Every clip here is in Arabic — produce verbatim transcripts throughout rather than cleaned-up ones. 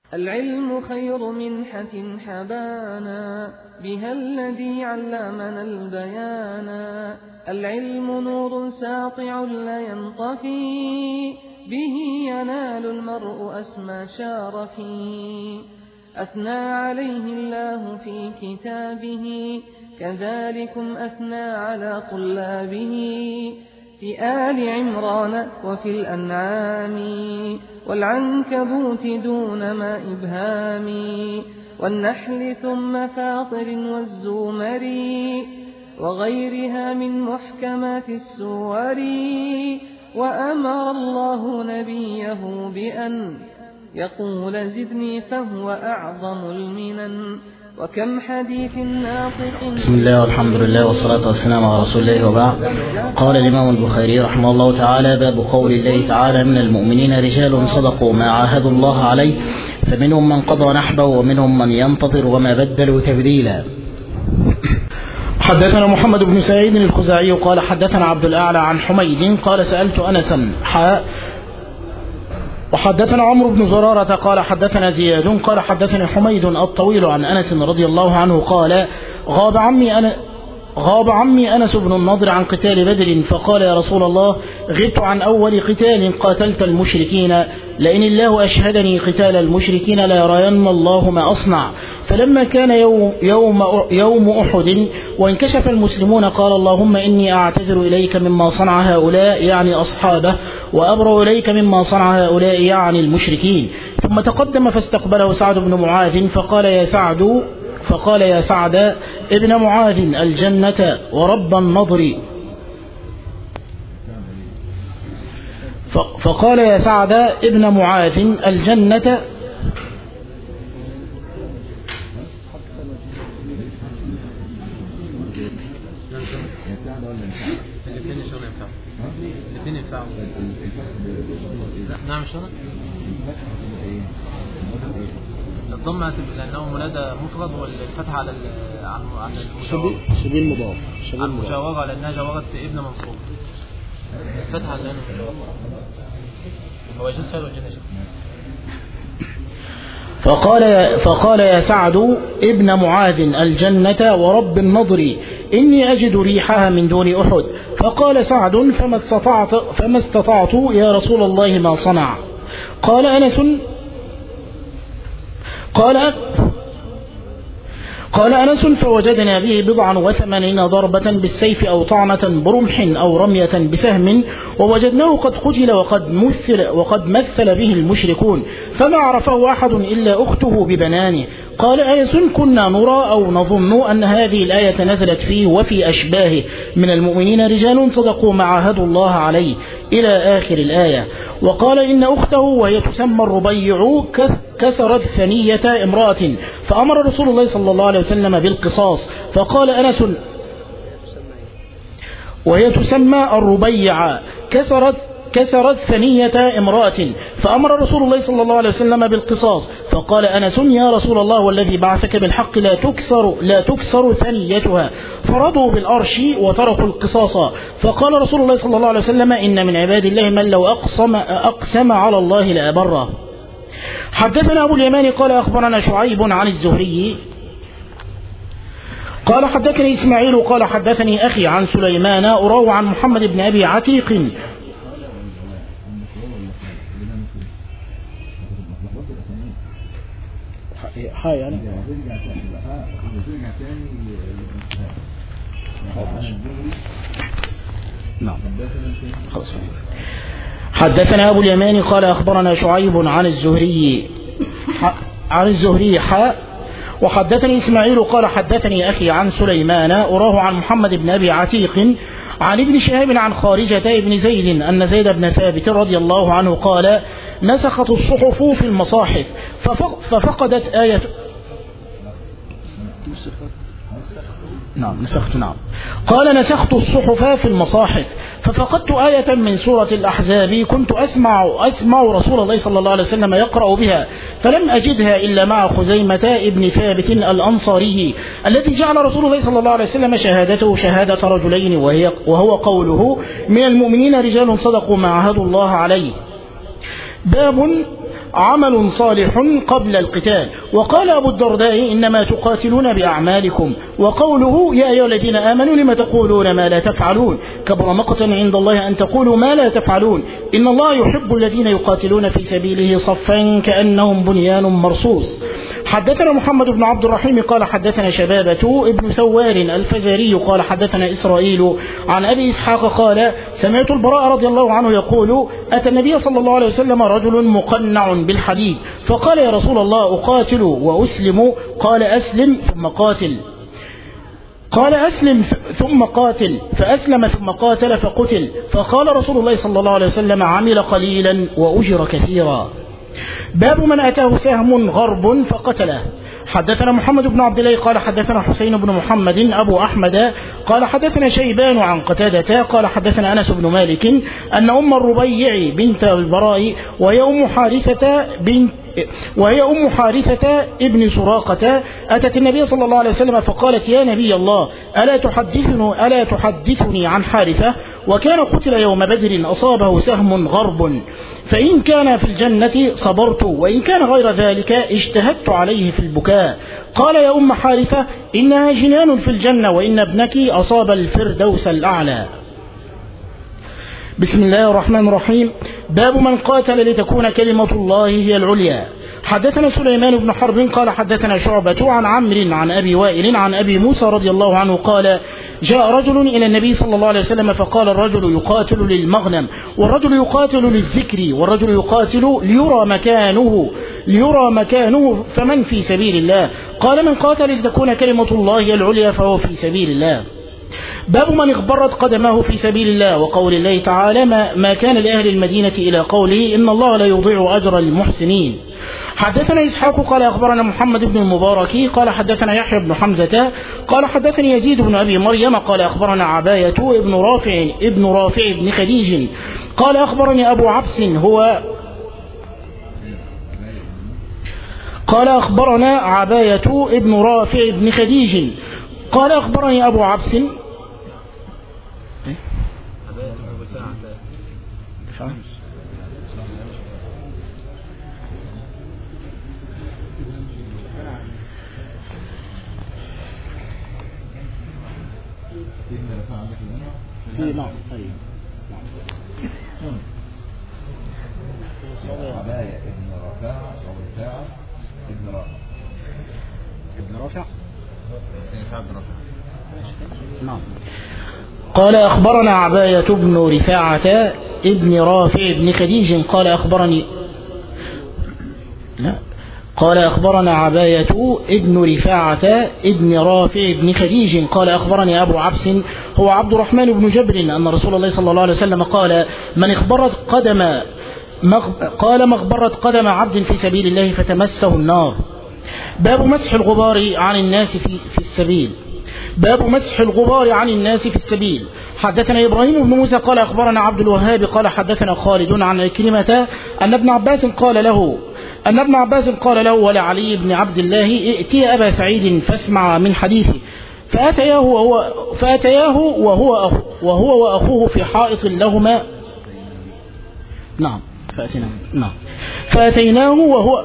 العلم خير منحة حبانا بها الذي علمنا البيانا. العلم نور ساطع لا ينطفي به ينال المرء أسمى شارفي. أثنى عليه الله في كتابه كذلكم أثنى على طلابه في آل عمران وفي الأنعام والعنكبوت دون ما إبهام والنحل ثم فاطر والزمر وغيرها من محكمات السور. وأمر الله نبيه بأن يقول زدني فهو أعظم المنن. وكم حديث ناطق. بسم الله والحمد لله والصلاة والسلام على رسول الله وبعد. قال الإمام البخاري رحمه الله تعالى: باب قول الله تعالى: من المؤمنين رجال صدقوا ما عاهدوا الله عليه فمنهم من قضى نحبه ومنهم من ينتظر وما بدلوا تبديلا. حدثنا محمد بن سعيد الخزاعي قال حدثنا عبد الأعلى عن حميد قال سألت أنسا حاء. وحدثنا عمرو بن زرارة قال حدثنا زياد قال حدثني حميد الطويل عن أنس رضي الله عنه قال: غاب عمي أنا غاب عمي أنس بن النضر عن قتال بدر فقال: يا رسول الله، غبت عن أول قتال قاتلت المشركين، لئن الله أشهدني قتال المشركين ليرين الله ما أصنع. فلما كان يوم, يوم, يوم أحد وانكشف المسلمون قال: اللهم إني أعتذر إليك مما صنع هؤلاء يعني أصحابه، وأبرأ إليك مما صنع هؤلاء يعني المشركين. ثم تقدم فاستقبله سعد بن معاذ فقال: يا سعد فقال يا سعد ابن معاذ الجنة ورب النضر فقال يا سعد ابن معاذ الجنة نعم شرط الضمة هتبقى لأنه منادى مفرد والفتح على على المجاورة شبيه مضاف على المجاورة لأنها جاورت ابن منصور. الفتح على المجاورة هو يجوز فعل والجنة. فقال فقال يا سعد ابن معاذ الجنة ورب النضر إني أجد ريحها من دون أحد. فقال سعد: فما استطعت فما استطعت يا رسول الله ما صنع. قال أنس قال قال أنس: فوجدنا به بضعا وثمانين ضربة بالسيف أو طعنة برمح أو رمية بسهم، ووجدناه قد قتل وقد مثل, وقد مثل به المشركون، فما عرفه أحد إلا أخته ببنانه. قال أنس: كنا نرى أو نظن أن هذه الآية نزلت فيه وفي أشباهه من المؤمنين رجال صدقوا ما عاهدوا الله عليه إلى آخر الآية. وقال: إن أخته وهي تسمى الربيع كسرت ثنية امرأة فأمر رسول الله صلى الله عليه وسلم بالقصاص. فقال أنس: وهي تسمى الربيع كسرت كسرت ثنية امرأة فأمر رسول الله صلى الله عليه وسلم بالقصاص. فقال أنس: يا رسول الله والذي بعثك بالحق لا تكسر لا تكسر ثنيتها. فرضوا بالأرش وتركوا القصاص. فقال رسول الله صلى الله عليه وسلم: إن من عباد الله من لو أقسم, أقسم على الله لأبره. حدثنا أبو اليمان قال أخبرنا شعيب عن الزهري قال حدثني إسماعيل قال حدثني أخي عن سليمان أروى عن محمد بن أبي عتيق هاي أنا نعم خلاص. حدثنا أبو اليمان قال أخبرنا شعيب عن الزهري عن الزهري حاء وحدثني إسماعيل قال حدثني أخي عن سليمان أراه عن محمد بن أبي عتيق عن ابن شهاب عن خارجة ابن زيد أن زيد بن ثابت رضي الله عنه قال: نسخت الصحف في المصاحف ففقدت آية نعم نسخت نعم قال: نسخت الصحف في المصاحف ففقدت آية من سورة الأحزاب كنت أسمع أسمع رسول الله صلى الله عليه وسلم يقرأ بها فلم أجدها إلا مع خزيمة ابن ثابت الأنصاري الذي جعل رسول الله صلى الله عليه وسلم شهادته شهادة رجلين وهي وهو قوله: من المؤمنين رجال صدقوا ما عاهدوا الله عليه. باب عمل صالح قبل القتال. وقال أبو الدرداء إنما تقاتلون بأعمالكم. وقوله يا أيها الذين آمنوا لما تقولون ما لا تفعلون كبر مقتا عند الله أن تقولوا ما لا تفعلون إن الله يحب الذين يقاتلون في سبيله صفا كأنهم بنيان مرصوص. حدثنا محمد بن عبد الرحيم قال حدثنا شبابة ابن سوار الفزاري قال حدثنا إسرائيل عن أبي إسحاق قال سمعت البراء رضي الله عنه يقول أتى النبي صلى الله عليه وسلم رجل مقنع بالحديد فقال يا رسول الله أقاتل وأسلم قال أسلم ثم قاتل قال أسلم ثم قاتل فأسلم ثم قاتل فقتل فقال رسول الله صلى الله عليه وسلم عمل قليلا وأجر كثيرا. باب من أتاه سهم غرب فقتله. حدثنا محمد بن عبد الله قال حدثنا حسين بن محمد أبو أحمد قال حدثنا شيبان عن قتادة قال حدثنا أنس بن مالك أن أم الربيع بنت البراء وهي أم حارثة بنت وهي أم حارثة ابن سراقة أتت النبي صلى الله عليه وسلم فقالت يا نبي الله ألا تحدثني, ألا تحدثني عن حارثة وكان قتل يوم بدر أصابه سهم غرب فإن كان في الجنة صبرت وإن كان غير ذلك اجتهدت عليه في البكاء. قال يا أم حارثة إنها جنان في الجنة وإن ابنك أصاب الفردوس الأعلى. بسم الله الرحمن الرحيم. باب من قاتل لتكون كلمة الله هي العليا. حدثنا سليمان بن حرب قال حدثنا شعبة عن عمرو عن أبي وائل عن أبي موسى رضي الله عنه قال جاء رجل إلى النبي صلى الله عليه وسلم فقال الرجل يقاتل للمغنم والرجل يقاتل للذكر والرجل يقاتل ليرى مكانه ليرى مكانه فمن في سبيل الله؟ قال من قاتل لتكون كلمة الله هي العليا فهو في سبيل الله. باب من اغبرت قدمه في سبيل الله وقول الله تعالى ما, ما كان لأهل المدينة إلى قوله إن الله لا يضيع أجر المحسنين. حدثنا إسحاق قال أخبرنا محمد بن المبارك قال حدثنا يحيى بن حمزة قال حدثني يزيد بن أبي مريم قال أخبرنا عباية ابن رافع ابن رافع بن خديج قال أخبرني أبو عبس هو قال أخبرنا عباية ابن رافع بن خديج قال أخبرني أبو عبس في نعم طيب عباية ابن رفاعة أو رفاعة ابن رافع ابن رافع نعم. قال أخبرنا عباية بن رفاعة ابن رافع بن خديج قال أخبرني لا قال أخبرنا عباية ابن رفاعة ابن رافع بن خديج قال أخبرني أبو عبس هو عبد الرحمن بن جبر أن رسول الله صلى الله عليه وسلم قال من اخبرت قدم قال مغبرت قدم عبد في سبيل الله فتمسه النار. باب مسح الغبار عن الناس في, في السبيل. باب مسح الغبار عن الناس في السبيل. حدثنا إبراهيم بن موسى قال أخبرنا عبد الوهاب قال حدثنا خالد عن كلمة أن ابن عباس قال له أن ابن عباس قال له ولعلي بن عبد الله ائتي أبا سعيد فاسمع من حديثه فأتياه وهو, فأتياه وهو, أخو وهو وأخوه في حائط لهما نعم فأتيناه نعم فأتيناه وهو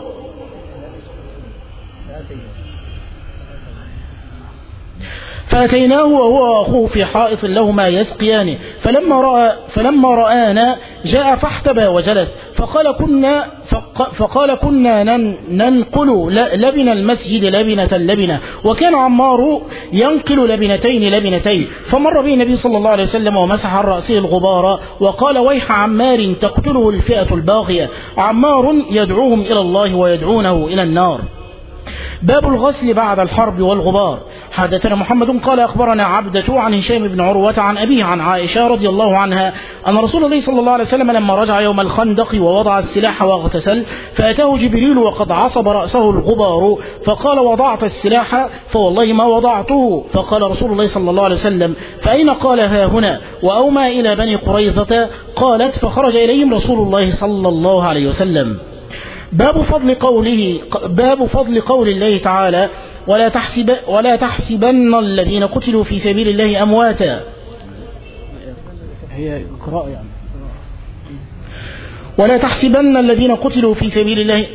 فأتيناه وهو أخوه في حائط لهما يسقيانه فلما رأى فلما رآنا جاء فاحتبى وجلس فقال كنا فقال كنا ننقل لبن المسجد لبنة لبنة وكان عمار ينقل لبنتين لبنتين فمر به النبي صلى الله عليه وسلم ومسح عن رأسه الغبار وقال ويح عمار تقتله الفئة الباغية عمار يدعوهم إلى الله ويدعونه إلى النار. باب الغسل بعد الحرب والغبار. حدثنا محمد قال أخبرنا عبدة عن هشام بن عروة عن أبيه عن عائشة رضي الله عنها أن رسول الله صلى الله عليه وسلم لما رجع يوم الخندق ووضع السلاح واغتسل فأتاه جبريل وقد عصب رأسه الغبار فقال وضعت السلاح فوالله ما وضعته فقال رسول الله صلى الله عليه وسلم فأين قال ها هنا وأومى إلى بني قريظة قالت فخرج إليهم رسول الله صلى الله عليه وسلم. باب فضل قوله باب فضل قول الله تعالى ولا تحسب ولا تحسبن الذين قتلوا في سبيل الله أمواتا هي قراءة يعني ولا تحسبن الذين قتلوا في سبيل الله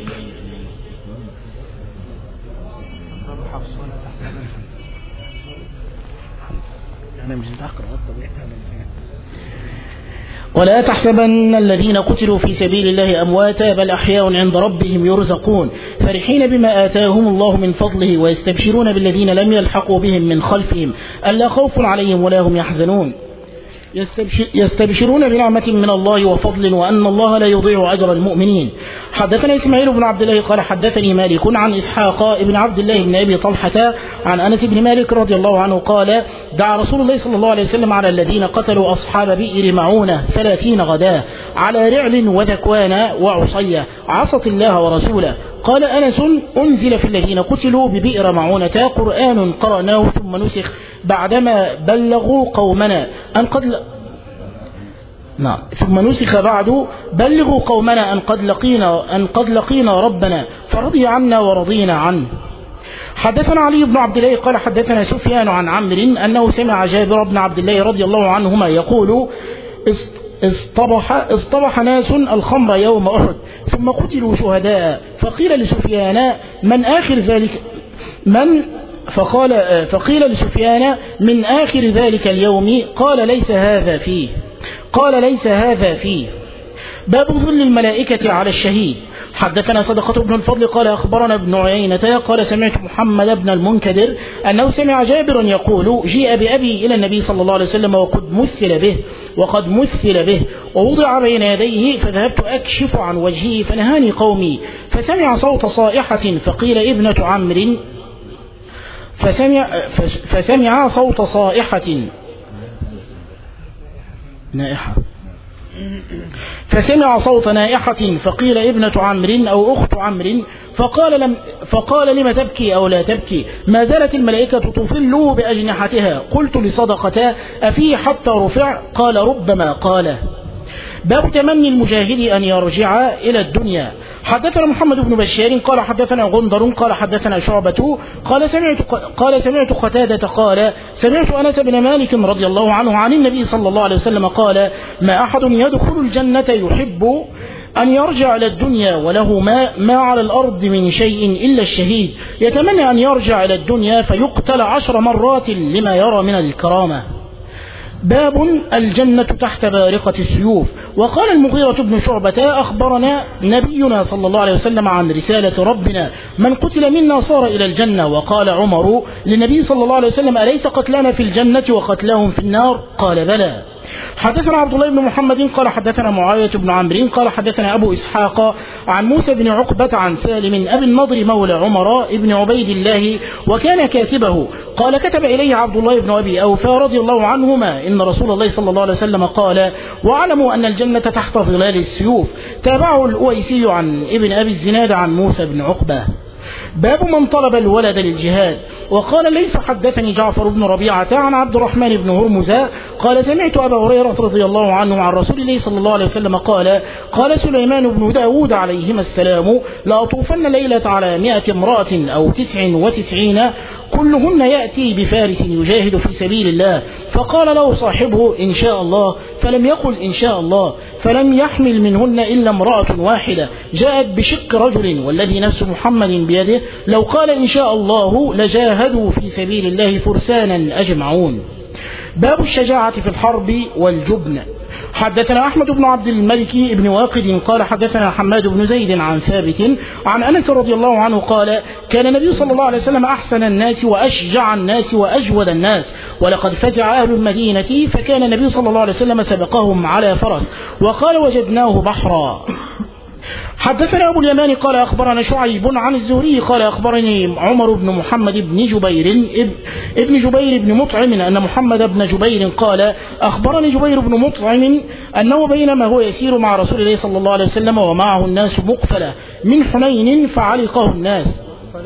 ولا تحسبن الذين قتلوا في سبيل الله أمواتا بل أحياء عند ربهم يرزقون فرحين بما آتاهم الله من فضله ويستبشرون بالذين لم يلحقوا بهم من خلفهم ألا خوف عليهم ولا هم يحزنون يستبشرون بنعمة من الله وفضل وأن الله لا يضيع أجر المؤمنين. حدثنا إسماعيل بن عبد الله قال حدثني مالك عن إسحاق بن عبد الله بن أبي طلحة عن أنس بن مالك رضي الله عنه قال دعا رسول الله صلى الله عليه وسلم على الذين قتلوا أصحاب بئر معونة ثلاثين غداة على رعل وذكوان وعصية عصت الله ورسوله. قال أنس أنزل في الذين قتلوا ببئر معونة قرآن قرأناه ثم نسخ بعدما بلغوا قومنا أن قد ل... نعم ثم نسخ بعد بلغوا قومنا أن قد لقينا أن قد لقينا ربنا فرضي عنا ورضينا عنه. حدثنا علي بن عبد الله قال حدثنا سفيان عن عمرو أنه سمع جابر بن عبد الله رضي الله عنهما يقول اصطبح, اصطبح ناس الخمر يوم أحد ثم قتلوا شهداء فقيل لسفيان من آخر ذلك من فقال فقيل لسفيان من آخر ذلك اليوم قال ليس هذا فيه قال ليس هذا فيه. باب ظل الملائكة على الشهيد. حدثنا صدقة بن الفضل قال أخبرنا ابن عيينة قال سمعت محمد بن المنكدر أنه سمع جابر يقول جيء بأبي إلى النبي صلى الله عليه وسلم وقد مثل به وقد مثل به ووضع بين يديه فذهبت أكشف عن وجهه فنهاني قومي فسمع صوت صائحة فقيل ابنة عمرو فسمع, فسمع صوت صائحة نائحة فسمع صوت نائحة فقيل ابنة عمرو أو أخت عمرو فقال, لم فقال لم تبكي أو لا تبكي ما زالت الملائكة تطل بأجنحتها. قلت لصدقة أفي حتى رفع قال ربما قال. باب تمني المجاهد أن يرجع إلى الدنيا. حدثنا محمد بن بشار قال حدثنا غندر قال حدثنا شعبة قال سمعت قال سمعت قتادة قال سمعت أنس بن مالك رضي الله عنه عن النبي صلى الله عليه وسلم قال ما أحد يدخل الجنة يحب أن يرجع إلى الدنيا وله ما, ما على الأرض من شيء إلا الشهيد يتمنى أن يرجع إلى الدنيا فيقتل عشر مرات لما يرى من الكرامة. باب الجنة تحت بارقة السيوف. وقال المغيرة بن شعبة أخبرنا نبينا صلى الله عليه وسلم عن رسالة ربنا من قتل منا صار إلى الجنة. وقال عمر للنبي صلى الله عليه وسلم أليس قتلنا في الجنة وقتلهم في النار قال بلى. حدثنا عبد الله بن محمد قال حدثنا معاوية بن عمرو قال حدثنا أبو إسحاق عن موسى بن عقبة عن سالم أبي النضر مولى عمر ابن عبيد الله وكان كاتبه قال كتب إليه عبد الله بن أبي أوفى رضي الله عنهما إن رسول الله صلى الله عليه وسلم قال واعلموا أن الجنة تحت ظلال السيوف. تابعه الأويسي عن ابن أبي الزناد عن موسى بن عقبة. باب من طلب الولد للجهاد. وقال ليس حدثني جعفر بن ربيعة عن عبد الرحمن بن هرمز قال سمعت أبا هريرة رضي الله عنه عن رسول الله صلى الله عليه وسلم قال قال سليمان بن داود عليهما السلام لأطوفن ليلة على مئة امرأة أو تسع وتسعين كلهن يأتي بفارس يجاهد في سبيل الله فقال له صاحبه إن شاء الله فلم يقل إن شاء الله فلم يحمل منهن إلا امرأة واحدة جاءت بشق رجل والذي نفس محمد بيده لو قال إن شاء الله لجاهدوا في سبيل الله فرسانا أجمعون. باب الشجاعة في الحرب والجبن. حدثنا أحمد بن عبد الملك بن واقد قال حدثنا حماد بن زيد عن ثابت عن أنس رضي الله عنه قال كان النبي صلى الله عليه وسلم أحسن الناس وأشجع الناس وأجود الناس ولقد فزع أهل المدينة فكان النبي صلى الله عليه وسلم سبقهم على فرس وقال وجدناه بحرا. حدثنا أبو اليمان قال أخبرنا شعيب عن الزهري قال أخبرني عمر بن محمد بن جبير ابن جبير بن مطعم أن محمد بن جبير قال أخبرني جبير بن مطعم أنه بينما هو يسير مع رسول الله صلى الله عليه وسلم ومعه الناس مقفلة من حنين فعلقه الناس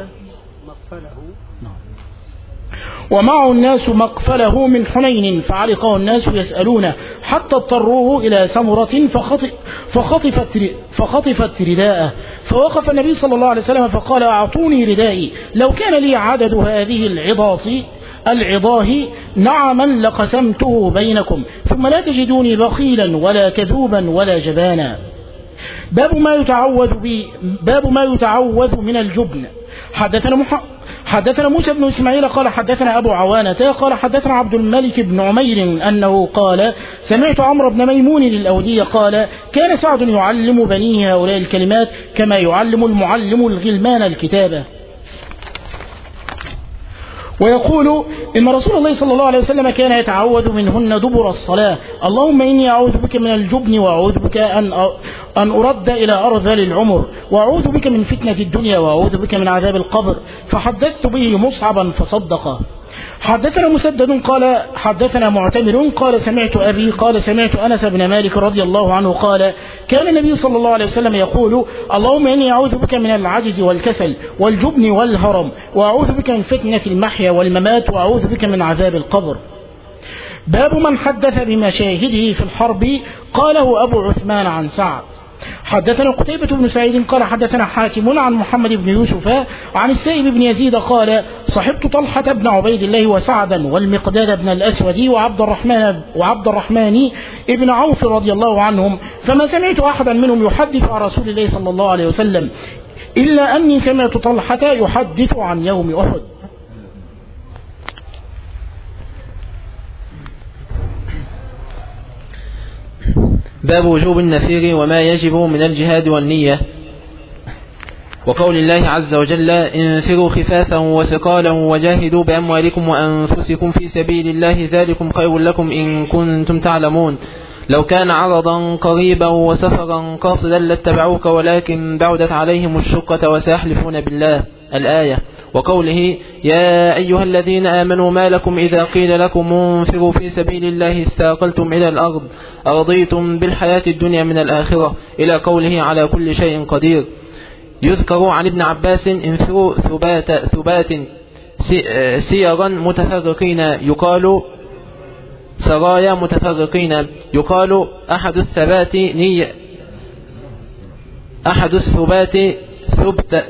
ومعه الناس مقفله من حنين فعلقه الناس يسألونه حتى اضطروه إلى سمرة فخطف فخطفت, فخطفت رداءه فوقف النبي صلى الله عليه وسلم فقال أعطوني ردائي لو كان لي عدد هذه العظاة العظاه نعما لقسمته بينكم ثم لا تجدوني بخيلا ولا كذوبا ولا جبانا. باب ما يتعوذ به باب ما يتعوذ من الجبن. حدثنا مح... حدثنا موسى بن إسماعيل قال حدثنا أبو عوانة قال حدثنا عبد الملك بن عمير أنه قال سمعت عمرو بن ميمون الأودي قال كان سعد يعلم بنيه هؤلاء الكلمات كما يعلم المعلم الغلمان الكتابة، ويقول إن رسول الله صلى الله عليه وسلم كان يتعوذ منهن دبر الصلاة: اللهم إني أعوذ بك من الجبن، وأعوذ بك أن أن أرد إلى أرذل العمر، وأعوذ بك من فتنة الدنيا، وأعوذ بك من عذاب القبر. فحدثت به مصعبا فصدقه. حدثنا مسدد قال حدثنا معتمر قال سمعت أبي قال سمعت أنس بن مالك رضي الله عنه قال كان النبي صلى الله عليه وسلم يقول: اللهم إني أعوذ بك من العجز والكسل والجبن والهرم، وأعوذ بك من فتنة المحيا والممات، وأعوذ بك من عذاب القبر. باب من حدث بمشاهده في الحرب. قاله أبو عثمان عن سعد. حدثنا قتيبة بن سعيد قال حدثنا حاكم عن محمد بن يوسف عن السائب بن يزيد قال صحبت طلحة بن عبيد الله وسعدا والمقداد بن الأسود وعبد الرحمن وعبد الرحمن ابن عوف رضي الله عنهم، فما سمعت أحدا منهم يحدث عن رسول الله صلى الله عليه وسلم إلا أني سمعت طلحة يحدث عن يوم أحد. باب وجوب النفير وما يجب من الجهاد والنية، وقول الله عز وجل: انفروا خفافا وثقالا وجاهدوا بأموالكم وأنفسكم في سبيل الله ذلكم خير لكم إن كنتم تعلمون، لو كان عرضا قريبا وسفرا قاصدا لاتبعوك ولكن بعدت عليهم الشقة وسيحلفون بالله. الآية. وقوله: يا أيها الذين آمنوا ما لكم إذا قيل لكم انفروا في سبيل الله اثاقلتم إلى الأرض أرضيتم بالحياة الدنيا من الآخرة، إلى قوله: على كل شيء قدير. يذكر عن ابن عباس: انفروا ثبات, ثبات سيرا متفرقين، يقال سرايا متفرقين، يقال أحد الثبات نية أحد الثبات ثبت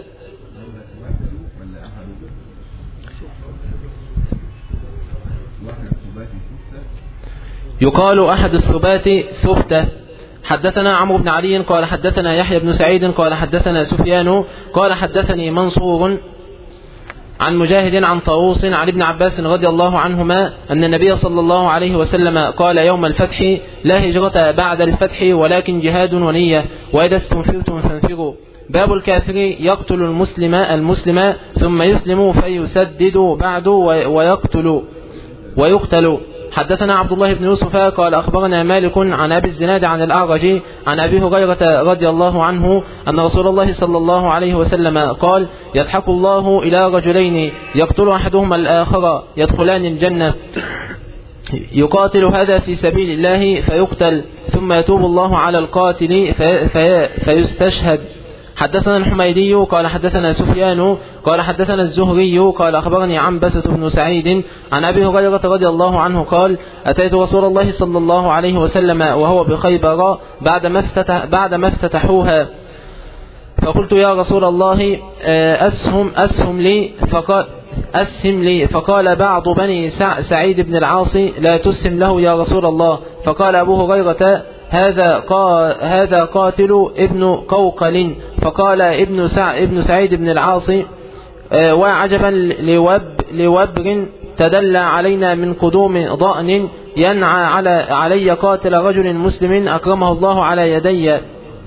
يقال أحد الثبات ثبتة. حدثنا عمرو بن علي قال حدثنا يحيى بن سعيد قال حدثنا سفيان قال حدثني منصور عن مجاهد عن طاووس عن ابن عباس رضي الله عنهما أن النبي صلى الله عليه وسلم قال يوم الفتح: لا هجرة بعد الفتح ولكن جهاد ونية، وإذا استنفرتم فانفروا. باب الكافر يقتل المسلم المسلم ثم يسلم فيسدد بعد ويقتل ويقتل. حدثنا عبد الله بن يوسف قال أخبرنا مالك عن أبي الزناد عن الأعرج عن أبي هريرة رضي الله عنه أن رسول الله صلى الله عليه وسلم قال: يضحك الله إلى رجلين يقتل أحدهما الآخر يدخلان الجنة، يقاتل هذا في سبيل الله فيقتل، ثم يتوب الله على القاتل في في فيستشهد. حدثنا الحميدي قال حدثنا سفيان قال حدثنا الزهري قال أخبرني عنبسة بن سعيد عن أبي هريرة رضي الله عنه قال: أتيت رسول الله صلى الله عليه وسلم وهو بخيبر بعد ما افتتح بعد ما افتتحوها، فقلت: يا رسول الله أسهم أسهم لي فقال أسهم لي فقال بعض بني سعيد بن العاص: لا تسهم له يا رسول الله. فقال أبو هريرة: هذا هذا قاتل ابن قوقل. فقال ابن سع ابن سعيد بن العاص: وعجبا لوب لوبر تدلى علينا من قدوم ضأن ينعى على علي قاتل رجل مسلم أكرمه الله على يدي.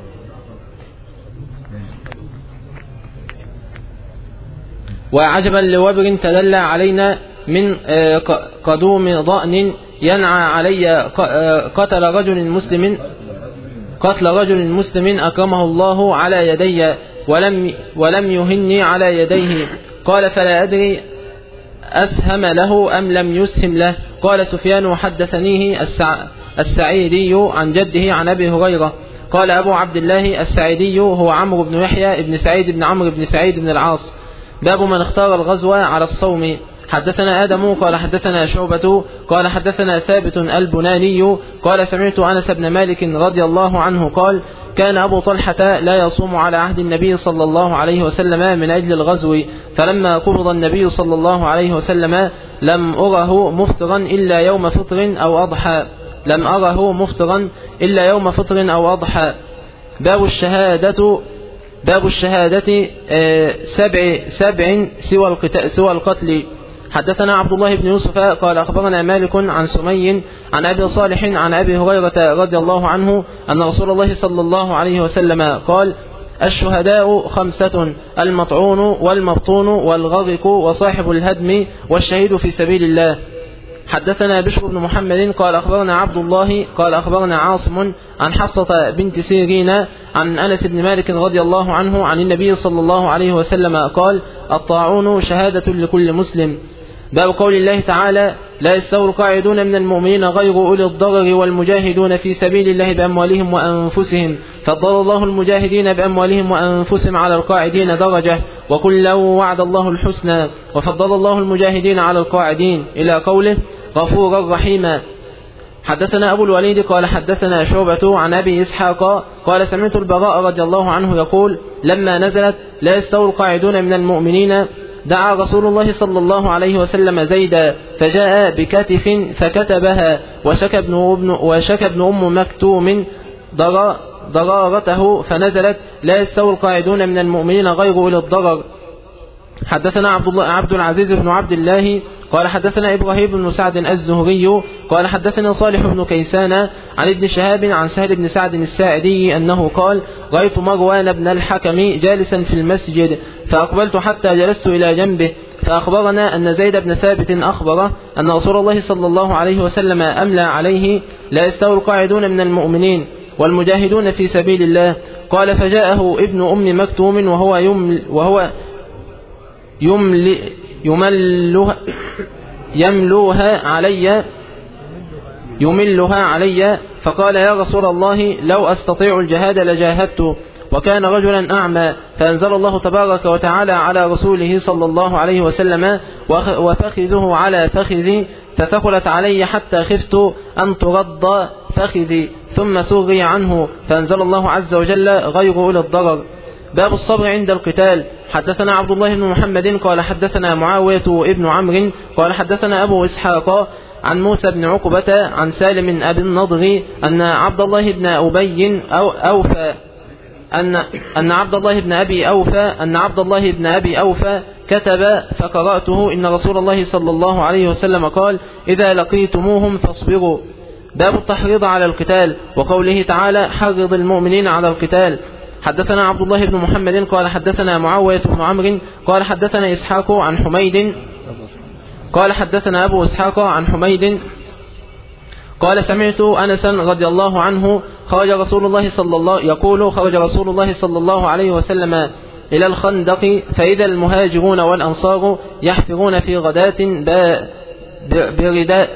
وعجبا لوبر تدلى علينا من قدوم ضأن ينعى علي قتل رجل مسلم قتل رجل مسلم أكرمه الله على يدي ولم ولم يهني على يديه. قال: فلا أدري أسهم له أم لم يسهم له. قال سفيان: وحدثنيه السع... السعيدي عن جده عن أبي هريرة. قال أبو عبد الله: السعيدي هو عمرو بن يحيى بن سعيد بن عمرو بن سعيد بن العاص. باب من اختار الغزو على الصوم. حدثنا آدم قال حدثنا شعبة قال حدثنا ثابت البناني قال: سمعت أنس بن مالك رضي الله عنه قال: كان أبو طلحة لا يصوم على عهد النبي صلى الله عليه وسلم من أجل الغزو، فلما قبض النبي صلى الله عليه وسلم لم أره مفطرا إلا يوم فطر أو أضحى لم أره مفطرا إلا يوم فطر أو أضحى. باب الشهادة باب الشهادة سبع سبع سوى سوى القتل. حدثنا عبد الله بن يوسف قال أخبرنا مالك عن سمي عن أبي صالح عن أبي هريرة رضي الله عنه أن رسول الله صلى الله عليه وسلم قال: الشهداء خمسة: المطعون والمبطون والغرق وصاحب الهدم والشهيد في سبيل الله. حدثنا بشر بن محمد قال أخبرنا عبد الله قال أخبرنا عاصم عن حصة بنت سيرين عن أنس بن مالك رضي الله عنه عن النبي صلى الله عليه وسلم قال: الطاعون شهادة لكل مسلم. باب قول الله تعالى: لا يستوي القاعدون من المؤمنين غير أولي الضرر والمجاهدون في سبيل الله بأموالهم وأنفسهم، فضل الله المجاهدين بأموالهم وأنفسهم على القاعدين درجة، وكلا وعد الله الحسنى، وفضل الله المجاهدين على القاعدين، إلى قوله: غفورا رحيما. حدثنا أبو الوليد قال حدثنا شعبة عن أبي إسحاق قال: سمعت البراء رضي الله عنه يقول: لما نزلت لا يستوي القاعدون من المؤمنين دعا رسول الله صلى الله عليه وسلم زيدا فجاء بكتف فكتبها، وشكى ابن, وشكى ابن أم مكتوم ضرارته فنزلت: لا يستوي القاعدون من المؤمنين غير أولي الضرر. حدثنا عبد الله عبد العزيز بن عبد الله قال حدثنا إبراهيم بن سعد الزهري قال حدثنا صالح بن كيسان عن ابن شهاب عن سهل بن سعد الساعدي أنه قال: رأيت مروان بن الحكم جالسا في المسجد فأقبلت حتى جلست إلى جنبه، فأخبرنا أن زيد بن ثابت أخبره أن رسول الله صلى الله عليه وسلم أملى عليه: لا يستوي القاعدون من المؤمنين والمجاهدون في سبيل الله. قال: فجاءه ابن أم مكتوم وهو يمل وهو يمل يملها يملوها علي يملها علي فقال: يا رسول الله، لو أستطيع الجهاد لجاهدت. وكان رجلا أعمى، فأنزل الله تبارك وتعالى على رسوله صلى الله عليه وسلم: وفخذه على فخذي، فثقلت علي حتى خفت أن ترد فخذي، ثم سري عنه، فأنزل الله عز وجل: غير أولي الضرر. باب الصبر عند القتال. حدثنا عبد الله بن محمد قال حدثنا معاوية ابن عمرو قال حدثنا أبو إسحاق عن موسى بن عقبة عن سالم أبي النضر أن عبد الله بن أبي أو أوفى أن أن عبد الله بن أبي أوفى أن عبد الله بن أبي أوفى كتب فقرأته: إن رسول الله صلى الله عليه وسلم قال: إذا لقيتموهم فاصبروا. باب التحريض على القتال، وقوله تعالى: حرض المؤمنين على القتال. حدثنا عبد الله بن محمد قال حدثنا معاوية بن عمرو قال حدثنا إسحاق عن حميد قال حدثنا أبو إسحاق عن حميد قال: سمعت أنسا رضي الله عنه خرج رسول الله صلى الله يقول خرج رسول الله صلى الله عليه وسلم إلى الخندق، فإذا المهاجرون والأنصار يحفرون في غداة باردة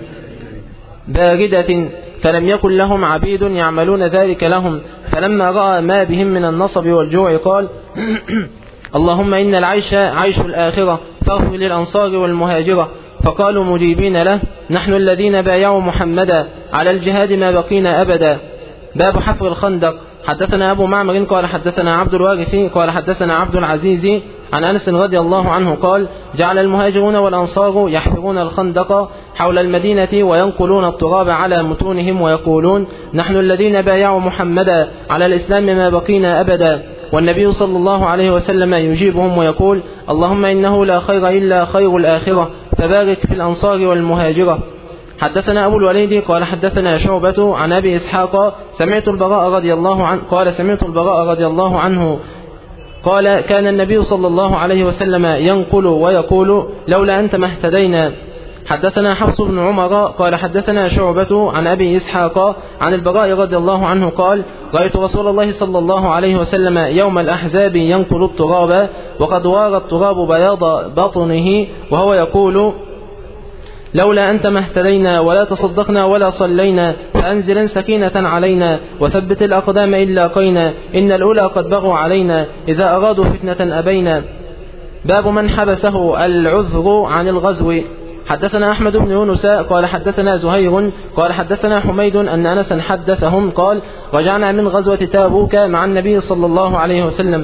باردة فلم يكن لهم عبيد يعملون ذلك لهم، فلما رأى ما بهم من النصب والجوع قال: اللهم إن العيش عيش الآخرة، فاغفر للأنصار والمهاجرة. فقالوا مجيبين له: نحن الذين بايعوا محمدا على الجهاد ما بقينا أبدا. باب حفر الخندق. حدثنا أبو معمر قال حدثنا عبد الوارث قال حدثنا عبد العزيز عن أنس رضي الله عنه قال: جعل المهاجرون والأنصار يحفرون الخندق حول المدينة وينقلون التراب على متونهم ويقولون: نحن الذين بايعوا محمدا على الإسلام ما بقينا أبدا. والنبي صلى الله عليه وسلم يجيبهم ويقول: اللهم إنه لا خير إلا خير الآخرة، فبارك في الأنصار والمهاجرة. حدثنا أبو الوليد قال حدثنا شعبة عن أبي إسحاق سمعت البراء رضي الله عنه قال سمعت البراء رضي الله عنه قال: كان النبي صلى الله عليه وسلم ينقل ويقول: لولا أنت ما اهتدينا. حدثنا حفص بن عمر قال حدثنا شعبة عن أبي إسحاق عن البراء رضي الله عنه قال: رأيت رسول الله صلى الله عليه وسلم يوم الأحزاب ينقل التراب، وقد وار التراب بياض بطنه، وهو يقول: لولا أنت ما اهتدينا ولا تصدقنا ولا صلينا، فأنزلا سكينة علينا وثبت الأقدام إن لاقينا، إن الأولى قد بغوا علينا، إذا أرادوا فتنة أبينا. باب من حبسه العذر عن الغزو. حدثنا أحمد بن يونس قال حدثنا زهير قال حدثنا حميد أن أنسا حدثهم قال: رجعنا من غزوة تابوك مع النبي صلى الله عليه وسلم.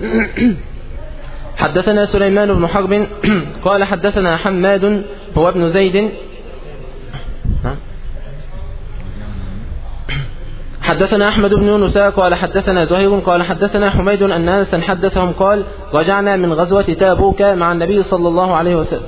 حدثنا سليمان بن حرب قال حدثنا حماد هو ابن زيد حدثنا أحمد بن يونس قال حدثنا زهير قال حدثنا حميد أن أنسا حدثهم قال رجعنا من غزوة تابوك مع النبي صلى الله عليه وسلم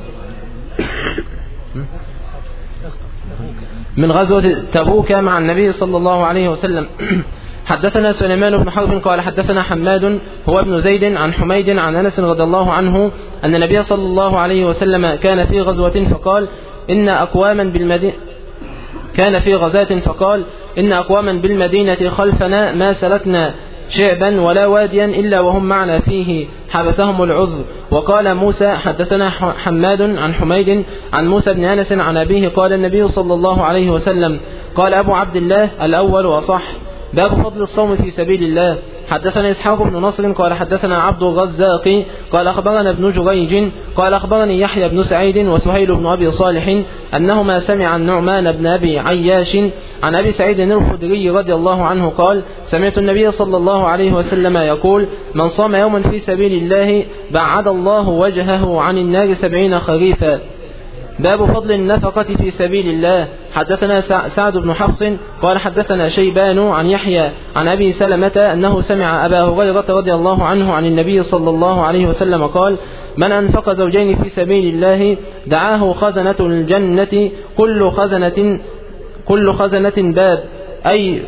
من غزوة تبوك مع النبي صلى الله عليه وسلم. حدثنا سليمان بن حرب قال حدثنا حماد هو ابن زيد عن حميد عن أنس رضي الله عنه أن النبي صلى الله عليه وسلم كان في غزوة فقال إن أقواما بالمدينة كان في غزاة فقال إن أقواما بالمدينة خلفنا ما سلكنا شعبا ولا واديا إلا وهم معنا فيه حبسهم العذر. وقال موسى حدثنا حماد عن حميد عن موسى بن أنس عن أبيه قال النبي صلى الله عليه وسلم قال أبو عبد الله الأول وصح. باب فضل الصوم في سبيل الله. حدثنا إسحاق بن نصر قال حدثنا عبد الرزاق قال أخبرنا ابن جريج قال أخبرني يحيى بن سعيد وسهيل بن أبي صالح أنهما سمع النعمان بن أبي عياش عن أبي سعيد الخدري رضي الله عنه قال سمعت النبي صلى الله عليه وسلم يقول من صام يوما في سبيل الله بعد الله وجهه عن النار سبعين خريفا. باب فضل النفقة في سبيل الله. حدثنا سعد بن حفص قال حدثنا شيبان عن يحيى عن أبي سلمة أنه سمع أبا هريرة رضي الله عنه عن النبي صلى الله عليه وسلم قال من أنفق زوجين في سبيل الله دعاه خزنة الجنة كل خزنة كل خزنة باب أي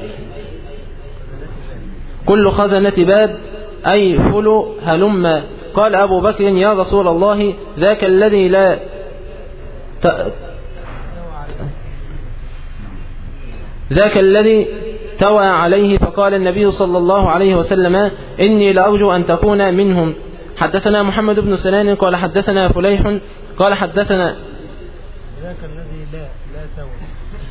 كل خزنة باب أي فل هلم. قال أبو بكر يا رسول الله ذاك الذي لا ذاك الذي توى عليه. فقال النبي صلى الله عليه وسلم إني لأرجو أن تكون منهم. حدثنا محمد بن سنان قال حدثنا فليح قال حدثنا ذاك الذي لا لا توى.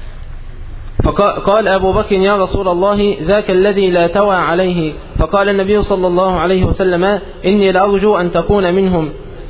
فقال أبو بكر يا رسول الله ذاك الذي لا توى عليه. فقال النبي صلى الله عليه وسلم إني لأرجو أن تكون منهم.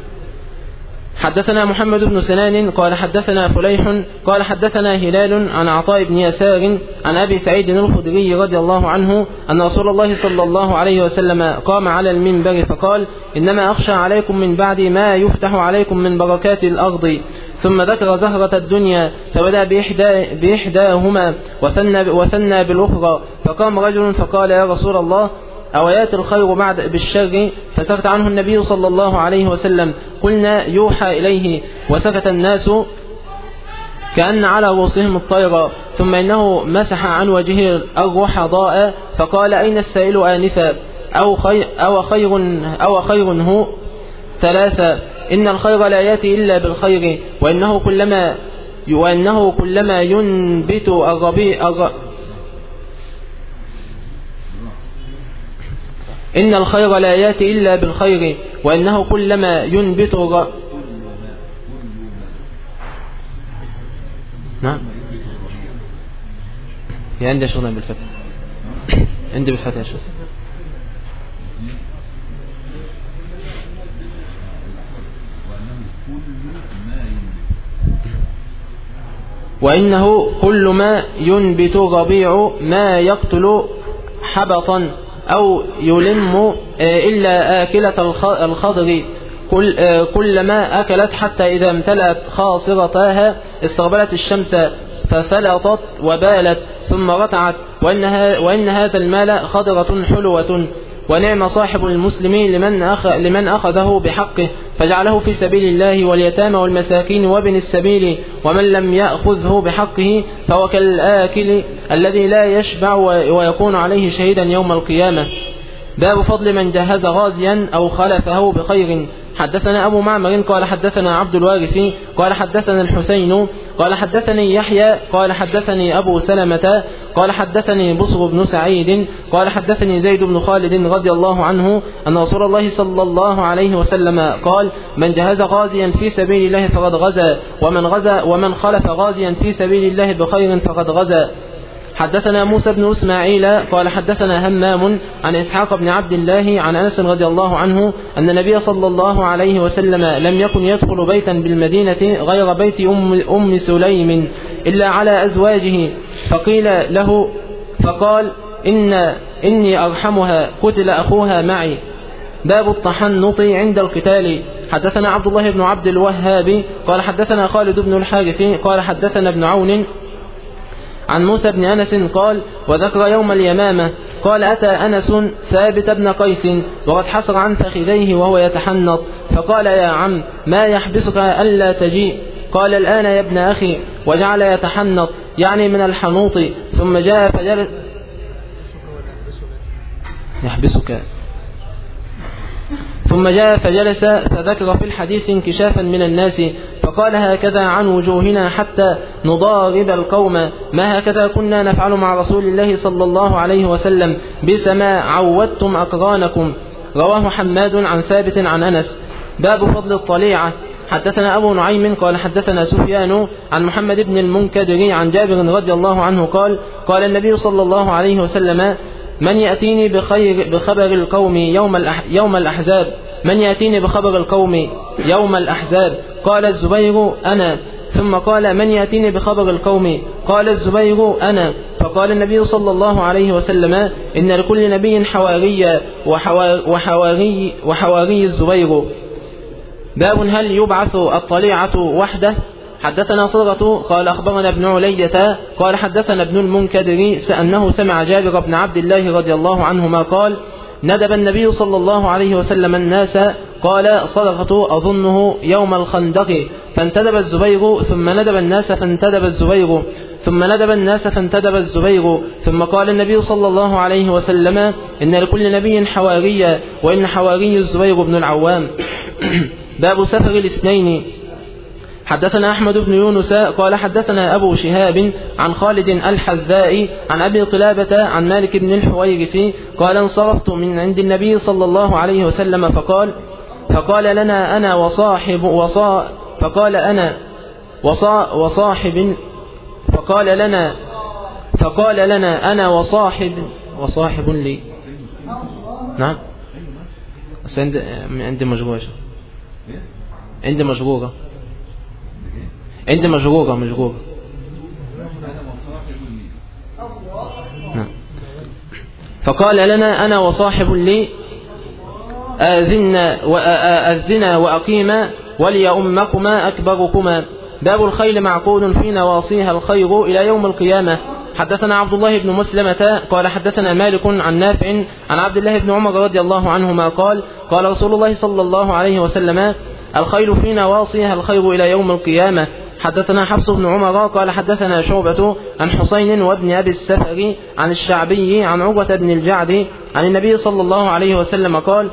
حدثنا محمد بن سنان قال حدثنا فليح قال حدثنا هلال عن عطاء بن يسار عن أبي سعيد الخدري رضي الله عنه أن رسول الله صلى الله عليه وسلم قام على المنبر فقال إنما أخشى عليكم من بعد ما يفتح عليكم من بركات الأرض. ثم ذكر زهرة الدنيا فبدأ بإحدى بإحداهما وثنى, وثنى بالأخرى. فقام رجل فقال يا رسول الله أويات الخير بعد بالشر؟ فسكت عنه النبي صلى الله عليه وسلم. قلنا يوحى إليه. وسكت الناس كأن على رؤوسهم الطير. ثم إنه مسح عن وجهه الرحضاء فقال أين السائل آنفا أو خير, أو خير, أو خير هو ثلاثة إن الخير لا يأتي إلا بالخير وإنه كلما وإنه كلما ينبت الربيع إن الخير لا يأتي إلا بالخير وإنه كلما ينبت الر... نعم يا عندي شغلنا بالفتح عندي بالفتح يا شيخ. وإنه كل ما ينبت الربيع ما يقتل حبطا أو يلم إلا آكلة الخضر كلما أكلت حتى إذا امتلأت خاصرتها استقبلت الشمس فثلطت وبالت ثم رتعت وإن, وإن هذا المال خضرة حلوة ونعم صاحب المسلمين لمن, أخ لمن أخذه بحقه فجعله في سبيل الله واليتامى والمساكين وابن السبيل ومن لم يأخذه بحقه فهو كالآكل الذي لا يشبع ويكون عليه شهيدا يوم القيامة. باب فضل من جهز غازيا أو خلفه بخير. حدثنا أبو معمر قال حدثنا عبد الوارث قال حدثنا الحسين قال حدثني يحيى قال حدثني أبو سلمة قال حدثني بصر بن سعيد قال حدثني زيد بن خالد رضي الله عنه أن رسول الله صلى الله عليه وسلم قال من جهز غازيا في سبيل الله فقد غزا ومن غزا ومن خلف غازيا في سبيل الله بخير فقد غزا. حدثنا موسى بن إسماعيل قال حدثنا همام عن إسحاق بن عبد الله عن أنس رضي الله عنه أن النبي صلى الله عليه وسلم لم يكن يدخل بيتا بالمدينة غير بيت أم, أم سليم إلا على أزواجه فقيل له فقال إن إني أرحمها قتل أخوها معي. باب التحنط عند القتال. حدثنا عبد الله بن عبد الوهاب قال حدثنا خالد بن الحارث قال حدثنا ابن عون عن موسى بن أنس قال وذكر يوم اليمامة قال أتى أنس ثابت بن قيس وقد حصر عن فخذيه وهو يتحنط فقال يا عم ما يحبسك ألا تجيء قال الآن يا ابن أخي وجعل يتحنط يعني من الحنوط ثم جاء فجلس يحبسك ثم جاء فجلس فذكر في الحديث انكشافا من الناس فقال هكذا عن وجوهنا حتى نضارب القوم ما هكذا كنا نفعل مع رسول الله صلى الله عليه وسلم بسما عودتم أقرانكم. رواه حماد عن ثابت عن أنس. باب فضل الطليعة. حدثنا أبو نعيم قال حدثنا سفيان عن محمد بن المنكدر عن جابر رضي الله عنه قال قال النبي صلى الله عليه وسلم من يأتيني بخير بخبر القوم يوم يوم الأحزاب من يأتيني بخبر القوم يوم الأحزاب قال الزبير أنا ثم قال من يأتيني بخبر القوم قال الزبير أنا فقال النبي صلى الله عليه وسلم إن لكل نبي حواري وحواري, وحواري الزبير. باب هل يبعث الطليعة وحده. حدثنا صدقة قال أخبرنا ابن علية قال حدثنا ابن المنكدر أنه سمع جابر بن عبد الله رضي الله عنهما قال ندب النبي صلى الله عليه وسلم الناس قال صدقة أظنه يوم الخندق فانتدب الزبير ثم ندب الناس فانتدب الزبير ثم ندب الناس فانتدب الزبير ثم قال النبي صلى الله عليه وسلم إن لكل نبي حواري وإن حواري الزبير بن العوام. باب سفر الاثنين. حدثنا أحمد بن يونس قال حدثنا أبو شهاب عن خالد الحذاء عن أبي قلابة عن مالك بن الحويرث قال انصرفت من عند النبي صلى الله عليه وسلم فقال فقال لنا أنا وصاحب وصا فقال أنا وصا وصاحب فقال لنا فقال لنا أنا وصاحب وصاحب لي نعم بس عندي عندي مجروره عندي مجروره عندي مجروره مجروره نعم. فقال لنا أنا وصاحب لي آذنا وأذنا وأقيما وليؤمكما أكبركما. باب الخيل معقود في نواصيها الخير إلى يوم القيامة. حدثنا عبد الله بن مسلمة قال حدثنا مالك عن نافع عن عبد الله بن عمر رضي الله عنهما قال قال رسول الله صلى الله عليه وسلم الخيل في نواصيها الخير إلى يوم القيامة. حدثنا حفص بن عمر قال حدثنا شعبة عن حسين وابن أبي السفر عن الشعبي عن عروة بن الجعد عن النبي صلى الله عليه وسلم قال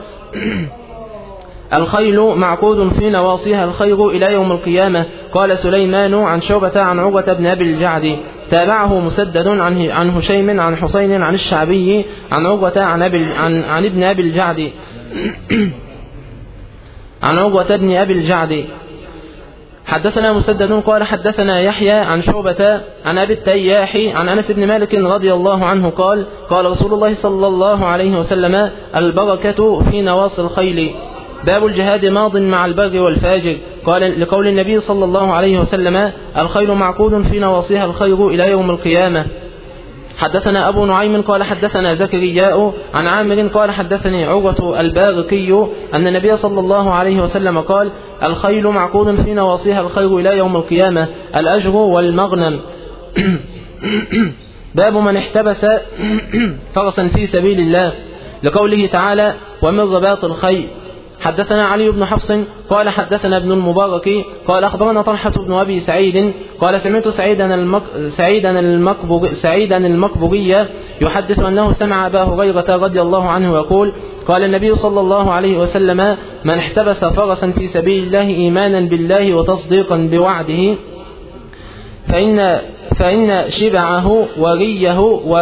الخيل معقود في نواصيها الخير إلى يوم القيامة. قال سليمان عن شعبة عن عروة بن أبي الجعد تابعه مسدد عن عن هشيم عن حسين عن الشعبي عن عروة عن, عن, عن ابن أبي الجعد عن عروة بن أبي الجعد. حدثنا مسدد قال حدثنا يحيى عن شعبة عن أبي التياح عن أنس بن مالك رضي الله عنه قال قال رسول الله صلى الله عليه وسلم البركة في نواصي الخيل. باب الجهاد ماض مع البر والفاجر. قال لقول النبي صلى الله عليه وسلم الخيل معقود في نواصيها الخير إلى يوم القيامة. حدثنا أبو نعيم قال حدثنا زكرياء عن عامر قال حدثني عروة البارقي أن النبي صلى الله عليه وسلم قال الخيل معقود في نواصيها الخير إلى يوم القيامة الأجر والمغنم. باب من احتبس فرسا في سبيل الله لقوله تعالى ومن رباط الخيل. حدثنا علي بن حفص قال حدثنا ابن المبارك قال أخبرنا طلحة بن أبي سعيد قال سمعت سعيدا المك... سعيدا المكبر... سعيدا المكبرية يحدث أنه سمع أبا هريرة رضي الله عنه يقول قال النبي صلى الله عليه وسلم من احتبس فرسا في سبيل الله إيمانا بالله وتصديقا بوعده فإن فإن شبعه وريه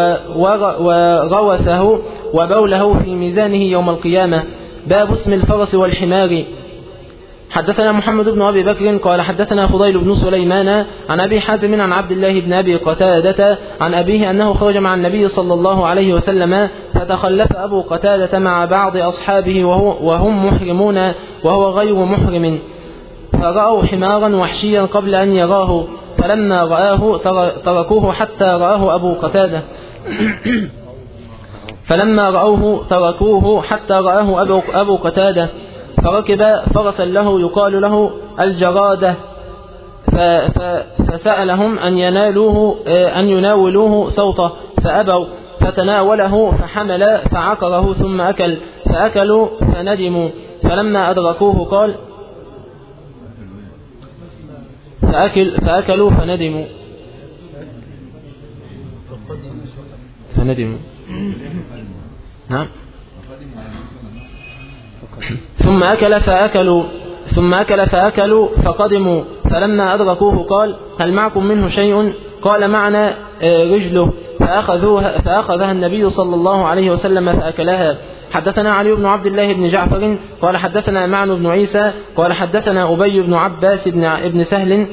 وروثه وبوله في ميزانه يوم القيامة. باب اسم الفرس والحمار. حدثنا محمد بن أبي بكر قال حدثنا فضيل بن سليمان عن أبي حازم عن عبد الله بن أبي قتادة عن أبيه أنه خرج مع النبي صلى الله عليه وسلم فتخلف أبو قتادة مع بعض أصحابه وهو وهم محرمون وهو غير محرم فرأوا حمارا وحشيا قبل أن يراه فلما رآه تركوه حتى رآه أبو قتادة فلما رأوه تركوه حتى رآه أبو, أبو قتادة فركب فرسا له يقال له الجرادة فسألهم أن ينالوه أن يناولوه صوته فأبوا، فتناوله فحمل فعقره ثم أكل، فأكلوا فندموا، فلما أدركوه قال فأكل فأكلوا فندموا فندموا نعم ثم أكل فأكلوا ثم أكل فأكلوا فقدموا، فلما أدركوه قال هل معكم منه شيء؟ قال معنا رجله، فأخذوها فأخذها النبي صلى الله عليه وسلم فأكلها. حدثنا علي بن عبد الله بن جعفر قال حدثنا معن بن عيسى قال حدثنا أبي بن عباس بن سهل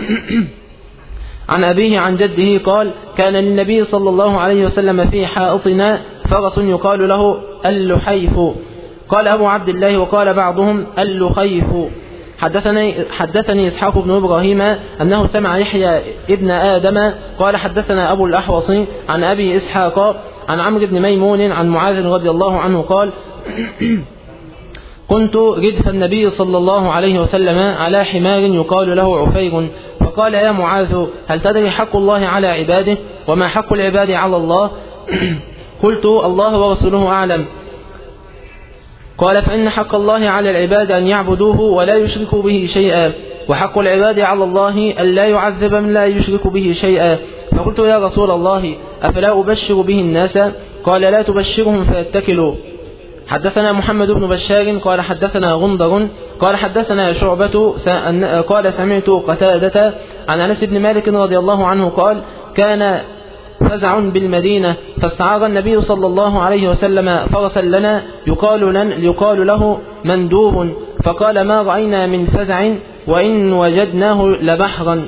عن أبيه عن جده قال كان للنبي صلى الله عليه وسلم في حائطنا فرس يقال له اللحيف. قال أبو عبد الله وقال بعضهم اللخيف. حدثني, حدثني إسحاق بن إبراهيم أنه سمع يحيى ابن آدم قال حدثنا أبو الأحوص عن أبي إسحاق عن عمرو بن ميمون عن معاذ رضي الله عنه قال كنت ردف النبي صلى الله عليه وسلم على حمار يقال له عفير، فقال يا معاذ هل تدري حق الله على عباده وما حق العباد على الله؟ قلت الله ورسوله أعلم. قال فإن حق الله على العباد أن يعبدوه ولا يشركوا به شيئا، وحق العباد على الله أن لا يعذب من لا يشرك به شيئا. فقلت يا رسول الله أفلا أبشر به الناس؟ قال لا تبشرهم فيتكلوا. حدثنا محمد بن بشار قال حدثنا غندر قال حدثنا شعبة قال سمعت قتادة عن أنس بن مالك رضي الله عنه قال كان فزع بالمدينة فاستعار النبي صلى الله عليه وسلم فرسا لنا يقال, لن يقال له مندوب، فقال ما رأينا من فزع وإن وجدناه لبحرا.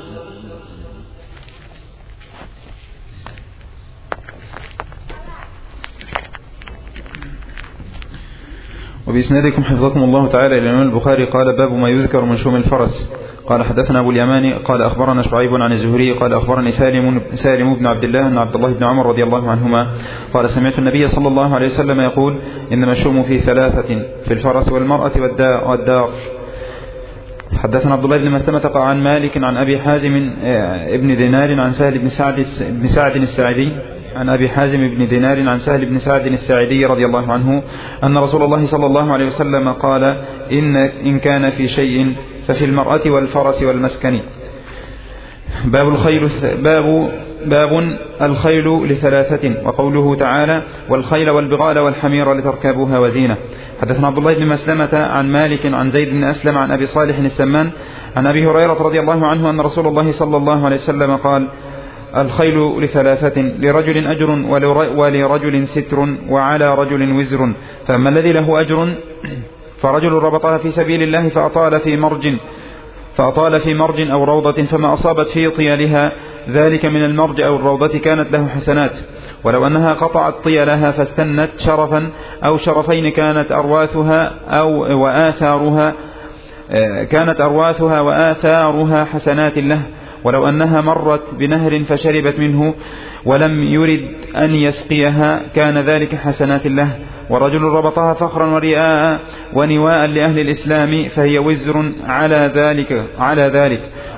وبإسنادكم حفظكم الله تعالى إلى الإمام البخاري قال باب ما يذكر من شوم الفرس. قال حدثنا أبو اليماني قال أخبرنا شعيب عن الزهري قال أخبرني سالم, سالم بن عبد الله أن عبد الله بن عمر رضي الله عنهما قال سمعت النبي صلى الله عليه وسلم يقول إنما الشوم في ثلاثة في الفرس والمرأة والدار. حدثنا عبد الله بن مسلمة عن مالك عن أبي حازم ابن دينار عن سهل بن سعد بن سعد الساعدي عن أبي حازم بن دينار عن سهل بن سعد الساعدي رضي الله عنه أن رسول الله صلى الله عليه وسلم قال إن, إن كان في شيء ففي المرأة والفرس والمسكن. باب الخيل باب باب الخيل لثلاثة، وقوله تعالى والخيل والبغال والحمير لتركبوها وزينة. حدثنا عبد الله بن مسلمة عن مالك عن زيد بن أسلم عن أبي صالح السمان عن أبي هريرة رضي الله عنه أن رسول الله صلى الله عليه وسلم قال الخيل لثلاثة لرجل أجر ولرجل ستر وعلى رجل وزر، فأما الذي له أجر فرجل ربطها في سبيل الله فأطال في مرج فأطال في مرج أو روضة فما أصابت في طيالها ذلك من المرج أو الروضة كانت له حسنات، ولو أنها قطعت طيالها فاستنت شرفا أو شرفين كانت أرواثها أو وآثارها كانت أرواثها وآثارها حسنات له، ولو أنها مرت بنهر فشربت منه ولم يرد أن يسقيها كان ذلك حسنات له. ورجل ربطها فخرا ورئاء ونواء لأهل الإسلام فهي وزر على ذلك على ذلك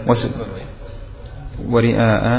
ورئاء.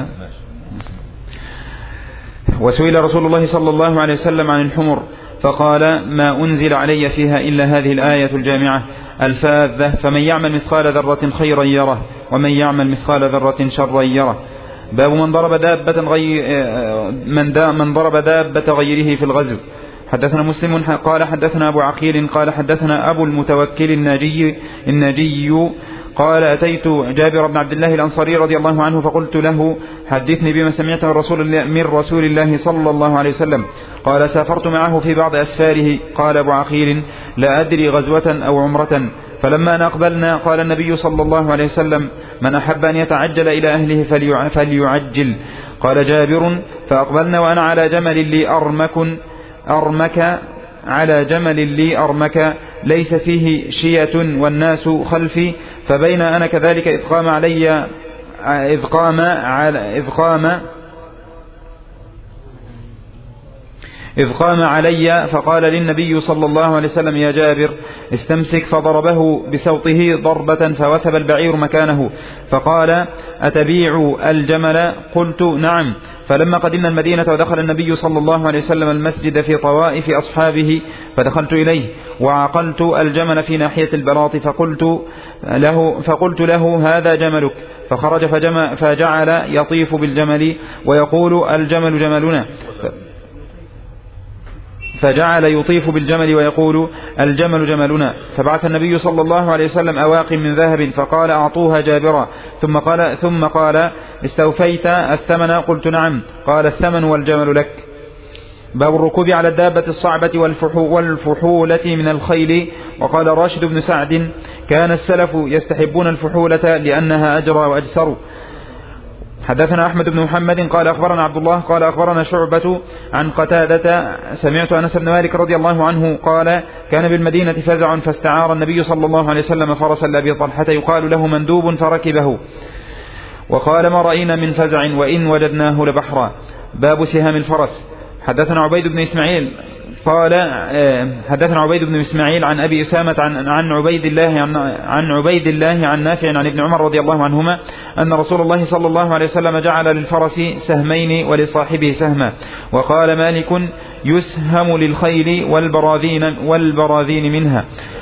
وسئل رسول الله صلى الله عليه وسلم عن الحمر فقال ما أنزل علي فيها إلا هذه الآية الجامعة الفاذة فمن يعمل مثقال ذرة خيرا يره ومن يعمل مثقال ذرة شرا يره. باب من ضرب دابة غير من, دا من ضرب دابة غيره في الغزو. حدثنا مسلم قال حدثنا أبو عقيل قال حدثنا أبو المتوكل الناجي, الناجي قال أتيت جابر بن عبد الله الأنصاري رضي الله عنه فقلت له حدثني بما سمعت من رسول الله, من رسول الله صلى الله عليه وسلم. قال سافرت معه في بعض أسفاره. قال أبو عقيل لا أدري غزوة أو عمرة. فلما أقبلنا قال النبي صلى الله عليه وسلم من أحب أن يتعجل إلى أهله فليعجل. قال جابر فأقبلنا وأنا على جمل لي أرمك أرمك على جمل لي أرمك ليس فيه شية والناس خلفي، فبين أنا كذلك إذ قام علي إذ قام على إذ قام إذ قام علي فقال للنبي صلى الله عليه وسلم يا جابر استمسك، فضربه بسوطه ضربة فوثب البعير مكانه، فقال أتبيع الجمل؟ قلت نعم. فلما قدمنا المدينة ودخل النبي صلى الله عليه وسلم المسجد في طوائف أصحابه فدخلت إليه وعقلت الجمل في ناحية البلاط، فقلت له, فقلت له هذا جملك، فخرج فجعل يطيف بالجمل ويقول الجمل جملنا، فجعل يطيف بالجمل ويقول الجمل جملنا. فبعث النبي صلى الله عليه وسلم أواق من ذهب فقال أعطوها جابرا، ثم قال, ثم قال استوفيت الثمن؟ قلت نعم. قال الثمن والجمل لك. باب الركوب على الدابة الصعبة والفحولة من الخيل. وقال راشد بن سعد كان السلف يستحبون الفحولة لأنها أجرى وأجسر. حدثنا أحمد بن محمد قال أخبرنا عبد الله قال أخبرنا شعبة عن قتادة سمعت أنس بن مالك رضي الله عنه قال كان بالمدينة فزع فاستعار النبي صلى الله عليه وسلم فرسا لأبي طلحة يقال له مندوب فركبه، وقال ما رأينا من فزع وإن وجدناه لبحرا. باب سهام الفرس. حدثنا عبيد بن إسماعيل قال حدثنا عبيد بن إسماعيل عن أبي أسامة عن, عن عبيد الله عن, عن عبيد الله عن نافع عن ابن عمر رضي الله عنهما أن رسول الله صلى الله عليه وسلم جعل للفرس سهمين ولصاحبه سهما. وقال مالك يسهم للخيل والبراذين والبراذين منها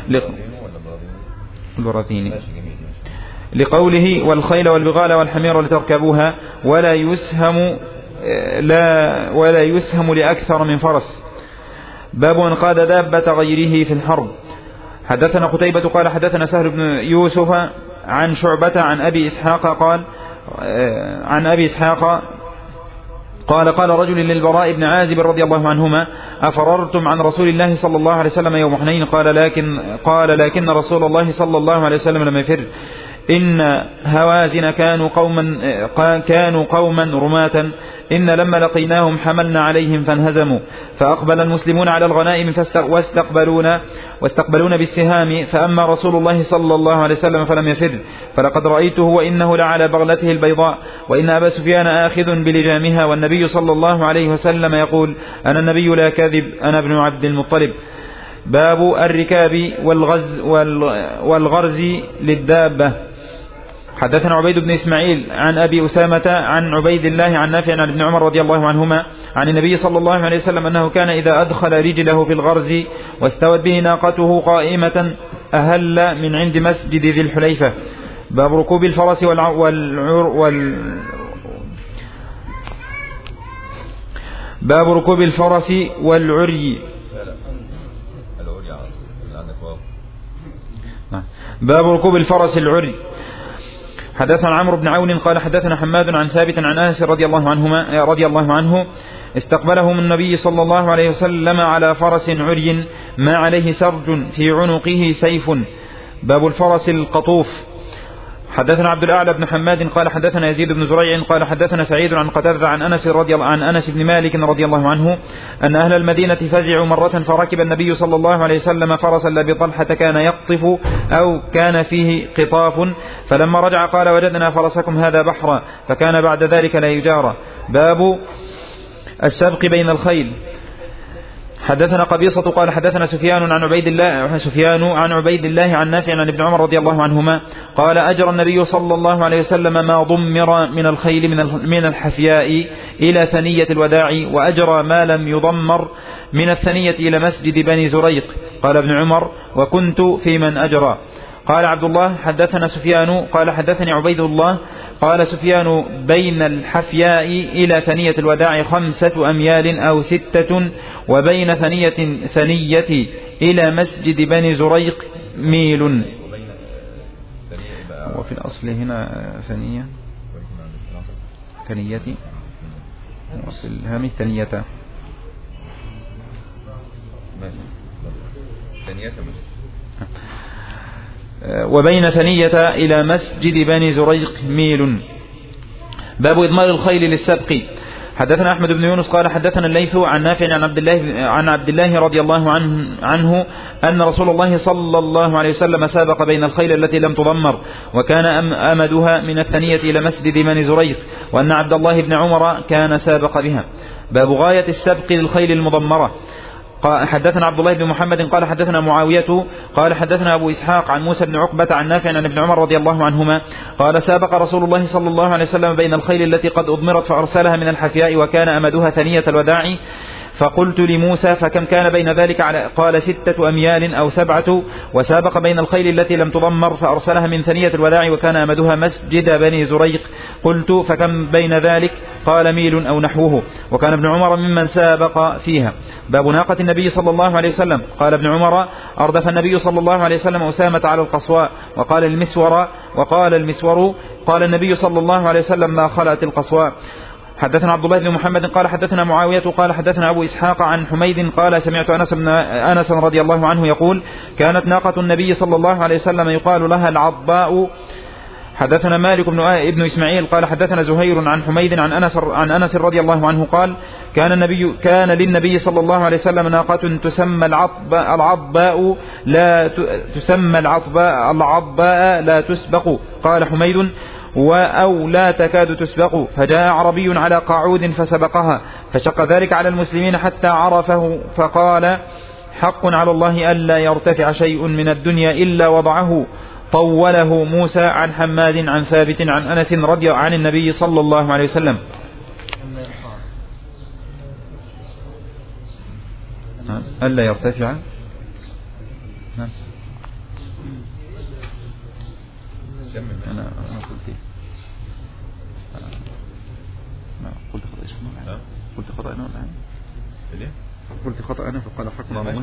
البراذين لقوله والخيل والبغال والحمير لتركبوها، ولا يسهم لا ولا يسهم لأكثر من فرس. باب من قاد دابة غيره في الحرب. حدثنا قتيبة قال حدثنا سهل بن يوسف عن شعبة عن أبي إسحاق قال عن أبي إسحاق قال قال رجل للبراء بن عازب رضي الله عنهما أفررتم عن رسول الله صلى الله عليه وسلم يوم حنين؟ قال لكن قال لكن رسول الله صلى الله عليه وسلم لم يفر، إن هوازن كانوا قوما كانوا قوما رماة، إن لما لقيناهم حملنا عليهم فانهزموا، فأقبل المسلمون على الغنائم واستقبلون واستقبلون بالسهام، فأما رسول الله صلى الله عليه وسلم فلم يفر، فلقد رأيته وإنه لعلى بغلته البيضاء، وإن أبا سفيان آخذ بلجامها، والنبي صلى الله عليه وسلم يقول أنا النبي لا كاذب أنا ابن عبد المطلب. باب الركاب والغز والغرز للدابة. حدثنا عبيد بن إسماعيل عن أبي أسامة عن عبيد الله عن نافع عن ابن عمر رضي الله عنهما عن النبي صلى الله عليه وسلم أنه كان إذا أدخل رجله في الغرز واستوت به ناقته قائمة أهل من عند مسجد ذي الحليفة. باب ركوب الفرس والع... والعر... وال... باب ركوب الفرس والعري. باب ركوب الفرس العري. حدثنا عمرو بن عون قال حدثنا حماد عن ثابت عن أنس رضي الله عنهما رضي الله عنه استقبلهم النبي صلى الله عليه وسلم على فرس عري ما عليه سرج في عنقه سيف. باب الفرس القطوف. حدثنا عبد الأعلى بن حماد قال حدثنا يزيد بن زريع قال حدثنا سعيد عن قتادة عن أنس رضي الله عن أنس بن مالك رضي الله عنه أن أهل المدينة فزعوا مرة فركب النبي صلى الله عليه وسلم فرسا لأبي طلحة كان يقطف أو كان فيه قطاف، فلما رجع قال وجدنا فرسكم هذا بحرا، فكان بعد ذلك لا يجارى. باب السبق بين الخيل. حدثنا قبيصة قال حدثنا سفيان عن عبيد الله سفيان عن عبيد الله عن نافع عن ابن عمر رضي الله عنهما قال أجرى النبي صلى الله عليه وسلم ما ضمر من الخيل من الحفياء إلى ثنية الوداع، وأجرى ما لم يضمر من الثنية إلى مسجد بني زريق. قال ابن عمر وكنت في من أجرى. قال عبد الله حدثنا سفيان قال حدثني عبيد الله قال سفيان بين الحفياء إلى ثنية الوداع خمسة أميال أو ستة، وبين ثنية ثنية إلى مسجد بني زريق ميل. وفي الأصل هنا ثنية ثنية وفي الهام ثنية وبين ثنية إلى مسجد بني زريق ميل. باب إضمار الخيل للسبق. حدثنا أحمد بن يونس قال حدثنا الليث عن نافع عن عبد الله عن عبد الله رضي الله عنه, عنه أن رسول الله صلى الله عليه وسلم سابق بين الخيل التي لم تضمر، وكان أمدها من الثنية إلى مسجد بني زريق، وأن عبد الله بن عمر كان سابق بها. باب غاية السبق للخيل المضمرة. حدثنا عبد الله بن محمد قال حدثنا معاوية قال حدثنا أبو إسحاق عن موسى بن عقبة عن نافع عن ابن عمر رضي الله عنهما قال سابق رسول الله صلى الله عليه وسلم بين الخيل التي قد أضمرت فأرسلها من الحفياء وكان أمدها ثنية الوداع، فقلت لموسى فكم كان بين ذلك؟ قال ستة أميال أو سبعة. وسابق بين الخيل التي لم تضمر فأرسلها من ثنية الوداع وكان أمدها مسجد بني زريق، قلت فكم بين ذلك؟ قال ميل أو نحوه. وكان ابن عمر ممن سابق فيها. باب ناقة النبي صلى الله عليه وسلم. قال ابن عمر أردف النبي صلى الله عليه وسلم أسامة على القصواء وقال المسور وقال المسور قال النبي صلى الله عليه وسلم ما خلت القصواء. حدثنا عبد الله بن محمد قال حدثنا معاوية قال حدثنا أبو إسحاق عن حميد قال سمعت أنس بن أنس رضي الله عنه يقول كانت ناقة النبي صلى الله عليه وسلم يقال لها العضباء. حدثنا مالك بن ابن إسماعيل قال حدثنا زهير عن حميد عن أنس عن أنس رضي الله عنه قال كان النبي كان للنبي صلى الله عليه وسلم ناقة تسمى العضباء العضباء لا تسمى العضباء العضباء لا تسبق. قال حميد أو لا تكاد تسبق، فجاء عربي على قاعود فسبقها فشق ذلك على المسلمين حتى عرفه فقال حق على الله ألا يرتفع شيء من الدنيا إلا وضعه. طوله موسى عن حماد عن ثابت عن أنس رضي عن النبي صلى الله عليه وسلم. ألا يرتفع أنا أنا قلت أنا قلت خطأ قلت خطأ أنا ولا قلت خطأ أنا فقال حق على الله.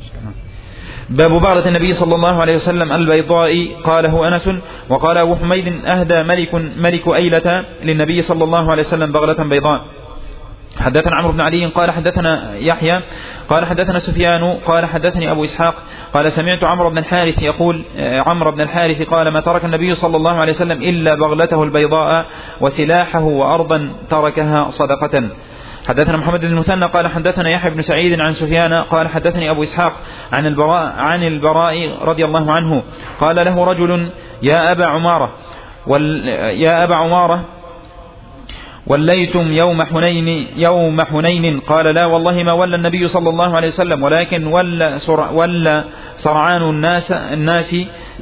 باب بغلة النبي صلى الله عليه وسلم البيضاء قاله أنس. وقال أبو حميد أهدى ملك ملك أيلة للنبي صلى الله عليه وسلم بغلة بيضاء. حدثنا عمرو بن علي قال حدثنا يحيى قال حدثنا سفيان قال حدثني أبو إسحاق قال سمعت عمرو بن الحارث يقول عمرو بن الحارث قال ما ترك النبي صلى الله عليه وسلم إلا بغلته البيضاء وسلاحه وأرضا تركها صدقة. حدثنا محمد بن المثنى قال حدثنا يحيى بن سعيد عن سفيان قال حدثني أبو إسحاق عن البراء عن البراء رضي الله عنه قال له رجل يا أبا عمارة يا أبا عمارة وليتم يوم حنين يوم حنين؟ قال لا والله ما ولى النبي صلى الله عليه وسلم ولكن ولى ولى صرعان الناس الناس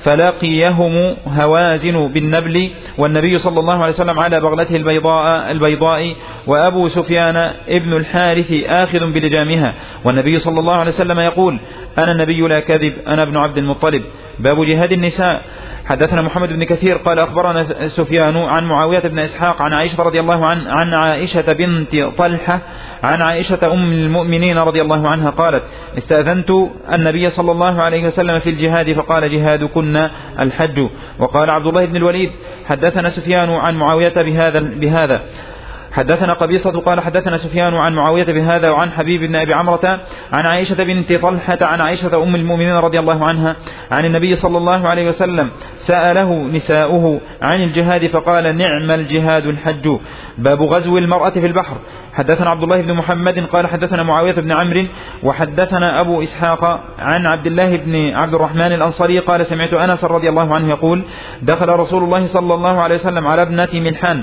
فلاقيهم هوازن بالنبل والنبي صلى الله عليه وسلم على بغلته البيضاء البيضاء وأبو سفيان ابن الحارث آخذ بلجامها والنبي صلى الله عليه وسلم يقول أنا النبي لا كذب أنا ابن عبد المطلب. باب جهاد النساء. حدثنا محمد بن كثير قال أخبرنا سفيان عن معاوية بن إسحاق عن عائشة رضي الله عن عن عائشة بنت طلحة عن عائشة أم المؤمنين رضي الله عنها قالت استأذنت النبي صلى الله عليه وسلم في الجهاد فقال جهادكن الحج. وقال عبد الله بن الوليد حدثنا سفيان عن معاوية بهذا بهذا حدثنا قبيصة قال حدثنا سفيان عن معاوية بهذا وعن حبيب بن أبي عمرة عن عائشة بنت طلحة عن عائشة أم المؤمنين رضي الله عنها عن النبي صلى الله عليه وسلم سأله نساؤه عن الجهاد فقال نعم الجهاد الحج. باب غزو المرأة في البحر. حدثنا عبد الله بن محمد قال حدثنا معاوية بن عمرو وحدثنا أبو إسحاق عن عبد الله بن عبد الرحمن الأنصاري قال سمعت أنس رضي الله عنه يقول دخل رسول الله صلى الله عليه وسلم على ابنة ملحان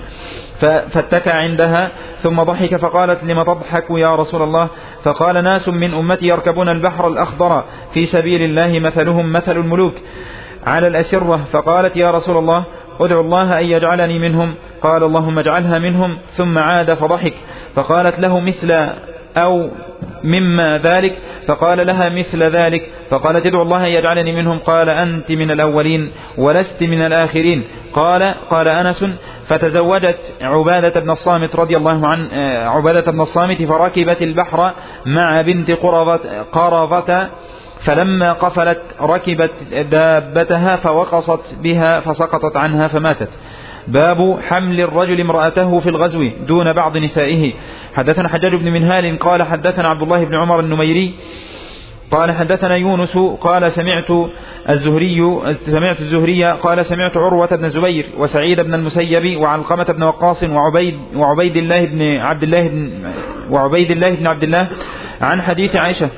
فاتكى عندها ثم ضحك فقالت لم تضحك يا رسول الله؟ فقال ناس من أمتي يركبون البحر الأخضر في سبيل الله مثلهم مثل الملوك على الأسرة. فقالت يا رسول الله ادعو الله أن يجعلني منهم. قال اللهم اجعلها منهم. ثم عاد فضحك فقالت له مثل أو مما ذلك؟ فقال لها مثل ذلك. فقالت ادعو الله أن يجعلني منهم. قال أنت من الأولين ولست من الآخرين. قال قال أنس فتزوجت عبادة بن الصامت رضي الله عنه عبادة بن الصامت فركبت البحر مع بنت قرظة, قرظة فلما قفلت ركبت دابتها فوقصت بها فسقطت عنها فماتت. باب حمل الرجل امرأته في الغزو دون بعض نسائه. حدثنا حجاج بن منهال قال حدثنا عبد الله بن عمر النميري قال حدثنا يونس قال سمعت الزهري سمعت الزهري قال سمعت عروة بن الزبير وسعيد بن المسيب وعلقمة بن وقاص وعبيد وعبيد الله بن عبد الله بن وعبيد الله بن عبد الله عن حديث عائشة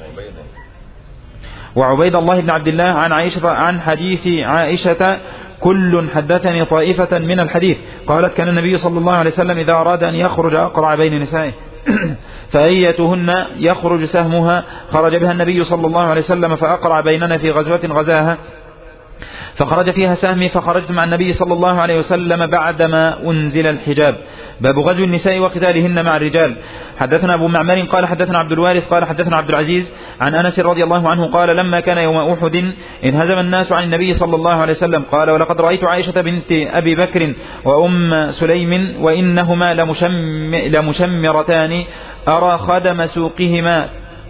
وعبيد الله بن عبد الله عن عائشة عن حديث عائشة كل حدثني طائفة من الحديث. قالت كان النبي صلى الله عليه وسلم إذا أراد أن يخرج أقرع بين نسائه. فأيتهن يخرج سهمها خرج بها النبي صلى الله عليه وسلم فأقرع بيننا في غزوة غزاها فخرج فيها سهمي فخرجت مع النبي صلى الله عليه وسلم بعدما أنزل الحجاب. باب غزو النساء وقتالهن مع الرجال. حدثنا أبو معمر قال حدثنا عبد الوارث قال حدثنا عبد العزيز عن أنس رضي الله عنه قال لما كان يوم أحد انهزم الناس عن النبي صلى الله عليه وسلم قال ولقد رأيت عائشة بنت أبي بكر وأم سليم وإنهما لمشم لمشمرتان أرى خدم سوقهما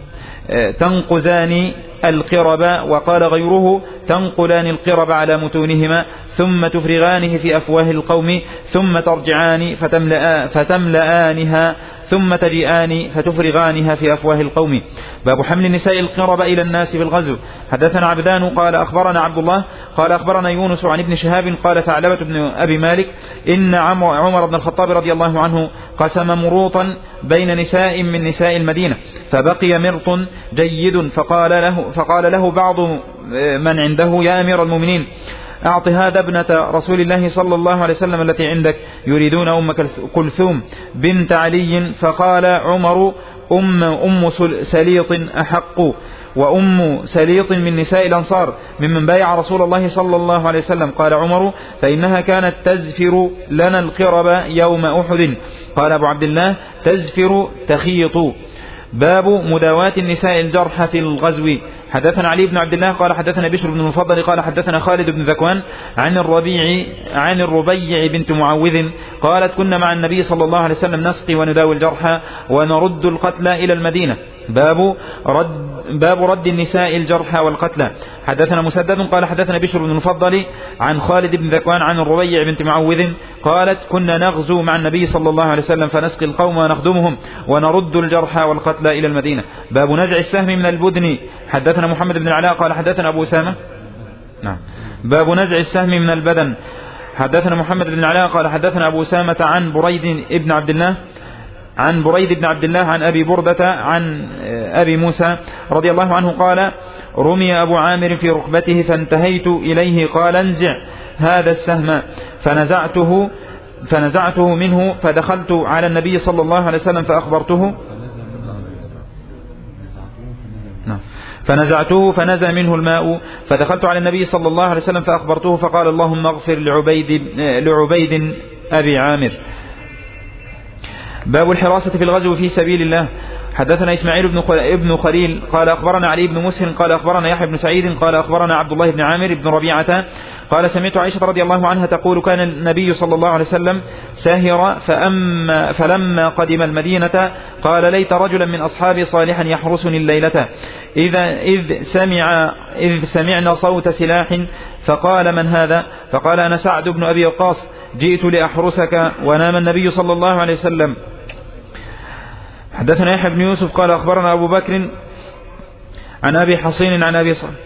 تنقزان القرب وقال غيره تنقلان القرب على متونهما ثم تفرغانه في أفواه القوم ثم ترجعان فتملأ فتملآنها ثم تجيئان فتفرغانها في أفواه القوم. باب حمل النساء القرب إلى الناس في الغزو. حدثنا عبدان قال أخبرنا عبد الله قال أخبرنا يونس عن ابن شهاب قال ثعلبة بن أبي مالك إن عمر بن الخطاب رضي الله عنه قسم مروطا بين نساء من نساء المدينة فبقي مرط جيد فقال له, فقال له بعض من عنده يا أمير المؤمنين أعط هذا ابنة رسول الله صلى الله عليه وسلم التي عندك يريدون أم كلثوم بنت علي فقال عمر أم, أم سليط أحق وأم سليط من نساء الأنصار ممن بايع رسول الله صلى الله عليه وسلم. قال عمر فإنها كانت تزفر لنا القرب يوم أحد. قال أبو عبد الله تزفر تخيط. باب مداواة النساء الجرح في الغزو. حدثنا علي بن عبد الله قال حدثنا بشر بن المفضل قال حدثنا خالد بن ذكوان عن الربيع عن الربيع بنت معوذ قالت كنا مع النبي صلى الله عليه وسلم نسقي ونداوي الجرحى ونرد القتلى إلى المدينة. باب رد باب رد النساء الجرحى والقتلى. حدثنا مسدد قال حدثنا بشر بن المفضل عن خالد بن ذكوان عن الربيع بنت معوذ قالت كنا نغزو مع النبي صلى الله عليه وسلم فنسقي القوم ونخدمهم ونرد الجرحى والقتلى إلى المدينة. باب نزع السهم من البدن. حدثنا محمد بن العلاء قال حدثنا أبو أسامة نعم باب نزع السهم من البدن. حدثنا محمد بن العلاء قال حدثنا أبو أسامة عن بريد بن عبد الله عن بريد بن عبد الله عن أبي بردة عن أبي موسى رضي الله عنه قال رمي أبو عامر في ركبته فانتهيت إليه قال انزع هذا السهم فنزعته فنزعته منه فدخلت على النبي صلى الله عليه وسلم فأخبرته فنزعته فنزع منه الماء فدخلت على النبي صلى الله عليه وسلم فأخبرته فقال اللهم اغفر لعبيد, لعبيد أبي عامر. باب الحراسة في الغزو في سبيل الله. حدثنا إسماعيل بن خليل قال أخبرنا علي بن مسهر قال أخبرنا يحيى بن سعيد قال أخبرنا عبد الله بن عامر بن ربيعة قال سمعت عائشة رضي الله عنها تقول كان النبي صلى الله عليه وسلم ساهر فأما فلما قدم المدينة قال ليت رجلا من أصحابي صالحا يحرسني الليلة إذا إذ سمع إذ سمعنا صوت سلاح فقال من هذا فقال أنا سعد بن أبي وقاص جئت لأحرسك ونام النبي صلى الله عليه وسلم. حدثنا يحيى بن يوسف قال أخبرنا أبو بكر عن أبي حصين عن أبي صالح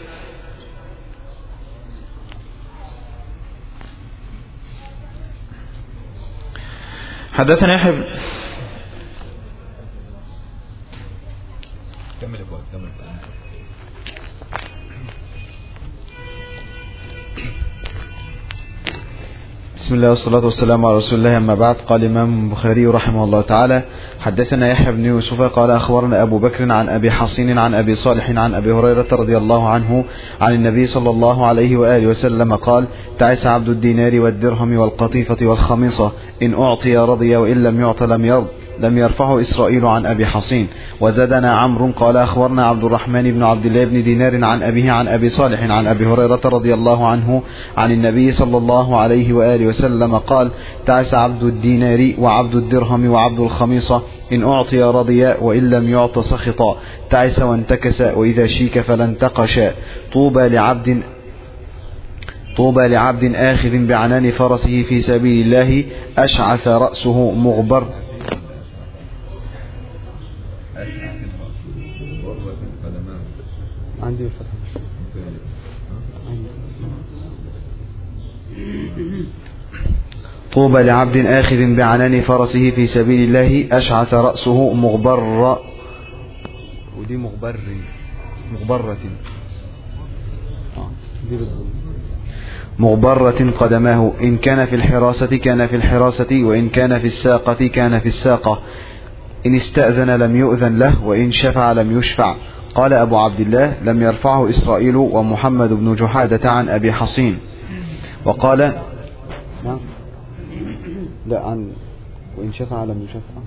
حدثنا يحيى بن بسم الله والصلاة والسلام على رسول الله. أما بعد قال الإمام البخاري رحمه الله تعالى حدثنا يحيى بن يوسف قال أخبرنا أبو بكر عن أبي حصين عن أبي صالح عن أبي هريرة رضي الله عنه عن النبي صلى الله عليه وآله وسلم قال تعس عبد الدينار والدرهم والقطيفة والخميصة إن أعطي رضي وإن لم يعط لم يرض لم يرفعه إسرائيل عن أبي حصين. وزادنا عمرو قال أخبرنا عبد الرحمن بن عبد الله بن دينار عن أبيه عن أبي صالح عن أبي هريرة رضي الله عنه عن النبي صلى الله عليه وآله وسلم قال تعس عبد الدينار وعبد الدرهم وعبد الخميصة إن أعطي رضي وإن لم يعط سخطا تعس وانتكس وإذا شيك فلا انتقش. طوبى لعبد طوبى لعبد آخذ بعنان فرسه في سبيل الله أشعث رأسه مغبر عندي الفتح طوبى لعبد آخذ بعنان فرسه في سبيل الله أشعث رأسه مغبر ودي مغبر مغبرة مغبرة قدماه إن كان في الحراسة كان في الحراسة وإن كان في الساقة كان في الساقة. إن استأذن لم يؤذن له وإن شفع لم يشفع. قال أبو عبد الله لم يرفعه إسرائيل ومحمد بن جحادة عن أبي حصين. وقال لا عن وإن شفع لم يشفع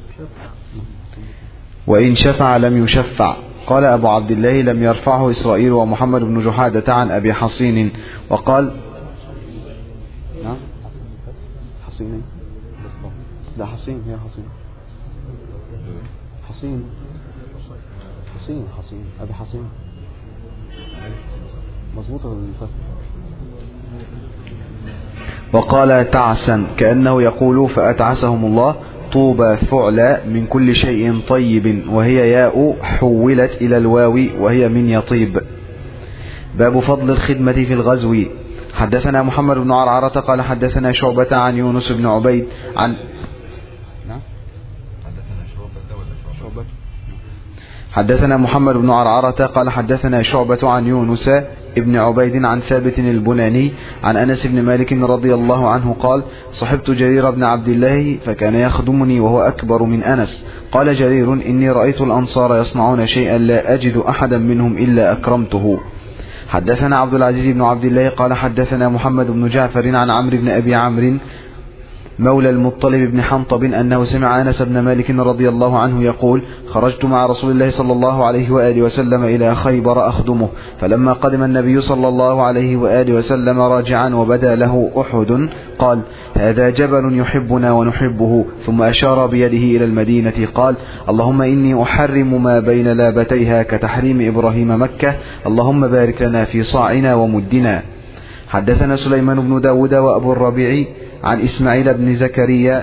وإن شفع لم يشفع. قال أبو عبد الله لم يرفعه إسرائيل ومحمد بن جحادة عن أبي حصين. وقال نعم حصين لا حصين هي حصين حصين حصين حصين أبي حصين مظبوطة الفتح. وقال تعسا كأنه يقول فأتعسهم الله طوبى فعلى من كل شيء طيب وهي ياء حولت إلى الواو وهي من يطيب. باب فضل الخدمة في الغزو. حدثنا محمد بن عرعرة قال حدثنا شعبة عن يونس بن عبيد عن حدثنا محمد بن عرعرة قال حدثنا شعبة عن يونس ابن عبيد عن ثابت البناني عن أنس بن مالك رضي الله عنه قال صحبت جرير بن عبد الله فكان يخدمني وهو أكبر من أنس. قال جرير إني رأيت الأنصار يصنعون شيئا لا أجد أحدا منهم إلا أكرمته. حدثنا عبد العزيز بن عبد الله قال حدثنا محمد بن جعفر عن عمرو بن أبي عمرو مولى المطلب بن حنطب أنه سمع أنس بن مالك رضي الله عنه يقول خرجت مع رسول الله صلى الله عليه وآله وسلم إلى خيبر أخدمه فلما قدم النبي صلى الله عليه وآله وسلم راجعا وبدا له أحد قال هذا جبل يحبنا ونحبه ثم أشار بيده إلى المدينة قال اللهم إني أحرم ما بين لابتيها كتحريم إبراهيم مكة اللهم بارك لنا في صاعنا ومدنا. حدثنا سليمان بن داود وأبو الربيع عن إسماعيل بن زكريا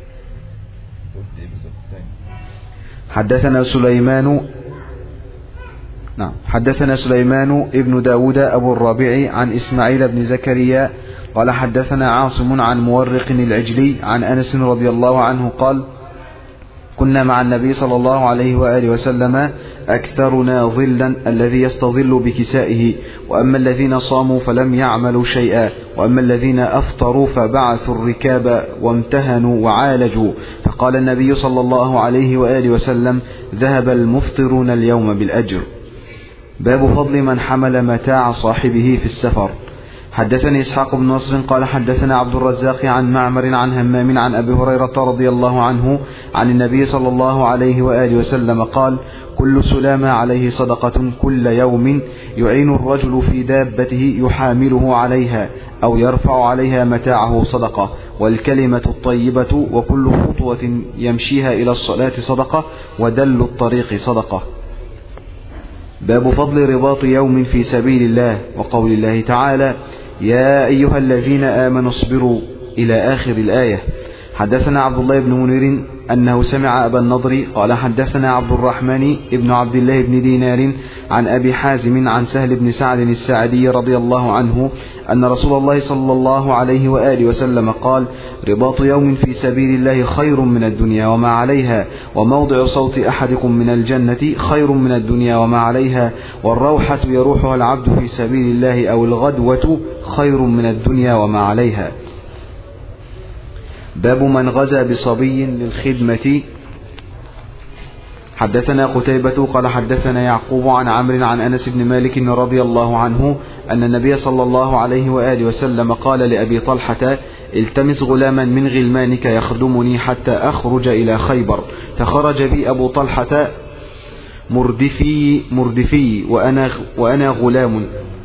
حدثنا سليمان نعم حدثنا سليمان ابن داود أبو الربيع عن إسماعيل بن زكريا قال حدثنا عاصم عن مورق العجلي عن أنس رضي الله عنه قال كنا مع النبي صلى الله عليه وآله وسلم أكثرنا ظلا الذي يستظل بكسائه وأما الذين صاموا فلم يعملوا شيئا وأما الذين أفطروا فبعثوا الركاب وامتهنوا وعالجوا فقال النبي صلى الله عليه وآله وسلم ذهب المفطرون اليوم بالأجر. باب فضل من حمل متاع صاحبه في السفر. حدثني إسحاق بن نصر قال حدثنا عبد الرزاق عن معمر عن همام عن أبي هريرة رضي الله عنه عن النبي صلى الله عليه وآله وسلم قال كل سلامة عليه صدقة كل يوم يعين الرجل في دابته يحامله عليها أو يرفع عليها متاعه صدقة والكلمة الطيبة وكل خطوة يمشيها إلى الصلاة صدقة ودل الطريق صدقة. باب فضل رباط يوم في سبيل الله وقول الله تعالى يا أيها الذين آمنوا اصبروا إلى آخر الآية. حدثنا عبد الله بن منير أنه سمع أبا النضر قال حدثنا عبد الرحمن ابن عبد الله بن دينار عن أبي حازم عن سهل بن سعد الساعدي رضي الله عنه أن رسول الله صلى الله عليه وآله وسلم قال رباط يوم في سبيل الله خير من الدنيا وما عليها وموضع صوت أحدكم من الجنة خير من الدنيا وما عليها والروحة يروحها العبد في سبيل الله أو الغدوة خير من الدنيا وما عليها. باب من غزا بصبي للخدمة. حدثنا قتيبة قال حدثنا يعقوب عن عمرو عن أنس بن مالك رضي الله عنه أن النبي صلى الله عليه وآله وسلم قال لأبي طلحة التمس غلاما من غلمانك يخدمني حتى أخرج إلى خيبر فخرج بي أبو طلحة مردفي مردفي وأنا, وأنا غلام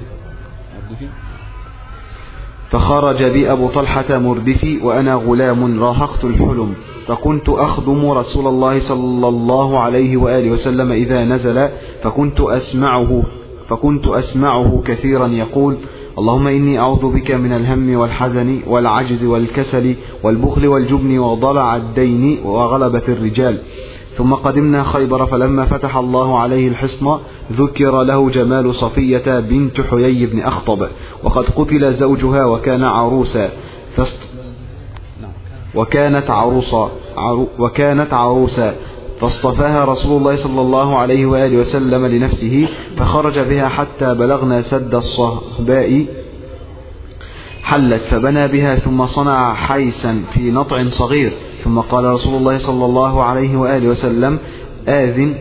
فخرج بي أبو طلحة مردفي وأنا غلام راهقت الحلم فكنت أخدم رسول الله صلى الله عليه وآله وسلم إذا نزل فكنت أسمعه فكنت أسمعه كثيرا يقول اللهم إني أعوذ بك من الهم والحزن والعجز والكسل والبخل والجبن وضلع الدين وغلبة الرجال. ثم قدمنا خيبر فلما فتح الله عليه الحصن ذكر له جمال صفية بنت حيي بن أخطب وقد قتل زوجها وكان عروسا فاست... وكانت عروسا عرو... وكانت عروسا فاصطفاها رسول الله صلى الله عليه وآله وسلم لنفسه فخرج بها حتى بلغنا سد الصهباء حلت فبنى بها ثم صنع حيسا في نطع صغير ثم قال رسول الله صلى الله عليه وآله وسلم آذن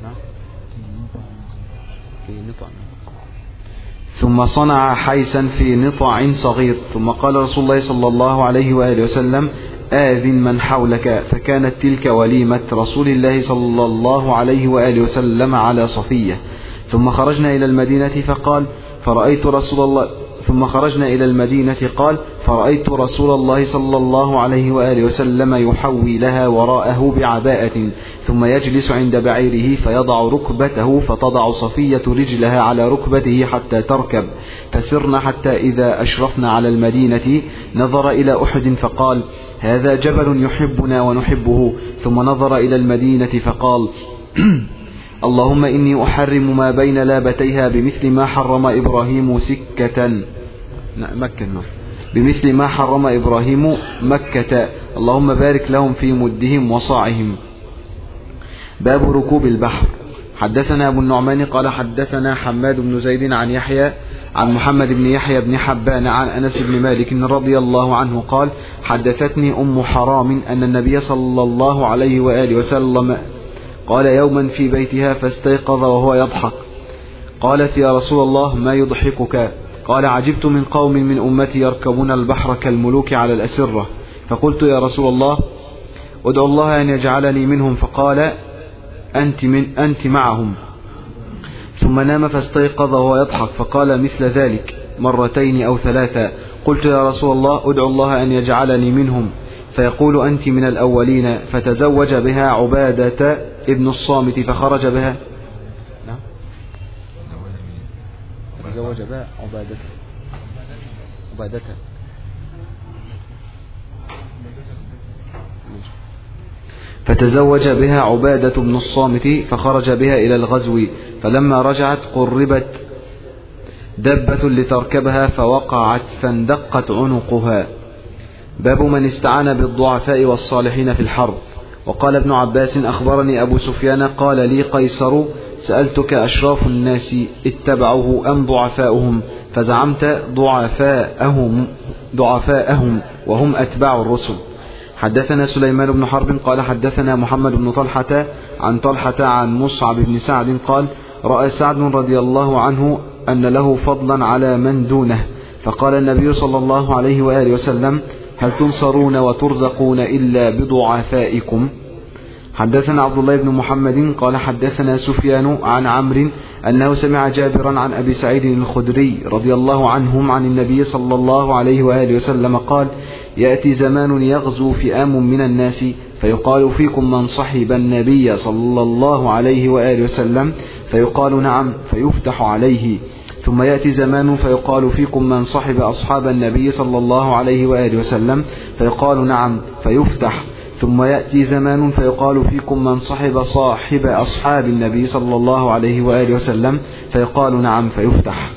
ثم صنع حيسا في نطع صغير. ثم قال رسول الله صلى الله عليه وآله وسلم آذن من حولك. فكانت تلك وليمة رسول الله صلى الله عليه وآله وسلم على صفية. ثم خرجنا إلى المدينة فقال فرأيت رسول الله ثم خرجنا إلى المدينة قال فرأيت رسول الله صلى الله عليه وآله وسلم يحوي لها وراءه بعباءة ثم يجلس عند بعيره فيضع ركبته فتضع صفية رجلها على ركبته حتى تركب. فسرنا حتى إذا أشرفنا على المدينة نظر إلى أحد فقال هذا جبل يحبنا ونحبه. ثم نظر إلى المدينة فقال اللهم إني أحرم ما بين لابتيها بمثل ما حرم إبراهيم سكة مكة بمثل ما حرم إبراهيم مكة. اللهم بارك لهم في مدهم وصاعهم. باب ركوب البحر. حدثنا أبو النعمان قال حدثنا حماد بن زيد عن يحيى عن محمد بن يحيى بن حبان عن أنس بن مالك رضي الله عنه قال حدثتني أم حرام أن النبي صلى الله عليه وآله وسلم قال يوما في بيتها فاستيقظ وهو يضحك. قالت يا رسول الله ما يضحكك؟ قال عجبت من قوم من أمتي يركبون البحر كالملوك على الأسرة. فقلت يا رسول الله ادعو الله أن يجعلني منهم. فقال أنت, من أنت معهم. ثم نام فاستيقظ وهو يضحك فقال مثل ذلك مرتين أو ثلاثة. قلت يا رسول الله ادعو الله أن يجعلني منهم. فيقول أنت من الأولين. فتزوج بها عبادة ابن الصامت فخرج بها نعم تزوج بها عبادة عبادة فتزوج بها عبادة بن الصامت فخرج بها إلى الغزو. فلما رجعت قربت دبة لتركبها فوقعت فاندقت عنقها. باب من استعان بالضعفاء والصالحين في الحرب. وقال ابن عباس أخبرني أبو سفيان قال لي قيصر سألتك أشراف الناس اتبعوه أم ضعفاؤهم؟ فزعمت ضعفاءهم, ضعفاءهم وهم أتباع الرسل. حدثنا سليمان بن حرب قال حدثنا محمد بن طلحة عن طلحة عن مصعب بن سعد قال رأى سعد رضي الله عنه أن له فضلا على من دونه. فقال النبي صلى الله عليه وآله وسلم هل تنصرون وترزقون إلا بضعفائكم؟ حدثنا عبد الله بن محمد قال حدثنا سفيان عن عمرو أنه سمع جابرا عن أبي سعيد الخدري رضي الله عنهم عن النبي صلى الله عليه وآله وسلم قال يأتي زمان يغزو فئام من الناس فيقال فيكم من صحب النبي صلى الله عليه وآله وسلم فيقال نعم فيفتح عليه. ثم يأتي زمان فيقال فيكم من صحب أصحاب النبي صلى الله عليه وآله وسلم فيقال نعم فيفتح. ثم يأتي زمان فيقال فيكم من صحب صاحب أصحاب النبي صلى الله عليه وآله وسلم فيقال نعم فيفتح.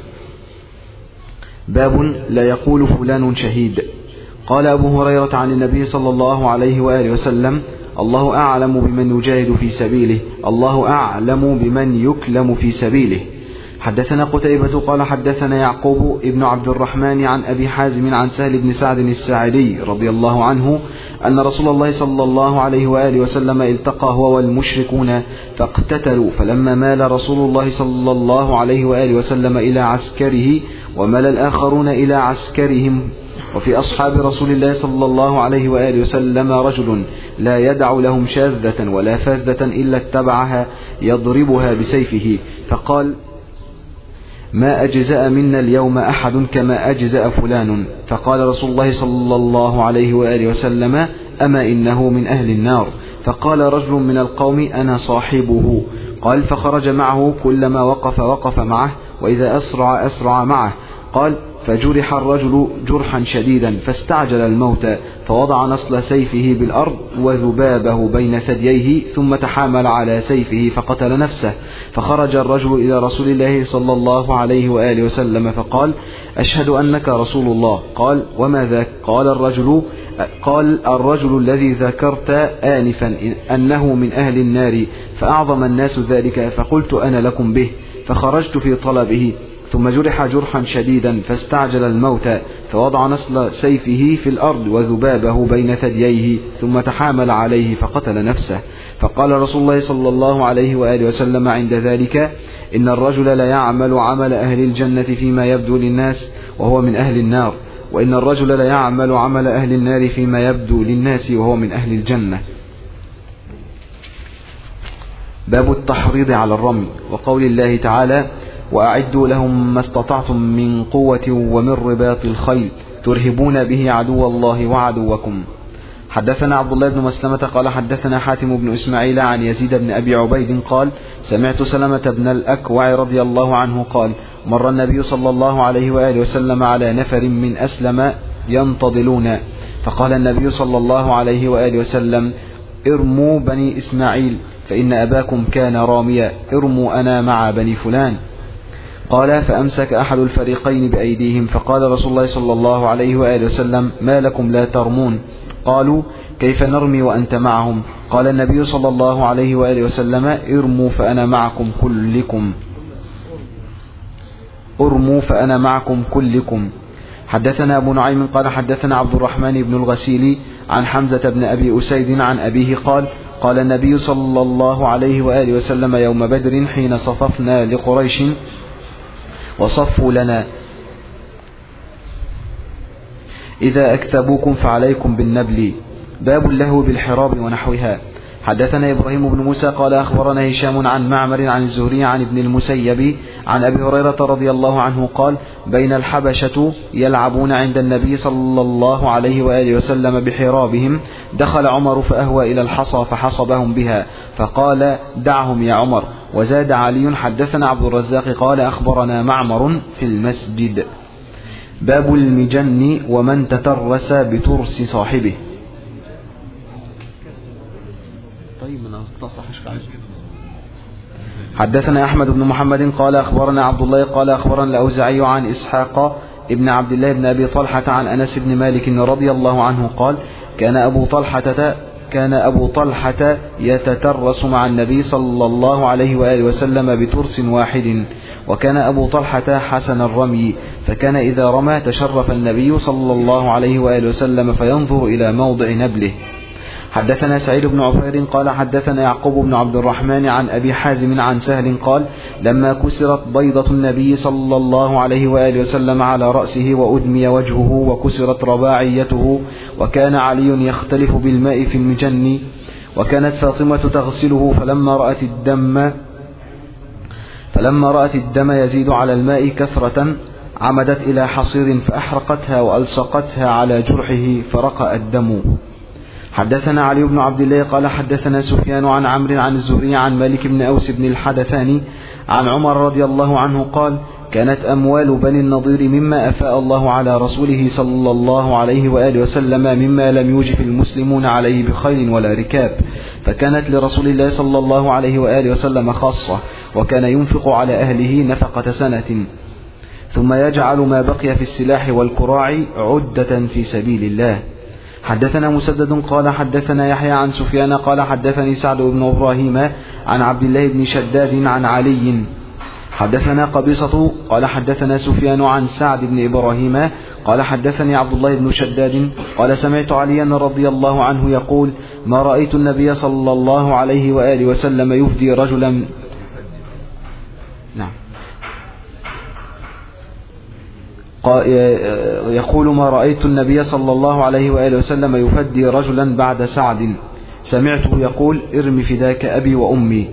باب لا يقول فلان شهيد. قال أبو هريرة عن النبي صلى الله عليه وآله وسلم الله أعلم بمن يجاهد في سبيله الله أعلم بمن يكلم في سبيله. حدثنا قتيبة قال حدثنا يعقوب ابن عبد الرحمن عن أبي حازم عن سهل بن سعد الساعدي رضي الله عنه أن رسول الله صلى الله عليه وآله وسلم التقى هو والمشركون فاقتتلوا. فلما مال رسول الله صلى الله عليه وآله وسلم إلى عسكره ومال الآخرون إلى عسكرهم. وفي أصحاب رسول الله صلى الله عليه وآله وسلم رجل لا يدع لهم شاذة ولا فاذة إلا اتبعها يضربها بسيفه. فقال ما أجزأ منا اليوم أحد كما أجزأ فلان. فقال رسول الله صلى الله عليه وآله وسلم أما إنه من أهل النار. فقال رجل من القوم أنا صاحبه. قال فخرج معه كلما وقف وقف معه وإذا أسرع أسرع معه. قال فجرح الرجل جرحا شديدا فاستعجل الموت فوضع نصل سيفه بالأرض وذبابه بين ثدييه ثم تحامل على سيفه فقتل نفسه. فخرج الرجل إلى رسول الله صلى الله عليه وآله وسلم فقال أشهد أنك رسول الله. قال وما ذاك؟ قال الرجل قال الرجل الذي ذكرت آنفا أنه من أهل النار فأعظم الناس ذلك فقلت أنا لكم به. فخرجت في طلبه ثم جرح جرحا شديدا فاستعجل الموت فوضع نصل سيفه في الأرض وذبابه بين ثدييه ثم تحامل عليه فقتل نفسه. فقال رسول الله صلى الله عليه وآله وسلم عند ذلك: إن الرجل لا يعمل عمل أهل الجنة فيما يبدو للناس وهو من أهل النار، وإن الرجل لا يعمل عمل أهل النار فيما يبدو للناس وهو من أهل الجنة. باب التحريض على الرمي، وقول الله تعالى: وأعدوا لهم ما استطعتم من قوة ومن رباط الخيل ترهبون به عدو الله وعدوكم. حدثنا عبد الله بن مسلمة قال حدثنا حاتم بن إسماعيل عن يزيد بن أبي عبيد قال: سمعت سلمة بن الأكوع رضي الله عنه قال: مر النبي صلى الله عليه وآله وسلم على نفر من أسلم ينتظلون، فقال النبي صلى الله عليه وآله وسلم: ارموا بني إسماعيل فإن أباكم كان راميا، ارموا أنا مع بني فلان. قال: فأمسك أحد الفريقين بأيديهم، فقال رسول الله صلى الله عليه وآله وسلم: ما لكم لا ترمون؟ قالوا: كيف نرمي وأنت معهم؟ قال النبي صلى الله عليه وآله وسلم: ارموا فأنا معكم كلكم، ارموا فأنا معكم كلكم. حدثنا أبو نعيم قال حدثنا عبد الرحمن بن الغسيل عن حمزة بن أبي أسيد عن أبيه قال: قال النبي صلى الله عليه وآله وسلم يوم بدر حين صففنا لقريش وصفوا لنا: إذا أكثبوكم فعليكم بالنبل. باب اللهو بالحراب ونحوها. حدثنا إبراهيم بن موسى قال أخبرنا هشام عن معمر عن الزهري عن ابن المسيب عن أبي هريرة رضي الله عنه قال: بين الحبشة يلعبون عند النبي صلى الله عليه وآله وسلم بحرابهم، دخل عمر فأهوى إلى الحصى فحصبهم بها، فقال: دعهم يا عمر. وزاد علي: حدثنا عبد الرزاق قال أخبرنا معمر في المسجد. باب المجن ومن تترس بترس صاحبه. حدثنا أحمد بن محمد قال أخبرنا عبد الله قال أخبرنا الأوزاعي عن إسحاق ابن عبد الله بن أبي طلحة عن أنس بن مالك رضي الله عنه قال: كان أبو طلحة كان أبو طلحة يتترس مع النبي صلى الله عليه وآله وسلم بترس واحد، وكان أبو طلحة حسن الرمي، فكان إذا رمى تشرف النبي صلى الله عليه وآله وسلم فينظر إلى موضع نبله. حدثنا سعيد بن عفير قال حدثنا يعقوب بن عبد الرحمن عن أبي حازم عن سهل قال: لما كسرت بيضة النبي صلى الله عليه وآله وسلم على رأسه وأدمي وجهه وكسرت رباعيته، وكان علي يختلف بالماء في المجن، وكانت فاطمة تغسله، فلما رأت الدم فلما رأت الدم يزيد على الماء كثرة عمدت إلى حصير فأحرقتها وألصقتها على جرحه فرقأ الدم. حدثنا علي بن عبد الله قال حدثنا سفيان عن عمرو عن الزهري عن مالك بن أوس بن الحدثاني عن عمر رضي الله عنه قال: كانت أموال بني النضير مما أفاء الله على رسوله صلى الله عليه وآله وسلم مما لم يوجف المسلمون عليه بخيل ولا ركاب، فكانت لرسول الله صلى الله عليه وآله وسلم خاصة، وكان ينفق على أهله نفقة سنة، ثم يجعل ما بقي في السلاح والكراع عدة في سبيل الله. حدثنا مسدد قال حدثنا يحيى عن سفيان قال حدثني سعد بن إبراهيم عن عبد الله بن شداد عن علي. حدثنا قبيصة قال حدثنا سفيان عن سعد بن إبراهيم قال حدثني عبد الله بن شداد قال: سمعت عليا رضي الله عنه يقول: ما رأيت النبي صلى الله عليه وآله وسلم يفدي رجلا. نعم. يقول: ما رأيت النبي صلى الله عليه وآله وسلم يفدي رجلا بعد سعد، سمعته يقول: ارم فداك أبي وأمي.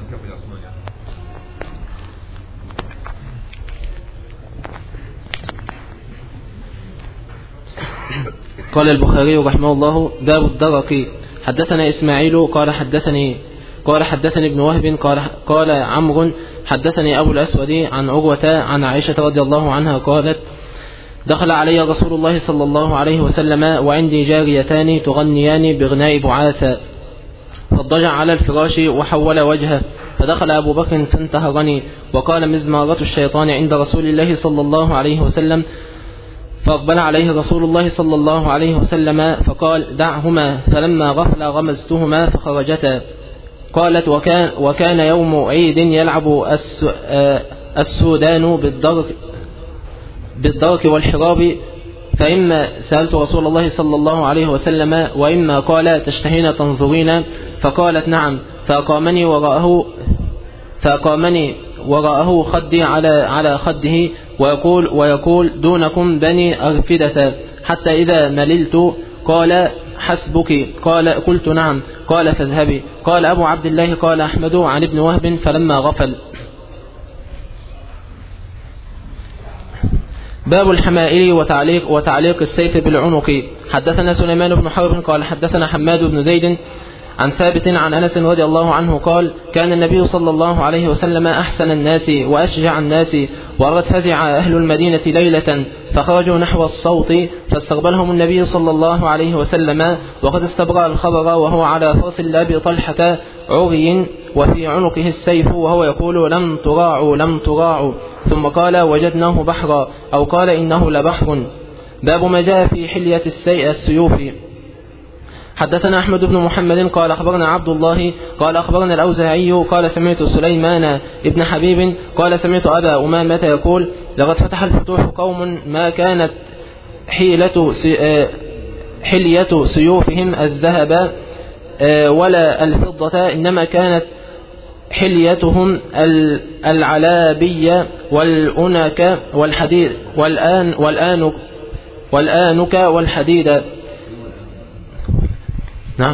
قال البخاري رحمه الله: باب الدرق. حدثنا إسماعيل قال حدثني قال حدثني ابن وهب قال قال عمرو حدثني أبو الأسود عن عروة عن عائشة رضي الله عنها قالت: دخل علي رسول الله صلى الله عليه وسلم وعندي جاريتان تغنيان بغناء بعاث، فاضطجع على الفراش وحول وجهه، فدخل أبو بكر فانتهرني وقال: مزمارة الشيطان عند رسول الله صلى الله عليه وسلم. فأقبل عليه رسول الله صلى الله عليه وسلم فقال: دعهما، فلما غفل غمزتهما فخرجتا. قالت: وكان, وكان يوم عيد يلعب السودان بالدرك, بالدرك والحراب، فإما سألت رسول الله صلى الله عليه وسلم وإما قال تشتهين تنظرين، فقالت نعم، فأقامني وراءه فأقامني وراءه خدي على على خده ويقول ويقول دونكم بني أرفدة، حتى إذا مللت قال حسبك، قال قلت نعم، قال فاذهبي. قال أبو عبد الله قال أحمد عن ابن وهب فلما غفل. باب الحمائل وتعليق, وتعليق السيف بالعنق. حدثنا سليمان بن حرب قال حدثنا حماد بن زيد عن ثابت عن أنس رضي الله عنه قال كان النبي صلى الله عليه وسلم أحسن الناس وأشجع الناس، وقد فزع أهل المدينة ليلة فخرجوا نحو الصوت فاستقبلهم النبي صلى الله عليه وسلم وقد استبرأ الخبر وهو على فرس لأبي طلحة عري وفي عنقه السيف وهو يقول لم تراعوا لم تراعوا، ثم قال وجدناه بحرا أو قال إنه لبحر. باب ما جاء في حلية السيوف. حدثنا أحمد بن محمد قال أخبرنا عبد الله قال أخبرنا الأوزاعي قال سمعت سليمان ابن حبيب قال سمعت أبا أمامة يقول لقد فتح الفتوح قوم ما كانت حيلة حلية سيوفهم الذهب ولا الفضة، إنما كانت حليتهم العلابية والأنك والحديد والآن والآنك والآنك والحديد. نعم.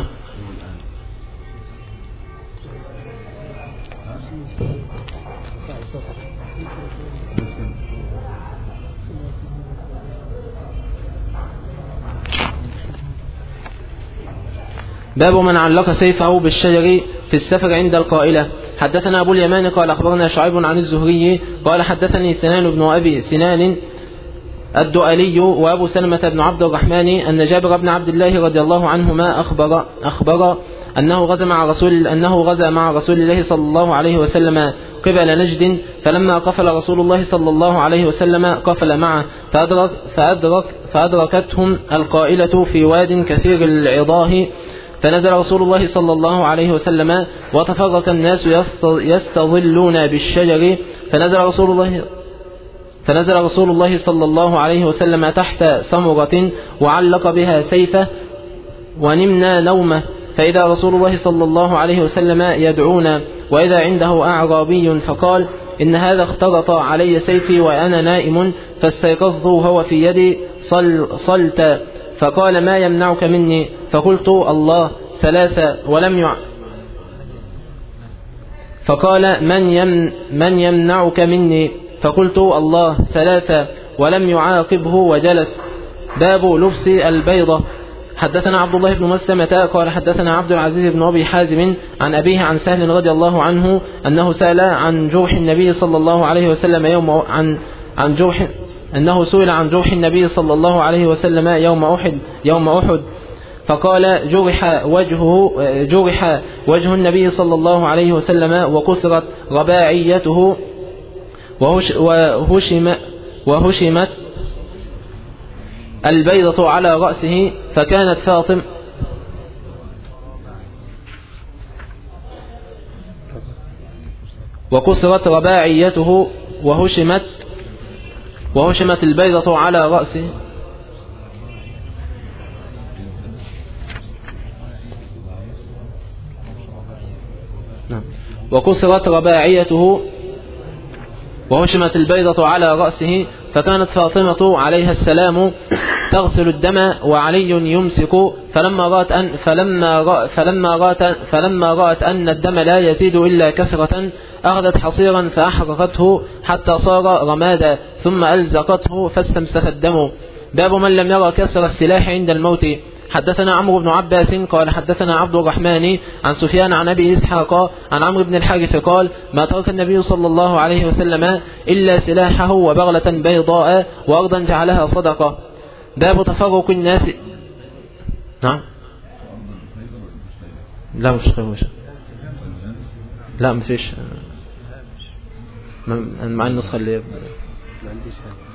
باب من علق سيفه بالشجر في السفر عند القائلة. حدثنا أبو اليمان قال أخبرنا شعيب عن الزهري قال حدثني سنان بن أبي سنان الدؤلي وأبو سلمة بن عبد الرحمن أن جابر بن عبد الله رضي الله عنهما أخبر, أخبر أنه غزا مع رسول أنه غزا مع رسول الله صلى الله عليه وسلم قبل نجد، فلما قفل رسول الله صلى الله عليه وسلم قفل معه فأدرك فأدرك فأدركتهم القائلة في واد كثير العضاه، فنزل رسول الله صلى الله عليه وسلم وتفرق الناس يستظلون بالشجر، فنزل رسول الله فنزل رسول الله صلى الله عليه وسلم تحت سمرة وعلق بها سيفه ونمنا نومه، فإذا رسول الله صلى الله عليه وسلم يدعونا وإذا عنده أعرابي فقال إن هذا اخترط علي سيفي وأنا نائم، فاستيقظت وهو في يدي صل صلت، فقال ما يمنعك مني؟ فقلت الله ثلاثة ولم يع... فقال من, يم... من يمنعك مني؟ فقلت الله ثلاثة ولم يعاقبه وجلس. باب لبس البيضة. حدثنا عبد الله بن مسلمة قال حدثنا عبد العزيز بن أبي حازم عن أبيه عن سهل رضي الله عنه أنه سأل عن جرح النبي صلى الله عليه وسلم يوم عن عن جرح أنه سئل عن جرح النبي صلى الله عليه وسلم يوم أحد يوم أحد فقال جرح وجهه جرح وجه النبي صلى الله عليه وسلم وكسرت رباعيته وهش وهشم وهشمت البيضة على رأسه، فكانت فاطمة وكسرت رباعيته وهشمت وهشمت البيضة على رأسه وكسرت رباعيته وهشمت البيضة على رأسه، فكانت فاطمة عليها السلام تغسل الدم وعلي يمسك، فلما رأت أن فلما رأت فلما رأت فلما رأت أن الدم لا يزيد إلا كثرة أخذت حصيرا فأحرقته حتى صار رمادا ثم ألزقته فاستمسك الدم. باب من لم يرى كسر السلاح عند الموت. حدثنا عمرو بن عباس قال حدثنا عبد الرحمن عن سفيان عن أبي إسحاق عن عمرو بن الحارث قال ما ترك النبي صلى الله عليه وسلم إلا سلاحه وبغلة بيضاء وأرضا جعلها صدقة. باب تفرق الناس. نعم لا مش مش لا مفيش مع النسخة اللي ما عنديش.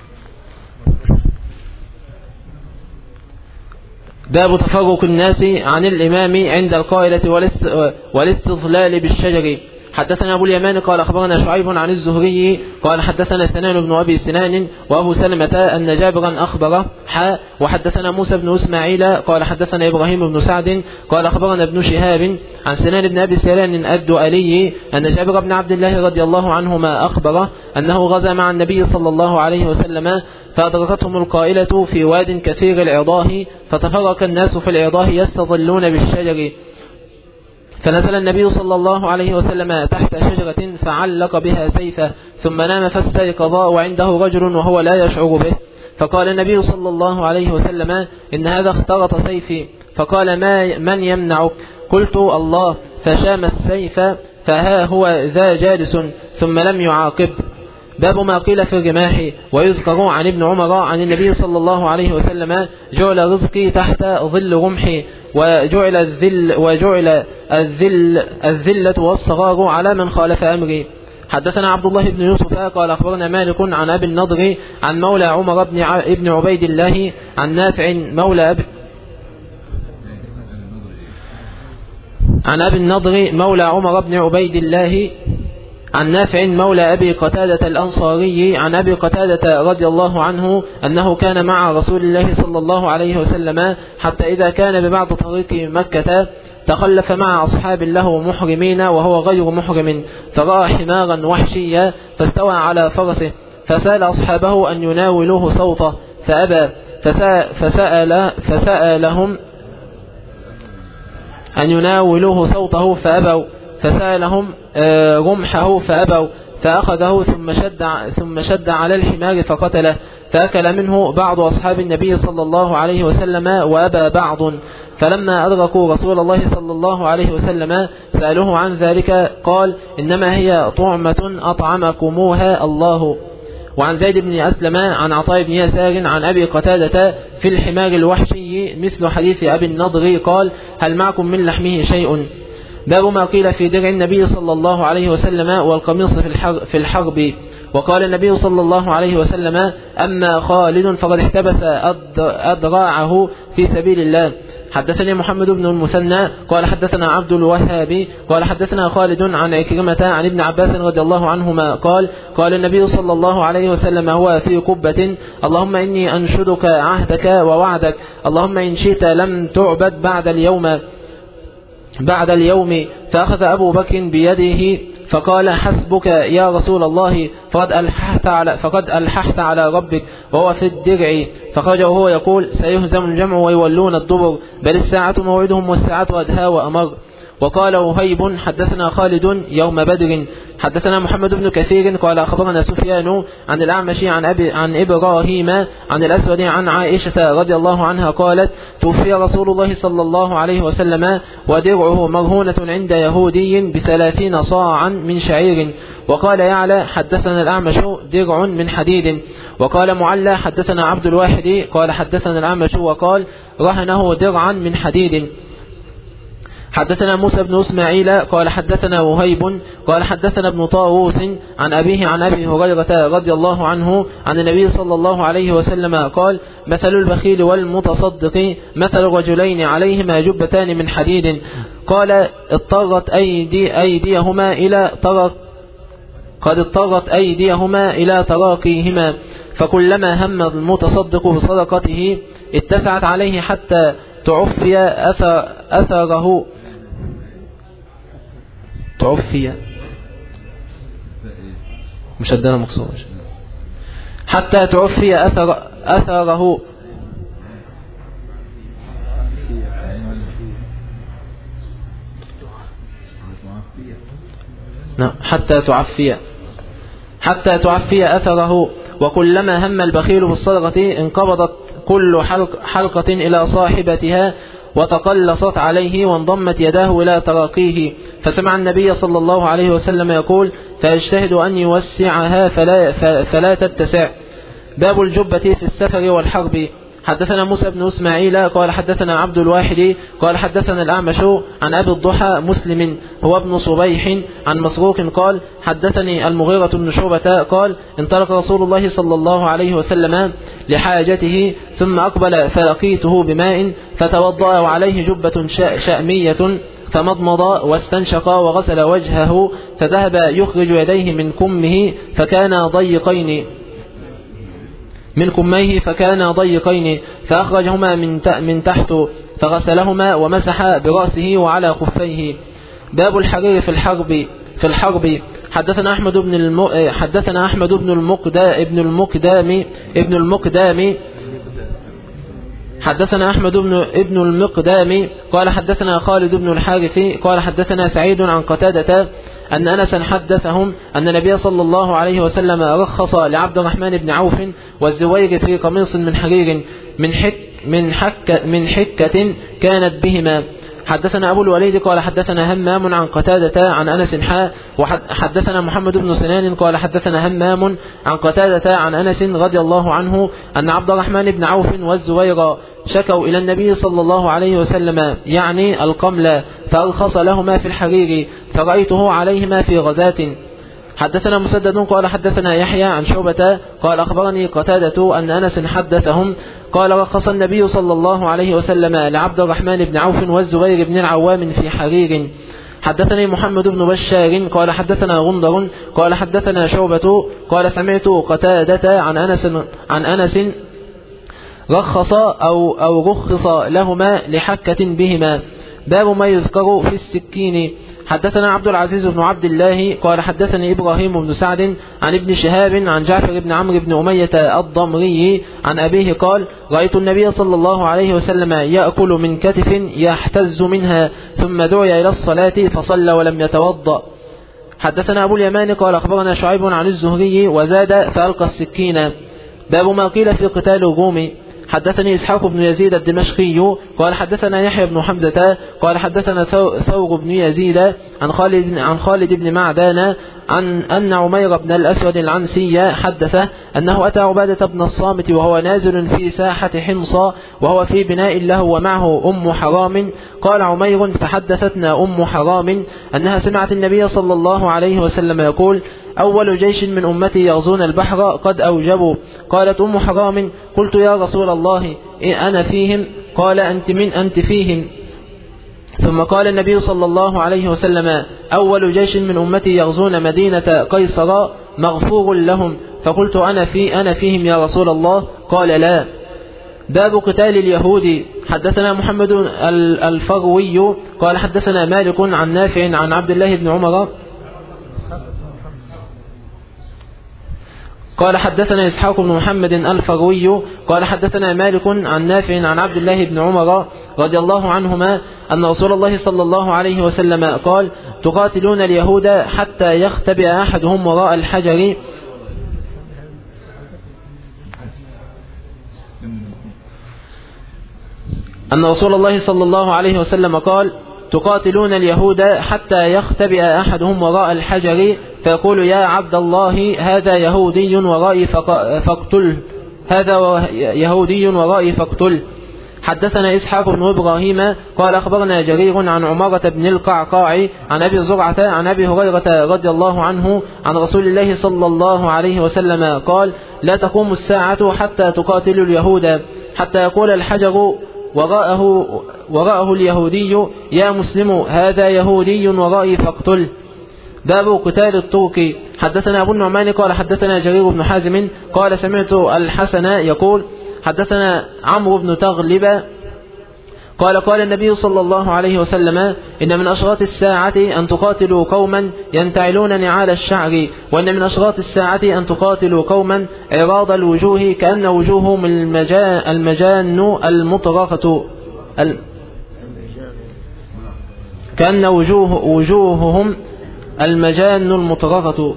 باب تفرق الناس عن الإمام عند القائلة والاستظلال بالشجر. حدثنا أبو اليمان قال أخبرنا شعيب عن الزهري قال حدثنا سنان بن أبي سنان وأبو سلمة أن جابرا أخبره حاء وحدثنا موسى بن إسماعيل قال حدثنا إبراهيم بن سعد قال أخبرنا ابن شهاب عن سنان بن أبي سنان الدؤلي أن جابر بن عبد الله رضي الله عنهما أخبره أنه غزا مع النبي صلى الله عليه وسلم فأدركتهم القائلة في واد كثير العضاه فتفرق الناس في العضاه يستظلون بالشجر فنزل النبي صلى الله عليه وسلم تحت شجرة فعلق بها سيفه ثم نام فاستيقظ وعنده رجل وهو لا يشعر به فقال النبي صلى الله عليه وسلم إن هذا اخترط سيفي فقال ما من يمنعك قلت الله فشام السيف فها هو ذا جالس ثم لم يعاقب. باب ما قيل في الرماح. ويذكر عن ابن عمر عن النبي صلى الله عليه وسلم جعل رزقي تحت ظل رمحي وجعل الذل وجعل الذل الذلة والصغار على من خالف أمري. حدثنا عبد الله بن يوسف قال أخبرنا مالك عن أبي النضر عن مولى عمر بن ابن عبيد الله عن نافع مولى أبي عن أبي النضر مولى عمر بن عبيد الله عن نافع مولى أبي قتادة الأنصاري عن أبي قتادة رضي الله عنه أنه كان مع رسول الله صلى الله عليه وسلم حتى إذا كان ببعض طريق مكة تخلف مع أصحاب له محرمين وهو غير محرم فرأى حمارا وحشيا فاستوى على فرسه فسأل أصحابه أن يناولوه صوته فأبى فسأل فسألهم أن يناولوه صوته فأبوا فسألهم رمحه فأبوا فأخذه ثم شد, ثم شد على الحمار فقتله فأكل منه بعض أصحاب النبي صلى الله عليه وسلم وأبى بعض. فلما أدركوا رسول الله صلى الله عليه وسلم سألوه عن ذلك قال إنما هي طعمة أطعمكموها الله. وعن زيد بن أسلم عن عطاء بن يسار عن أبي قتادة في الحمار الوحشي مثل حديث أبي النضر قال هل معكم من لحمه شيء. باب ما قيل في درع النبي صلى الله عليه وسلم والقميص في الحرب. وقال النبي صلى الله عليه وسلم أما خالد فقد احتبس أدراعه في سبيل الله. حدثني محمد بن المثنى قال حدثنا عبد الوهاب قال حدثنا خالد عن عكرمة عن ابن عباس رضي الله عنهما قال قال النبي صلى الله عليه وسلم هو في قبة اللهم إني أنشدك عهدك ووعدك اللهم إن شئت لم تعبد بعد اليوم بعد اليوم. فأخذ أبو بكر بيده فقال حسبك يا رسول الله فقد ألححت على, فقد ألححت على ربك وهو في الدرع. فخرج وهو يقول سيهزم الجمع ويولون الدبر بل الساعة موعدهم والساعة أدهى وأمر. وقال وهيب حدثنا خالد يوم بدر. حدثنا محمد بن كثير قال أخبرنا سفيان عن الأعمش عن, أبي عن إبراهيم عن الأسود عن عائشة رضي الله عنها قالت توفي رسول الله صلى الله عليه وسلم ودرعه مرهونة عند يهودي بثلاثين صاعا من شعير. وقال يعلى حدثنا الأعمش درع من حديد. وقال معلى حدثنا عبد الواحد قال حدثنا الأعمش وقال رهنه درعا من حديد. حدثنا موسى بن إسماعيل قال حدثنا وهيب قال حدثنا ابن طاووس عن أبيه عن أبي هريرة رضي الله عنه عن النبي صلى الله عليه وسلم قال مثل البخيل والمتصدق مثل رجلين عليهما جبتان من حديد قال اضطرت أيدي أيديهما إلى طرق قد اضطرت أيديهما إلى تراقيهما فكلما هم المتصدق بصدقته اتسعت عليه حتى تعفي أثر أثره تعفي مشدنا مقصود حتى تعفي أثر أثره نعم حتى تعفي حتى تعفي أثره. وكلما هم البخيل بالصدقة انقبضت كل حلق حلقة إلى صاحبتها وتقلصت عليه وانضمت يداه إلى تراقيه. فسمع النبي صلى الله عليه وسلم يقول فاجتهد أن يوسعها فلا, فلا تتسع. باب الجبة في السفر والحرب. حدثنا موسى بن إسماعيل قال حدثنا عبد الواحد قال حدثنا الأعمش عن أبي الضحى مسلم هو ابن صبيح عن مسروق قال حدثني المغيرة بن شعبة قال انطلق رسول الله صلى الله عليه وسلم لحاجته ثم أقبل فلقيته بماء فتوضأ وعليه جبة شأمية فمضمض واستنشق وغسل وجهه فذهب يخرج يديه من كمه فكان ضيقين من كميه فكان ضيقين فأخرجهما من من تحت فغسلهما ومسح برأسه وعلى خفيه. باب الحرير في الحرب في الحرب حدثنا أحمد بن الم... حدثنا أحمد بن المقدا ابن المقدام ابن المقدام حدثنا أحمد بن ابن المقدام قال حدثنا خالد بن الحارث قال حدثنا سعيد عن قتادة أن أنسا حدثهم أن النبي صلى الله عليه وسلم رخص لعبد الرحمن بن عوف والزوير في قميص من حرير من حك من حك من حكة كانت بهما. حدثنا أبو الوليد قال حدثنا همام عن قتادة عن أنس حاء وحدثنا محمد بن سنان قال حدثنا همام عن قتادة عن أنس رضي الله عنه أن عبد الرحمن بن عوف والزوير شكوا إلى النبي صلى الله عليه وسلم يعني القمل فأرخص لهما في الحرير فرأيته عليهما في غزاة. حدثنا مسدد قال حدثنا يحيى عن شعبة قال أخبرني قتادة أن أنس حدثهم قال رخص النبي صلى الله عليه وسلم لعبد الرحمن بن عوف والزبير بن العوام في حرير. حدثني محمد بن بشار قال حدثنا غندر قال حدثنا شعبة قال سمعت قتادة عن أنس عن أنس رخص أو أو رخص لهما لحكة بهما. باب ما يذكر في السكين. حدثنا عبد العزيز بن عبد الله قال حدثني إبراهيم بن سعد عن ابن شهاب عن جعفر بن عمرو بن أمية الضمري عن أبيه قال رأيت النبي صلى الله عليه وسلم يأكل من كتف يحتز منها ثم دعي إلى الصلاة فصلى ولم يتوضأ. حدثنا أبو اليمان قال أخبرنا شعيب عن الزهري وزاد فألقى السكين. باب ما قيل في قتال الروم. حدثني إسحاق بن يزيد الدمشقي قال حدثنا يحيى بن حمزة قال حدثنا ثور بن يزيد عن خالد عن خالد بن معدان عن أن عمير بن الأسود العنسي حدثه أنه أتى عبادة بن الصامت وهو نازل في ساحة حمص وهو في بناء له ومعه أم حرام. قال عمير فحدثتنا أم حرام أنها سمعت النبي صلى الله عليه وسلم يقول أول جيش من أمتي يغزون البحر قد أوجبوا. قالت أم حرام قلت يا رسول الله إيه أنا فيهم؟ قال أنت من أنت فيهم. ثم قال النبي صلى الله عليه وسلم أول جيش من أمتي يغزون مدينة قيصر مغفور لهم. فقلت أنا في أنا فيهم يا رسول الله؟ قال لا. باب قتال اليهود. حدثنا محمد الفروي قال حدثنا مالك عن نافع عن عبد الله بن عمر قال حدثنا إسحاق بن محمد الفروي قال حدثنا مالك عن نافع عن عبد الله بن عمر رضي الله عنهما أن رسول الله صلى الله عليه وسلم قال تقاتلون اليهود حتى يختبئ أحدهم وراء الحجر أن رسول الله صلى الله عليه وسلم قال تقاتلون اليهود حتى يختبئ أحدهم وراء الحجر فيقول يا عبد الله هذا يهودي ورائي فاقتله هذا يهودي ورائي فاقتله. حدثنا إسحاق بن إبراهيم قال أخبرنا جرير عن عمارة بن القعقاع عن أبي زرعة عن أبي هريرة رضي الله عنه عن رسول الله صلى الله عليه وسلم قال لا تقوم الساعة حتى تقاتلوا اليهود حتى يقول الحجر وراءه, وراءه اليهودي يا مسلم هذا يهودي ورائي فاقتله. باب قتال الترك. حدثنا أبو النعمان قال حدثنا جرير بن حازم قال سمعت الحسن يقول حدثنا عمرو بن تغلب قال قال النبي صلى الله عليه وسلم إن من أشراط الساعة أن تقاتلوا قوما ينتعلون نعال الشعر وإن من أشراط الساعة أن تقاتلوا قوما عراض الوجوه كأن وجوههم المجان المطرقة كأن وجوه وجوههم المجان المطرقة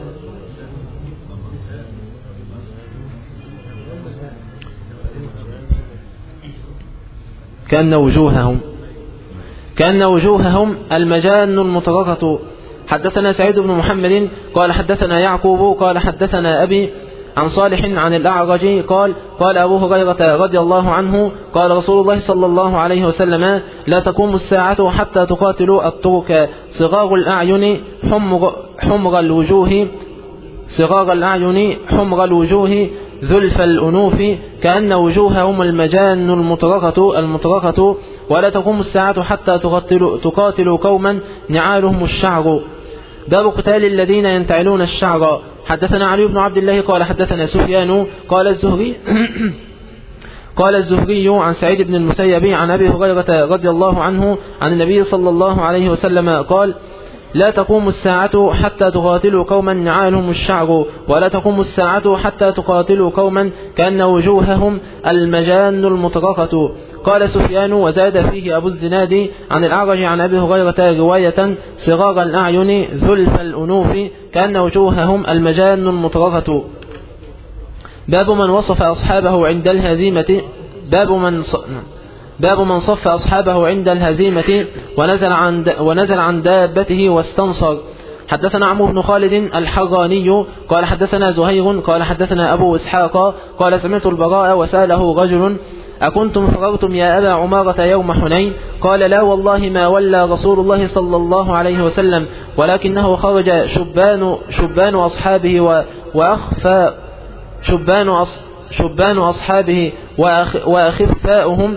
كأن وجوههم كأن وجوههم المجان المطرقة. حدثنا سعيد بن محمد قال حدثنا يعقوب قال حدثنا أبي عن صالح عن الأعرج قال قال أبو هريرة رضي الله عنه قال رسول الله صلى الله عليه وسلم لا تقوم الساعة حتى تقاتلوا الترك صغار الأعين حمر, حمر الوجوه صغار الأعين حمر الوجوه ذلف الأنوف كأن وجوههم المجان المطرقة المطرقة ولا تقوم الساعة حتى تقاتلوا, تقاتلوا قوما نعالهم الشعر. باب قتال الذين ينتعلون الشعر. حدثنا علي بن عبد الله قال حدثنا سفيان قال الزهري قال الزهري عن سعيد بن المسيب عن أبي هريرة رضي الله عنه عن النبي صلى الله عليه وسلم قال لا تقوم الساعة حتى تقاتلوا قوما نعالهم الشعر ولا تقوم الساعة حتى تقاتلوا قوما كأن وجوههم المجان المطرقة. قال سفيان وزاد فيه أبو الزناد عن الأعرج عن أبي هريرة رواية صغار الأعين ذلف الأنوف كأن وجوههم المجان المطرقة. باب من وصف أصحابه عند الهزيمة باب من ص... باب من صف أصحابه عند الهزيمة ونزل عن ونزل عن دابته واستنصر. حدثنا عمرو بن خالد الحراني قال حدثنا زهير قال حدثنا أبو إسحاق قال سمعت البراء وسأله رجل أكنتم فررتم يا أبا عمارة يوم حنين؟ قال لا والله ما ولى رسول الله صلى الله عليه وسلم ولكنه خرج شبان شبان أصحابه وأخفى شبان أص شبان أصحابه وأخفاؤهم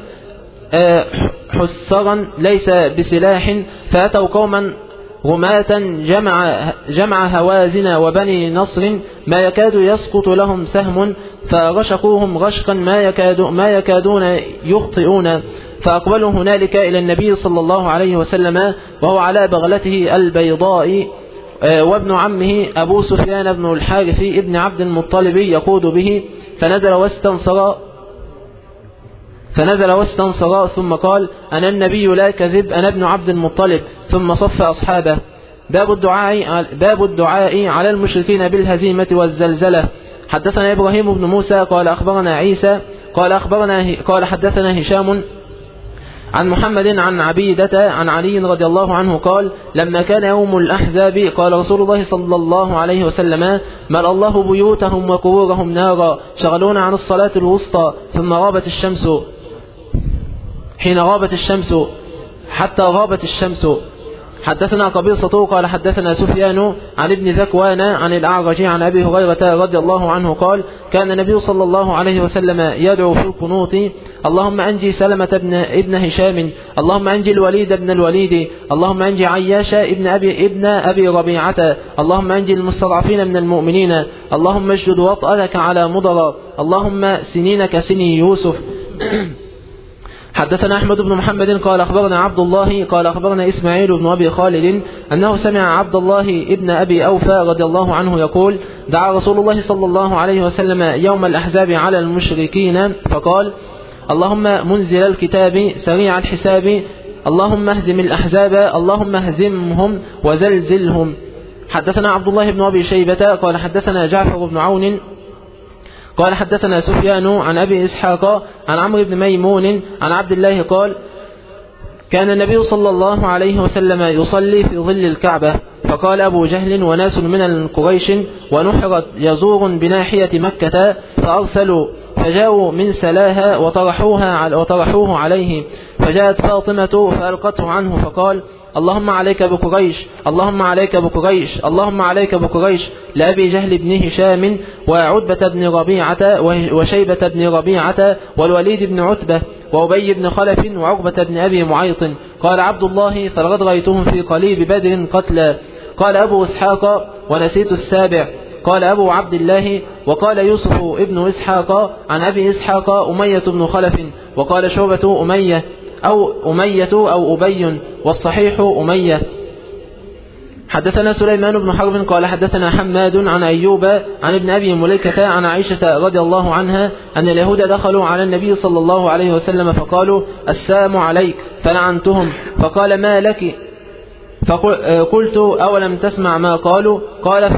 حسرا ليس بسلاح فأتوا قوما غماة جمع, جمع هوازن وبني نصر ما يكاد يسقط لهم سهم فرشقوهم رشقا ما, يكاد ما يكادون يخطئون فأقبلوا هنالك إلى النبي صلى الله عليه وسلم وهو على بغلته البيضاء وابن عمه أبو سفيان بن الحارث ابن عبد المطلب يقود به فنزل واستنصر فنزل واستنصر ثم قال أنا النبي لا كذب أنا ابن عبد المطلب ثم صف أصحابه. باب الدعاء باب الدعاء على المشركين بالهزيمة والزلزلة. حدثنا إبراهيم بن موسى قال أخبرنا عيسى قال أخبرنا قال حدثنا هشام عن محمد عن عبيدة عن علي رضي الله عنه قال لما كان يوم الأحزاب قال رسول الله صلى الله عليه وسلم ملأ الله بيوتهم وقبورهم نارا شغلون عن الصلاة الوسطى ثم غابت الشمس حين غابت الشمس حتى غابت الشمس. حدثنا قبيصة قال حدثنا سفيان عن ابن ذكوان عن الأعرج عن أبي هريرة رضي الله عنه قال كان النبي صلى الله عليه وسلم يدعو في القنوت اللهم أنجي سلمة ابن, ابن هشام اللهم أنجي الوليد ابن الوليد اللهم أنجي عياش ابن أبي, ابن أبي ربيعة اللهم أنجي المستضعفين من المؤمنين اللهم اجدد وطأتك على مضر اللهم سنين كسني يوسف. حدثنا أحمد بن محمد قال أخبرنا عبد الله قال أخبرنا إسماعيل بن أبي خالد أنه سمع عبد الله ابن أبي أوفى رضي الله عنه يقول دعا رسول الله صلى الله عليه وسلم يوم الأحزاب على المشركين فقال اللهم منزل الكتاب سريع الحساب اللهم اهزم الأحزاب اللهم اهزمهم وزلزلهم. حدثنا عبد الله بن أبي شيبة قال حدثنا جعفر بن عون قال حدثنا سفيان عن أبي إسحاق عن عمرو بن ميمون عن عبد الله قال كان النبي صلى الله عليه وسلم يصلي في ظل الكعبة فقال أبو جهل وناس من قريش ونحرت يزور بناحية مكة فأرسلوا فجاءوا من سلاها وطرحوها وطرحوه عليه فجاءت فاطمة فألقته عنه فقال اللهم عليك بقريش اللهم عليك بقريش اللهم عليك بقريش لأبي جهل بن هشام وعتبة بن ربيعة وشيبة بن ربيعة والوليد بن عتبة وأبي بن خلف وعقبة بن أبي معيط. قال عبد الله فلقد رأيتهم في قليب بدر قتلى. قال أبو إسحاق ونسيت السابع. قال أبو عبد الله وقال يوسف ابن إسحاق عن أبي إسحاق أمية بن خلف وقال شعبة أمية أو أمية أو أبي والصحيح أمية. حدثنا سليمان بن حرب قال حدثنا حماد عن أيوب عن ابن أبي مليكة عن عائشة رضي الله عنها أن اليهود دخلوا على النبي صلى الله عليه وسلم فقالوا السلام عليك فلعنتهم فقال ما لك فقلت أولم تسمع ما قالوا قال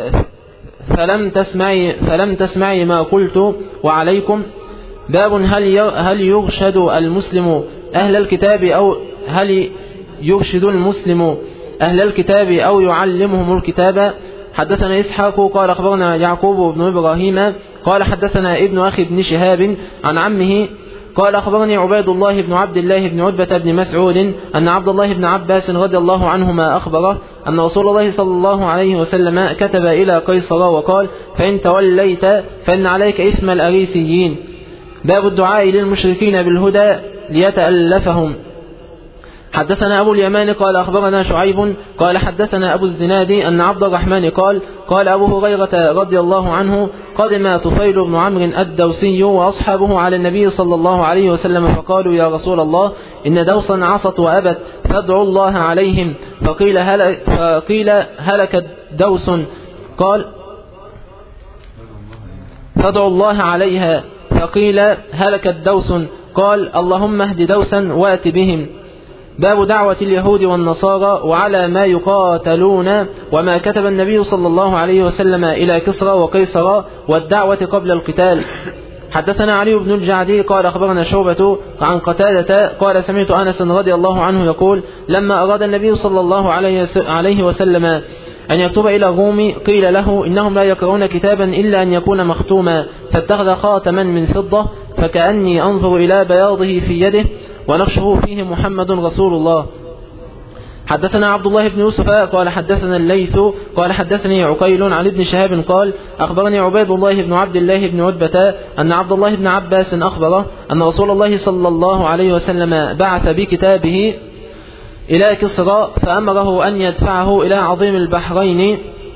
فلم تسمعي, فلم تسمعي ما قلت وعليكم. باب هل هل يرشد المسلم أهل الكتاب أو هل يرشد المسلم أهل الكتاب أو يعلمهم الكتاب. حدثنا إسحاق قال أخبرنا يعقوب بن إبراهيم قال حدثنا ابن أخي بن شهاب عن عمه قال أخبرني عبيد الله بن عبد الله بن عتبة بن مسعود أن عبد الله بن عباس رضي الله عنهما أخبره أن رسول الله صلى الله عليه وسلم كتب إلى قيصر وقال فإن توليت فإن عليك إثم الأريسيين. باب الدعاء للمشركين بالهدى ليتألفهم. حدثنا أبو اليمان قال أخبرنا شعيب قال حدثنا أبو الزناد أن عبد الرحمن قال قال أبو هريرة رضي الله عنه قدم طفيل بن عمرو الدوسي وأصحابه على النبي صلى الله عليه وسلم فقالوا يا رسول الله إن دوسا عصت وأبت فادعوا الله عليهم. فقيل, هل فقيل هلكت دوس قال فادعوا الله عليها. فقيل هلكت دوس قال اللهم اهد دوسا وات بهم. باب دعوة اليهود والنصارى وعلى ما يقاتلون وما كتب النبي صلى الله عليه وسلم إلى كسرى وقيصر والدعوة قبل القتال. حدثنا علي بن الجعدي قال أخبرنا شعبة عن قتادة قال سمعت أنس رضي الله عنه يقول لما أراد النبي صلى الله عليه وسلم أن يكتب إلى الروم قيل له إنهم لا يقرؤون كتابا إلا أن يكون مختوما فاتخذ خاتما من فضة فكأني أنظر إلى بياضه في يده ونقشه فيه محمد رسول الله. حدثنا عبد الله بن يوسف قال حدثنا الليث قال حدثني عقيل عن ابن شهاب قال أخبرني عبيد الله بن عبد الله بن عتبة أن عبد الله بن عباس أخبره أن رسول الله صلى الله عليه وسلم بعث بكتابه إلى كسرى فأمره أن يدفعه إلى عظيم البحرين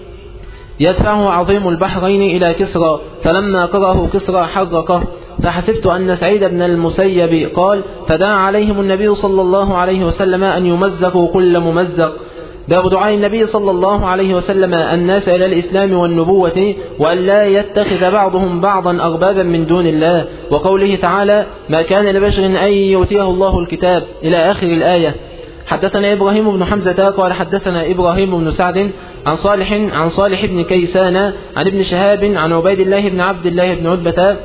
يدفعه عظيم البحرين إلى كسرى فلما قرأه كسرى حرقه فحسبت أن سعيد بن المسيب قال فدعا عليهم النبي صلى الله عليه وسلم أن يمزقوا كل ممزق. باب دعاء النبي صلى الله عليه وسلم الناس إلى الإسلام والنبوة وأن لا يتخذ بعضهم بعضا أربابا من دون الله وقوله تعالى ما كان لبشر أن يؤتيه الله الكتاب إلى آخر الآية. حدثنا إبراهيم بن حمزة قال حدثنا إبراهيم بن سعد عن صالح عن صالح بن كيسان عن ابن شهاب عن عبيد الله بن عبد الله بن عتبة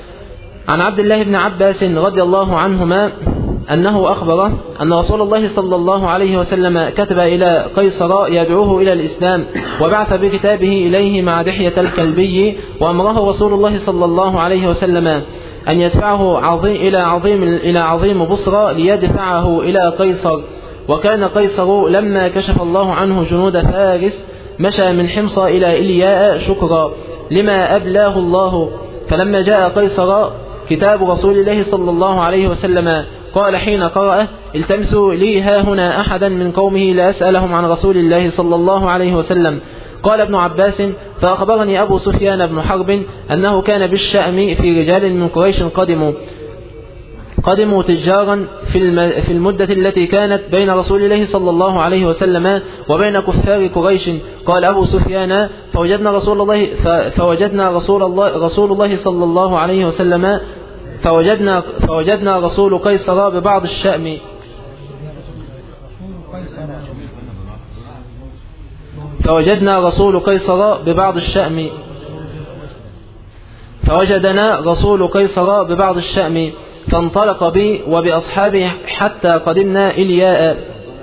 عن عبد الله بن عباس رضي الله عنهما أنه أخبره أن رسول الله صلى الله عليه وسلم كتب إلى قيصر يدعوه إلى الإسلام وبعث بكتابه إليه مع دحية الكلبي وأمره رسول الله صلى الله عليه وسلم أن يدفعه عظيم إلى عظيم إلى عظيم بصرى ليدفعه إلى قيصر. وكان قيصر لما كشف الله عنه جنود فارس مشى من حمص إلى إلياء شكرا لما أبلاه الله. فلما جاء قيصر كتاب رسول الله صلى الله عليه وسلم قال حين قرأه التمسوا لي ها هنا أحدا من قومه لأسألهم عن رسول الله صلى الله عليه وسلم. قال ابن عباس فأخبرني أبو سفيان بن حرب أنه كان بالشأم في رجال من قريش قدموا قدموا تجارا في المدة التي كانت بين رسول الله صلى الله عليه وسلم وبين كفار قريش. قال أبو سفيان فوجدنا رسول الله فوجدنا رسول الله رسول الله صلى الله عليه وسلم فوجدنا فوجدنا رسول قيصر ببعض الشأم فوجدنا رسول قيصر ببعض الشأم فوجدنا رسول قيصر ببعض الشأم فانطلق بي وبأصحابه حتى قدمنا إلياء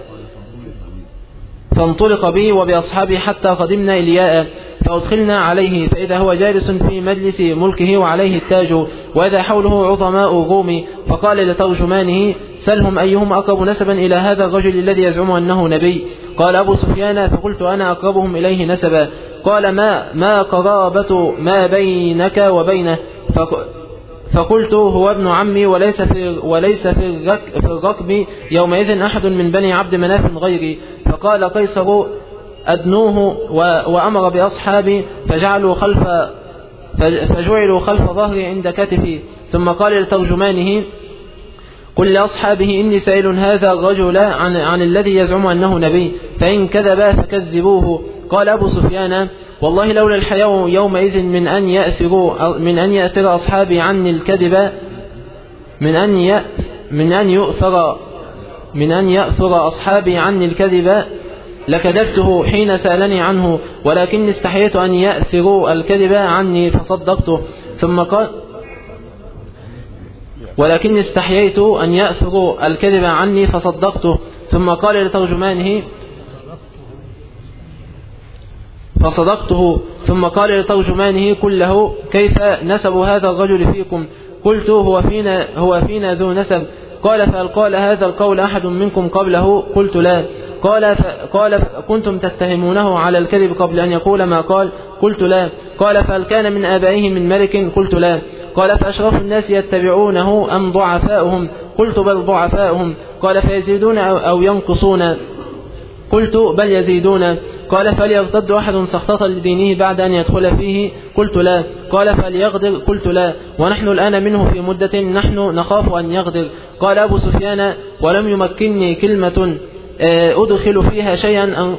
فانطلق بي وبأصحابه حتى قدمنا إلياء فأدخلنا عليه فإذا هو جالس في مجلس ملكه وعليه التاج وإذا حوله عظماء الروم فقال لترجمانه سلهم أيهم أقرب نسبا إلى هذا الرجل الذي يزعم أنه نبي. قال أبو سفيان فقلت أنا أقربهم إليه نسبا. قال ما ما قرابة ما بينك وبينه فقلت هو ابن عمي وليس في وليس في الرك في الركب يومئذ أحد من بني عبد مناف غيري. فقال قيصر أدنوه وأمر بأصحابي فجعلوا خلف فجعلوا خلف ظهري عند كتفي. ثم قال لترجمانه قل لأصحابه إني سائل هذا الرجل عن, عن الذي يزعم أنه نبي فإن كذب فكذبوه. قال أبو سفيان والله لولا الحياء يومئذ من أن يأثروا من أن يأثر أصحابي عني الكذب من أن من أن يؤثر من أن يأثر أصحابي عني الكذب لكذبته حين سألني عنه ولكن استحييت أن يأثروا الكذب عني فصدقته. ثم قال ولكن استحييت أن يأثروا الكذب عني فصدقته. ثم قال لترجمانه فصدقته. ثم قال لترجمانه قل له كيف نسب هذا الرجل فيكم قلت هو فينا, هو فينا ذو نسب. قال فهل قال هذا القول أحد منكم قبله؟ قلت لا. قال قال كنتم تتهمونه على الكذب قبل أن يقول ما قال؟ قلت لا. قال فهل كان من آبائه من ملك؟ قلت لا. قال فأشرف الناس يتبعونه أم ضعفاؤهم؟ قلت بل ضعفاؤهم. قال فيزيدون أو ينقصون؟ قلت بل يزيدون. قال فليرتد أحد سخطة لدينه بعد أن يدخل فيه؟ قلت لا. قال فليغدر؟ قلت لا. ونحن الآن منه في مدة نحن نخاف أن يغدر. قال أبو سفيان ولم يمكنني كلمة أدخل فيها شيئا أن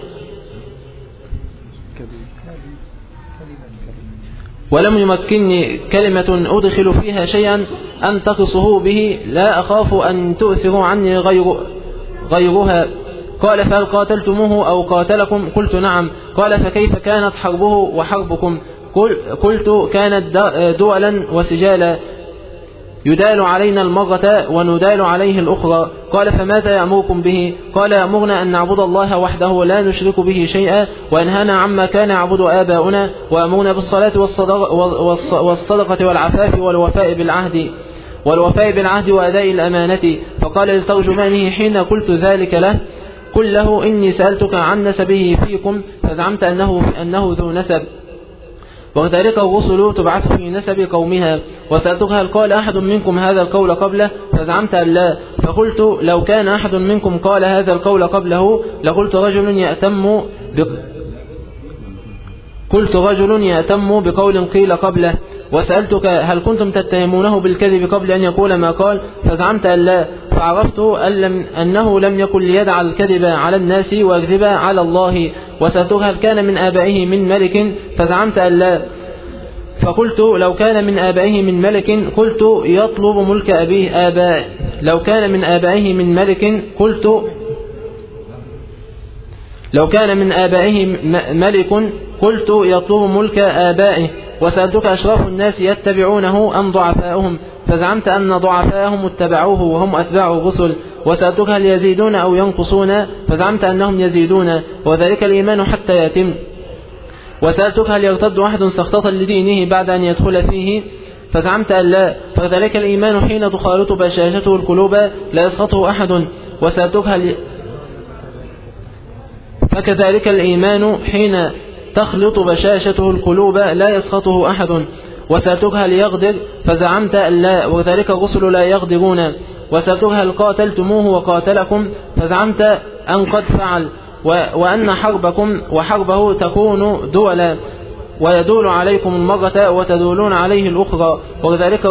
ولم يمكنني كلمة أدخل فيها شيئا أن تقصه به لا أخاف أن تؤثر عني غير غيرها. قال فهل قاتلتموه أو قاتلكم؟ قلت نعم. قال فكيف كانت حربه وحربكم؟ قلت كانت دولا وسجالا يدال علينا المرة وندال عليه الأخرى. قال فماذا يأمركم به؟ قال يأمرنا أن نعبد الله وحده لا نشرك به شيئا وينهانا عما كان يعبد آباؤنا ويأمرنا بالصلاة والصدقة والعفاف والوفاء بالعهد والوفاء بالعهد وأداء الأمانة. فقال لترجمانه حين قلت ذلك له قل له إني سألتك عن نسبه فيكم فزعمت أنه, أنه ذو نسب وكذلك الرسل تبعث في نسب قومها. وسألتك هل قال أحد منكم هذا القول قبله؟ فزعمت أن لا. فقلت لو كان أحد منكم قال هذا القول قبله لقلت رجل يأتم ب... قلت رجل يأتم بقول قيل قبله. وسألتك هل كنتم تتهمونه بالكذب قبل أن يقول ما قال؟ فزعمت أن لا. فعرفت أن لم أنه لم يكن ليدع الكذب على الناس ويكذب على الله. وسألتك هل كان من آبائه من ملك؟ فزعمت أن لا. فقلت لو كان من آبائه من ملك قلت يطلب ملك أبيه آباء لو كان من آبائه من ملك قلت لو كان من آبائه ملك قلت يطلب ملك آبائه. وسألتك أشراف الناس يتبعونه أم ضعفاؤهم؟ فزعمت أن ضعفاءهم اتبعوه وهم أتباع الرسل. وسألتك هل يزيدون أو ينقصون؟ فزعمت أنهم يزيدون وذلك الإيمان حتى يتم. وسألتك هل يرتد أحد سخطة لدينه بعد أن يدخل فيه؟ فزعمت أن لا. فذلك الإيمان حين تخالط بشاشته القلوب لا يسخطه أحد. وسألتك هل فكذلك الإيمان حين تخلط بشاشته القلوب لا يسخطه أحد. وسألتك هل يغدر؟ فزعمت أن لا. وذلك الرسل لا يغدرون. وسألتك هل قاتلتموه وقاتلكم؟ فزعمت أن قد فعل وأن حربكم وحربه تكون دولا ويدول عليكم المرة وتدولون عليه الأخرى. وذلك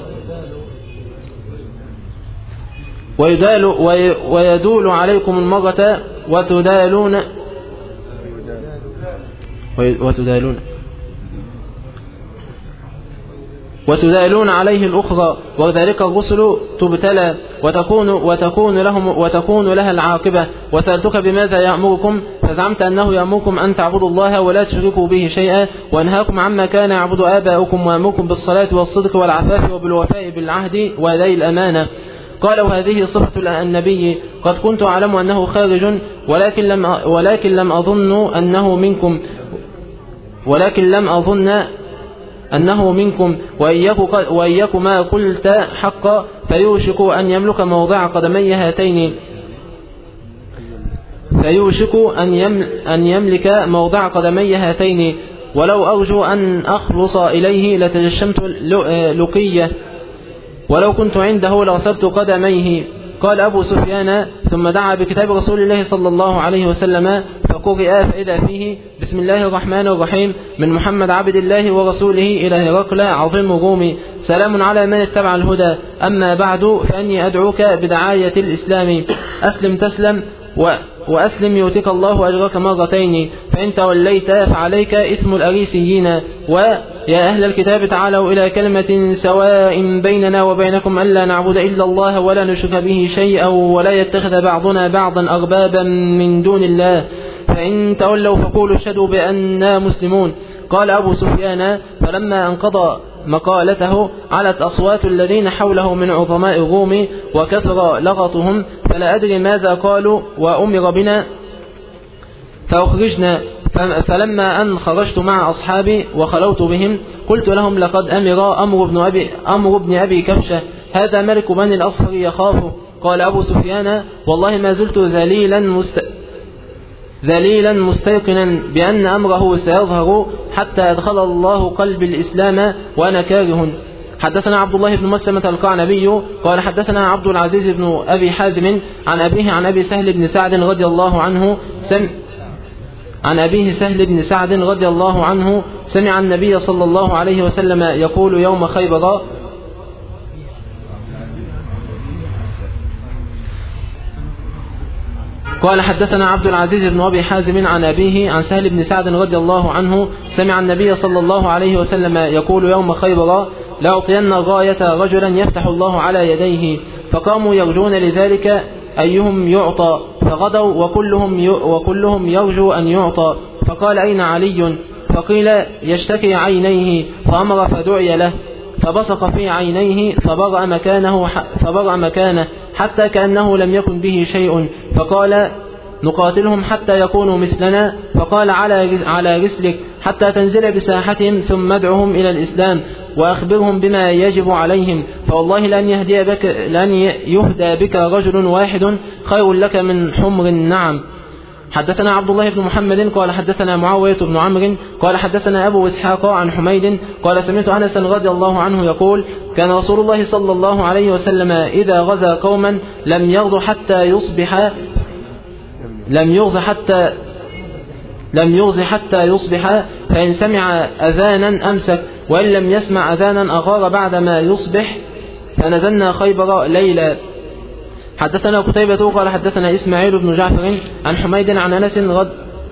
ويدال ويدول عليكم المرة وتدالون وتدالون وتدالون عليه الأخرى. وذلك الرسل تبتلى وتكون وتكون لهم وتكون لها العاقبة. وسألتك بماذا يأمركم؟ فزعمت أنه يأمركم أن تعبدوا الله ولا تشركوا به شيئا وينهاكم عما كان يعبد آباؤكم ويأمركم بالصلاة والصدق والعفاف وبالوفاء بالعهد وأداء الأمانة. قال وهذه صفة النبي قد كنت أعلم أنه خارج ولكن لم ولكن لم أظن أنه منكم ولكن لم أظن أنه منكم وإياكما قلت حقا فيوشك أن يملك موضع قدمي هاتين فيوشك أن يملك موضع قدمي هاتين ولو أرجو أن أخلص إليه لتجشمت لقية ولو كنت عنده لغسلت قدميه. قال أبو سفيان ثم دعا بكتاب رسول الله صلى الله عليه وسلم فقرئ فإذا فيه بسم الله الرحمن الرحيم من محمد عبد الله ورسوله إلى هرقل عظيم الروم سلام على من اتبع الهدى أما بعد فأني أدعوك بدعاية الإسلام أسلم تسلم و وأسلم يؤتك الله أجرك مرتين فإن توليت فعليك إثم الأريسيين. ويا أهل الكتاب تعالوا إلى كلمة سواء بيننا وبينكم ألا نعبد إلا الله ولا نشرك به شيئا ولا يتخذ بعضنا بعضا أربابا من دون الله فإن تولوا فقولوا اشهدوا بأننا مسلمون. قال أبو سفيان فلما انقضى مقالته علت أصوات الذين حوله من عظماء الروم وكثر لغطهم فلا أدري ماذا قالوا وأمر بنا فأخرجنا. فلما أن خرجت مع أصحابي وخلوت بهم قلت لهم لقد أمر أمر بن أبي, أمر بن أبي كبشة هذا ملك بني الأصفر يخافه. قال أبو سفيان والله ما زلت ذليلا مست... ذليلا مستيقنا بأن أمره سيظهر حتى أدخل الله قلب الإسلام وأنا كاره. حدثنا عبد الله بن مسلمة القعنبي قال حدثنا عبد العزيز بن أبي حازم عن أبيه عن أبي سهل بن سعد رضي الله عنه سمع عن أبيه سهل بن سعد رضي الله عنه سمع النبي صلى الله عليه وسلم يقول يوم خيبر قال حدثنا عبد العزيز بن أبي حازم عن أبيه عن سهل بن سعد رضي الله عنه سمع النبي صلى الله عليه وسلم يقول يوم خيبر لأعطين غاية رجلا يفتح الله على يديه. فقاموا يرجون لذلك أيهم يعطى فغدوا وكلهم وكلهم يرجو أن يعطى. فقال أين علي؟ فقيل يشتكي عينيه. فأمر فدعي له فبصق في عينيه فبرأ مكانه فبرأ مكانه حتى كأنه لم يكن به شيء. فقال نقاتلهم حتى يكونوا مثلنا. فقال على على رسلك حتى تنزل بساحتهم ثم ادعهم إلى الإسلام وأخبرهم بما يجب عليهم فوالله لن يهدي بك لن يهدى بك رجل واحد خير لك من حمر النعم. حدثنا عبد الله بن محمد قال حدثنا معاوية بن عمرو قال حدثنا أبو إسحاق عن حميد قال سمعت أنس رضي الله عنه يقول كان رسول الله صلى الله عليه وسلم إذا غزا قوما لم يغز حتى يصبح لم يغز حتى لم يغز حتى يصبح فإن سمع أذانا أمسك وإن لم يسمع أذانا أغار بعدما يصبح. فنزلنا خيبر ليلا. حدثنا قتيبة قال حدثنا إسماعيل بن جعفر عن حميد عن أنس رضي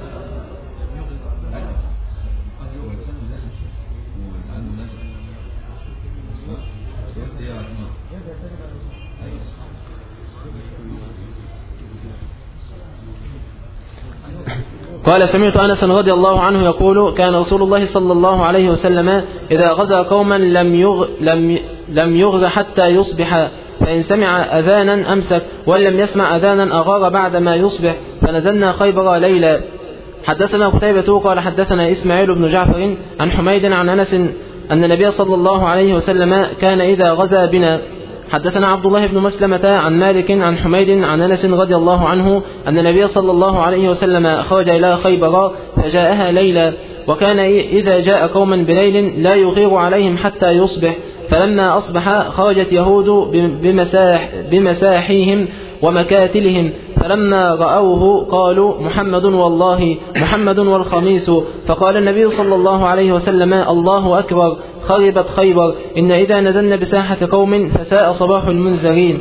قال سمعت أنس رضي الله عنه يقول كان رسول الله صلى الله عليه وسلم إذا غزا قوما لم يغ لم لم يغز حتى يصبح فإن سمع أذانا أمسك وإن لم يسمع أذانا أغار بعدما يصبح. فنزلنا خيبر ليلا. حدثنا قتيبة قال حدثنا إسماعيل بن جعفر عن حميد عن أنس أن النبي صلى الله عليه وسلم كان إذا غزا بنا. حدثنا عبد الله بن مسلمة عن مالك عن حميد عن أنس رضي الله عنه أن النبي صلى الله عليه وسلم خرج إلى خيبر فجاءها ليلا وكان إذا جاء قوما بليل لا يغير عليهم حتى يصبح. فلما أصبح خرجت يهود بمساح بمساحيهم ومكاتلهم فلما رأوه قالوا محمد والله محمد والخميس. فقال النبي صلى الله عليه وسلم الله أكبر خربت خيبر إن إذا نزلنا بساحة قوم فساء صباح المنذرين.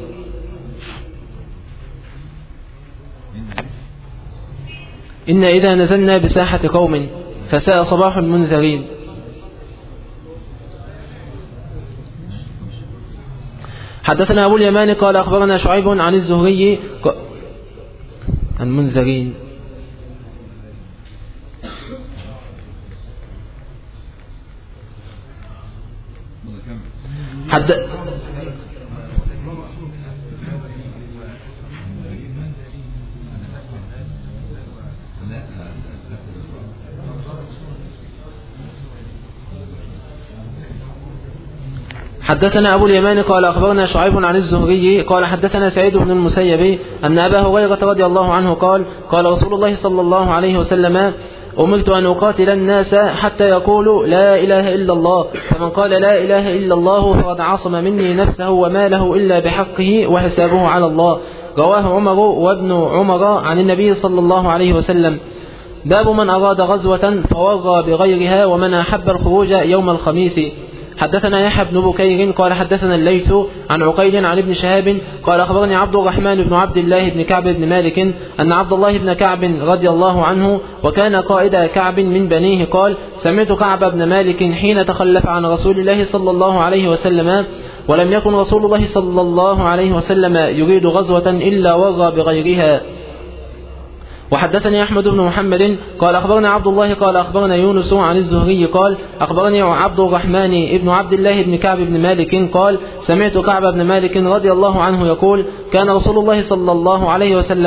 إن إذا نزلنا بساحة قوم فساء صباح المنذرين. حدثنا أبو اليمان قال أخبرنا شعيب عن الزهري عن منذرين. حد حدثنا أبو اليمان قال أخبرنا شعيب عن الزهري قال حدثنا سعيد بن المسيب أن أبا هريرة رضي الله عنه قال قال رسول الله صلى الله عليه وسلم أمرت أن أقاتل الناس حتى يقولوا لا إله إلا الله فمن قال لا إله إلا الله فقد عصم مني نفسه وماله إلا بحقه وحسابه على الله. رواه عمر وابن عمر عن النبي صلى الله عليه وسلم. باب من أراد غزوة فورى بغيرها ومن أحب الخروج يوم الخميس. حدثنا يحيى بن بكير قال حدثنا الليث عن عقيل عن ابن شهاب قال أخبرني عبد الرحمن بن عبد الله بن كعب بن مالك أن عبد الله بن كعب رضي الله عنه وكان قائد كعب من بنيه قال سمعت كعب بن مالك حين تخلف عن رسول الله صلى الله عليه وسلم ولم يكن رسول الله صلى الله عليه وسلم يريد غزوة إلا ورى بغيرها. وحدثني أحمد بن محمد قال أخبرنا عبد الله قال أخبرنا يونس عن الزهري قال أخبرني عبد الرحمن بن عبد الله بن كعب بن مالك قال سمعت كعب بن مالك رضي الله عنه يقول كان رسول الله صلى الله عليه وسلم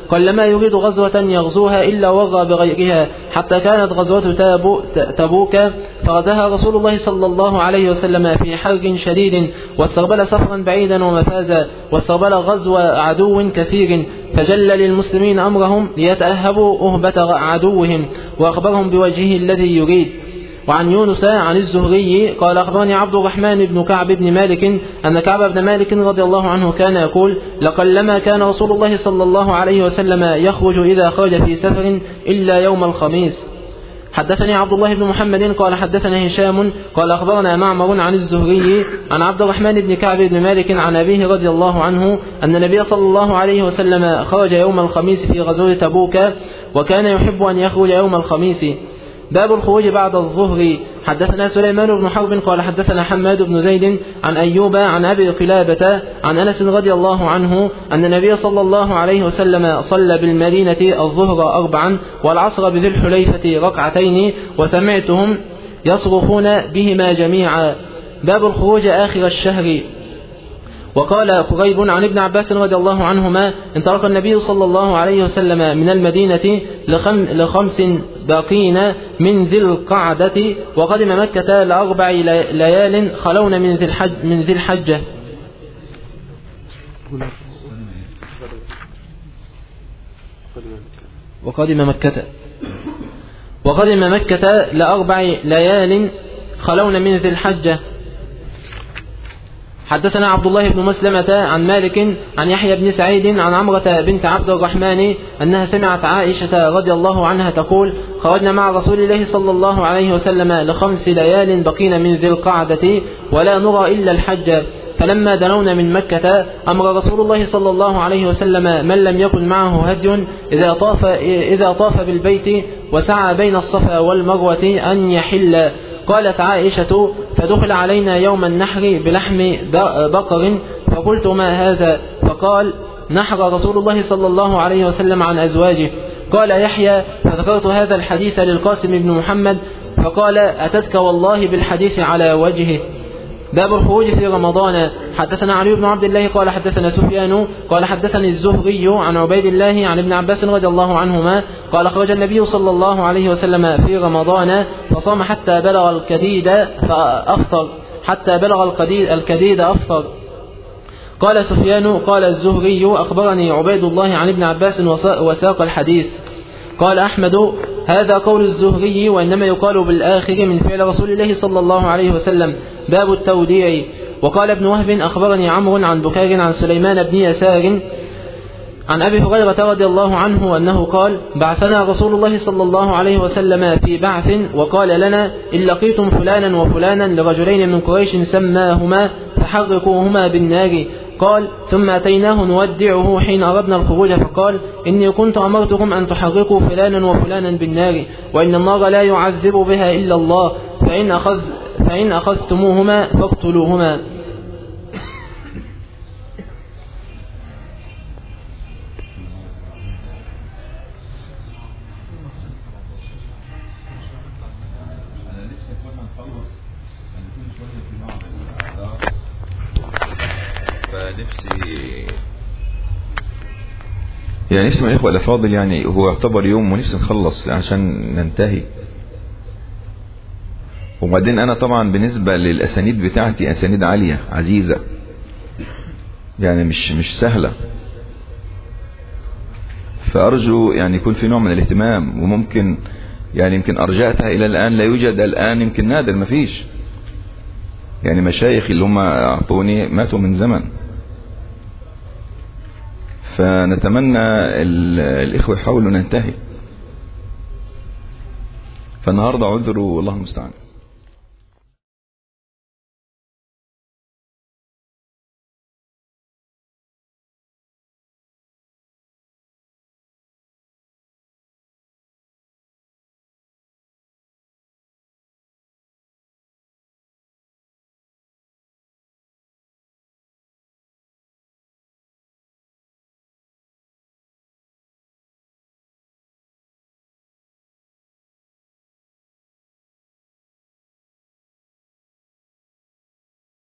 قلما يريد غزوة يغزوها إلا وغى بغيرها، حتى كانت غزوة تبوك فغزاها رسول الله صلى الله عليه وسلم في حر شديد، واستقبل سفرا بعيدا ومفازا، واستقبل غزو عدو كثير، فجل للمسلمين أمرهم ليتأهبوا أهبة عدوهم، وأخبرهم بوجهه الذي يريد. وعن يونس عن الزهري قال أخبرني عبد الرحمن بن كعب بن مالك أن كعب بن مالك رضي الله عنه كان يقول: لقلما كان رسول الله صلى الله عليه وسلم يخرج إذا خرج في سفر إلا يوم الخميس. حدثني عبد الله بن محمد قال حدثنا هشام قال أخبرنا معمر عن الزهري عن عبد الرحمن بن كعب بن مالك عن أبيه رضي الله عنه أن النبي صلى الله عليه وسلم خرج يوم الخميس في غزوة تبوك، وكان يحب أن يخرج يوم الخميس. باب الخروج بعد الظهر. حدثنا سليمان بن حرب قال حدثنا حماد بن زيد عن أيوب عن أبي قلابة عن أنس رضي الله عنه أن النبي صلى الله عليه وسلم صلى بالمدينة الظهر أربعا والعصر بذي الحليفة ركعتين، وسمعتهم يصرخون بهما جميعا. باب الخروج آخر الشهر. وقال قريب عن ابن عباس رضي الله عنهما: انطلق النبي صلى الله عليه وسلم من المدينة لخم لخمس باقين من ذي القعدة، وقدم مكة لأربع ليال خلون من ذي الحج من ذي الحجة. وقدم مكة وقدم مكة لأربع ليال خلون من ذي الحجة. حدثنا عبد الله بن مسلمة عن مالك عن يحيى بن سعيد عن عمرة بنت عبد الرحمن أنها سمعت عائشة رضي الله عنها تقول: خرجنا مع رسول الله صلى الله عليه وسلم لخمس ليال بقين من ذي القعدة ولا نرى إلا الحج، فلما دنونا من مكة أمر رسول الله صلى الله عليه وسلم من لم يكن معه هدي إذا طاف, إذا طاف بالبيت وسعى بين الصفا والمروة أن يحل. قالت عائشة: فدخل علينا يوم النحر بلحم بقر، فقلت: ما هذا؟ فقال: نحر رسول الله صلى الله عليه وسلم عن أزواجه. قال يحيى: فذكرت هذا الحديث للقاسم بن محمد، فقال: أتتك والله بالحديث على وجهه. باب الخروج في رمضان. حدثنا علي بن عبد الله قال حدثنا سفيان قال حدثني الزهري عن عبيد الله عن ابن عباس رضي الله عنهما قال: خرج النبي صلى الله عليه وسلم في رمضان فصام حتى بلغ الكديد فأفطر حتى بلغ الكديد, الكديد أفطر. قال سفيان قال الزهري: أخبرني عبيد الله عن ابن عباس وساق الحديث. قال أحمد: هذا قول الزهري، وإنما يقال بالآخر من فعل رسول الله صلى الله عليه وسلم. باب التوديع. وقال ابن وهب: أخبرني عمرو عن بكير عن سليمان بن يسار عن أبي هريرة رضي الله عنه أنه قال: بعثنا رسول الله صلى الله عليه وسلم في بعث، وقال لنا: إن لقيتم فلانا وفلانا لرجلين من قريش سماهما فحرقوهما بالنار. قال: ثم أتيناه نودعه حين أردنا الخروج، فقال: إني كنت أمرتكم أن تحرقوا فلانا وفلانا بالنار، وإن النار لا يعذب بها إلا الله، فإن, أخذ فإن أخذتموهما فاقتلوهما. فنفسي يعني نفسي من الإخوة الأفاضل، يعني هو يعتبر يوم ونفسي نخلص عشان ننتهي. وبعدين أنا طبعا بالنسبة للأسانيد بتاعتي أسانيد عالية عزيزة، يعني مش مش سهلة، فأرجو يعني يكون في نوع من الاهتمام. وممكن يعني يمكن أرجعتها إلى الآن لا يوجد الآن، يمكن نادر ما فيش، يعني مشايخ اللي هم أعطوني ماتوا من زمن. فنتمنى الإخوة يحاولوا ننتهي. فالنهاردة عذروا والله المستعان.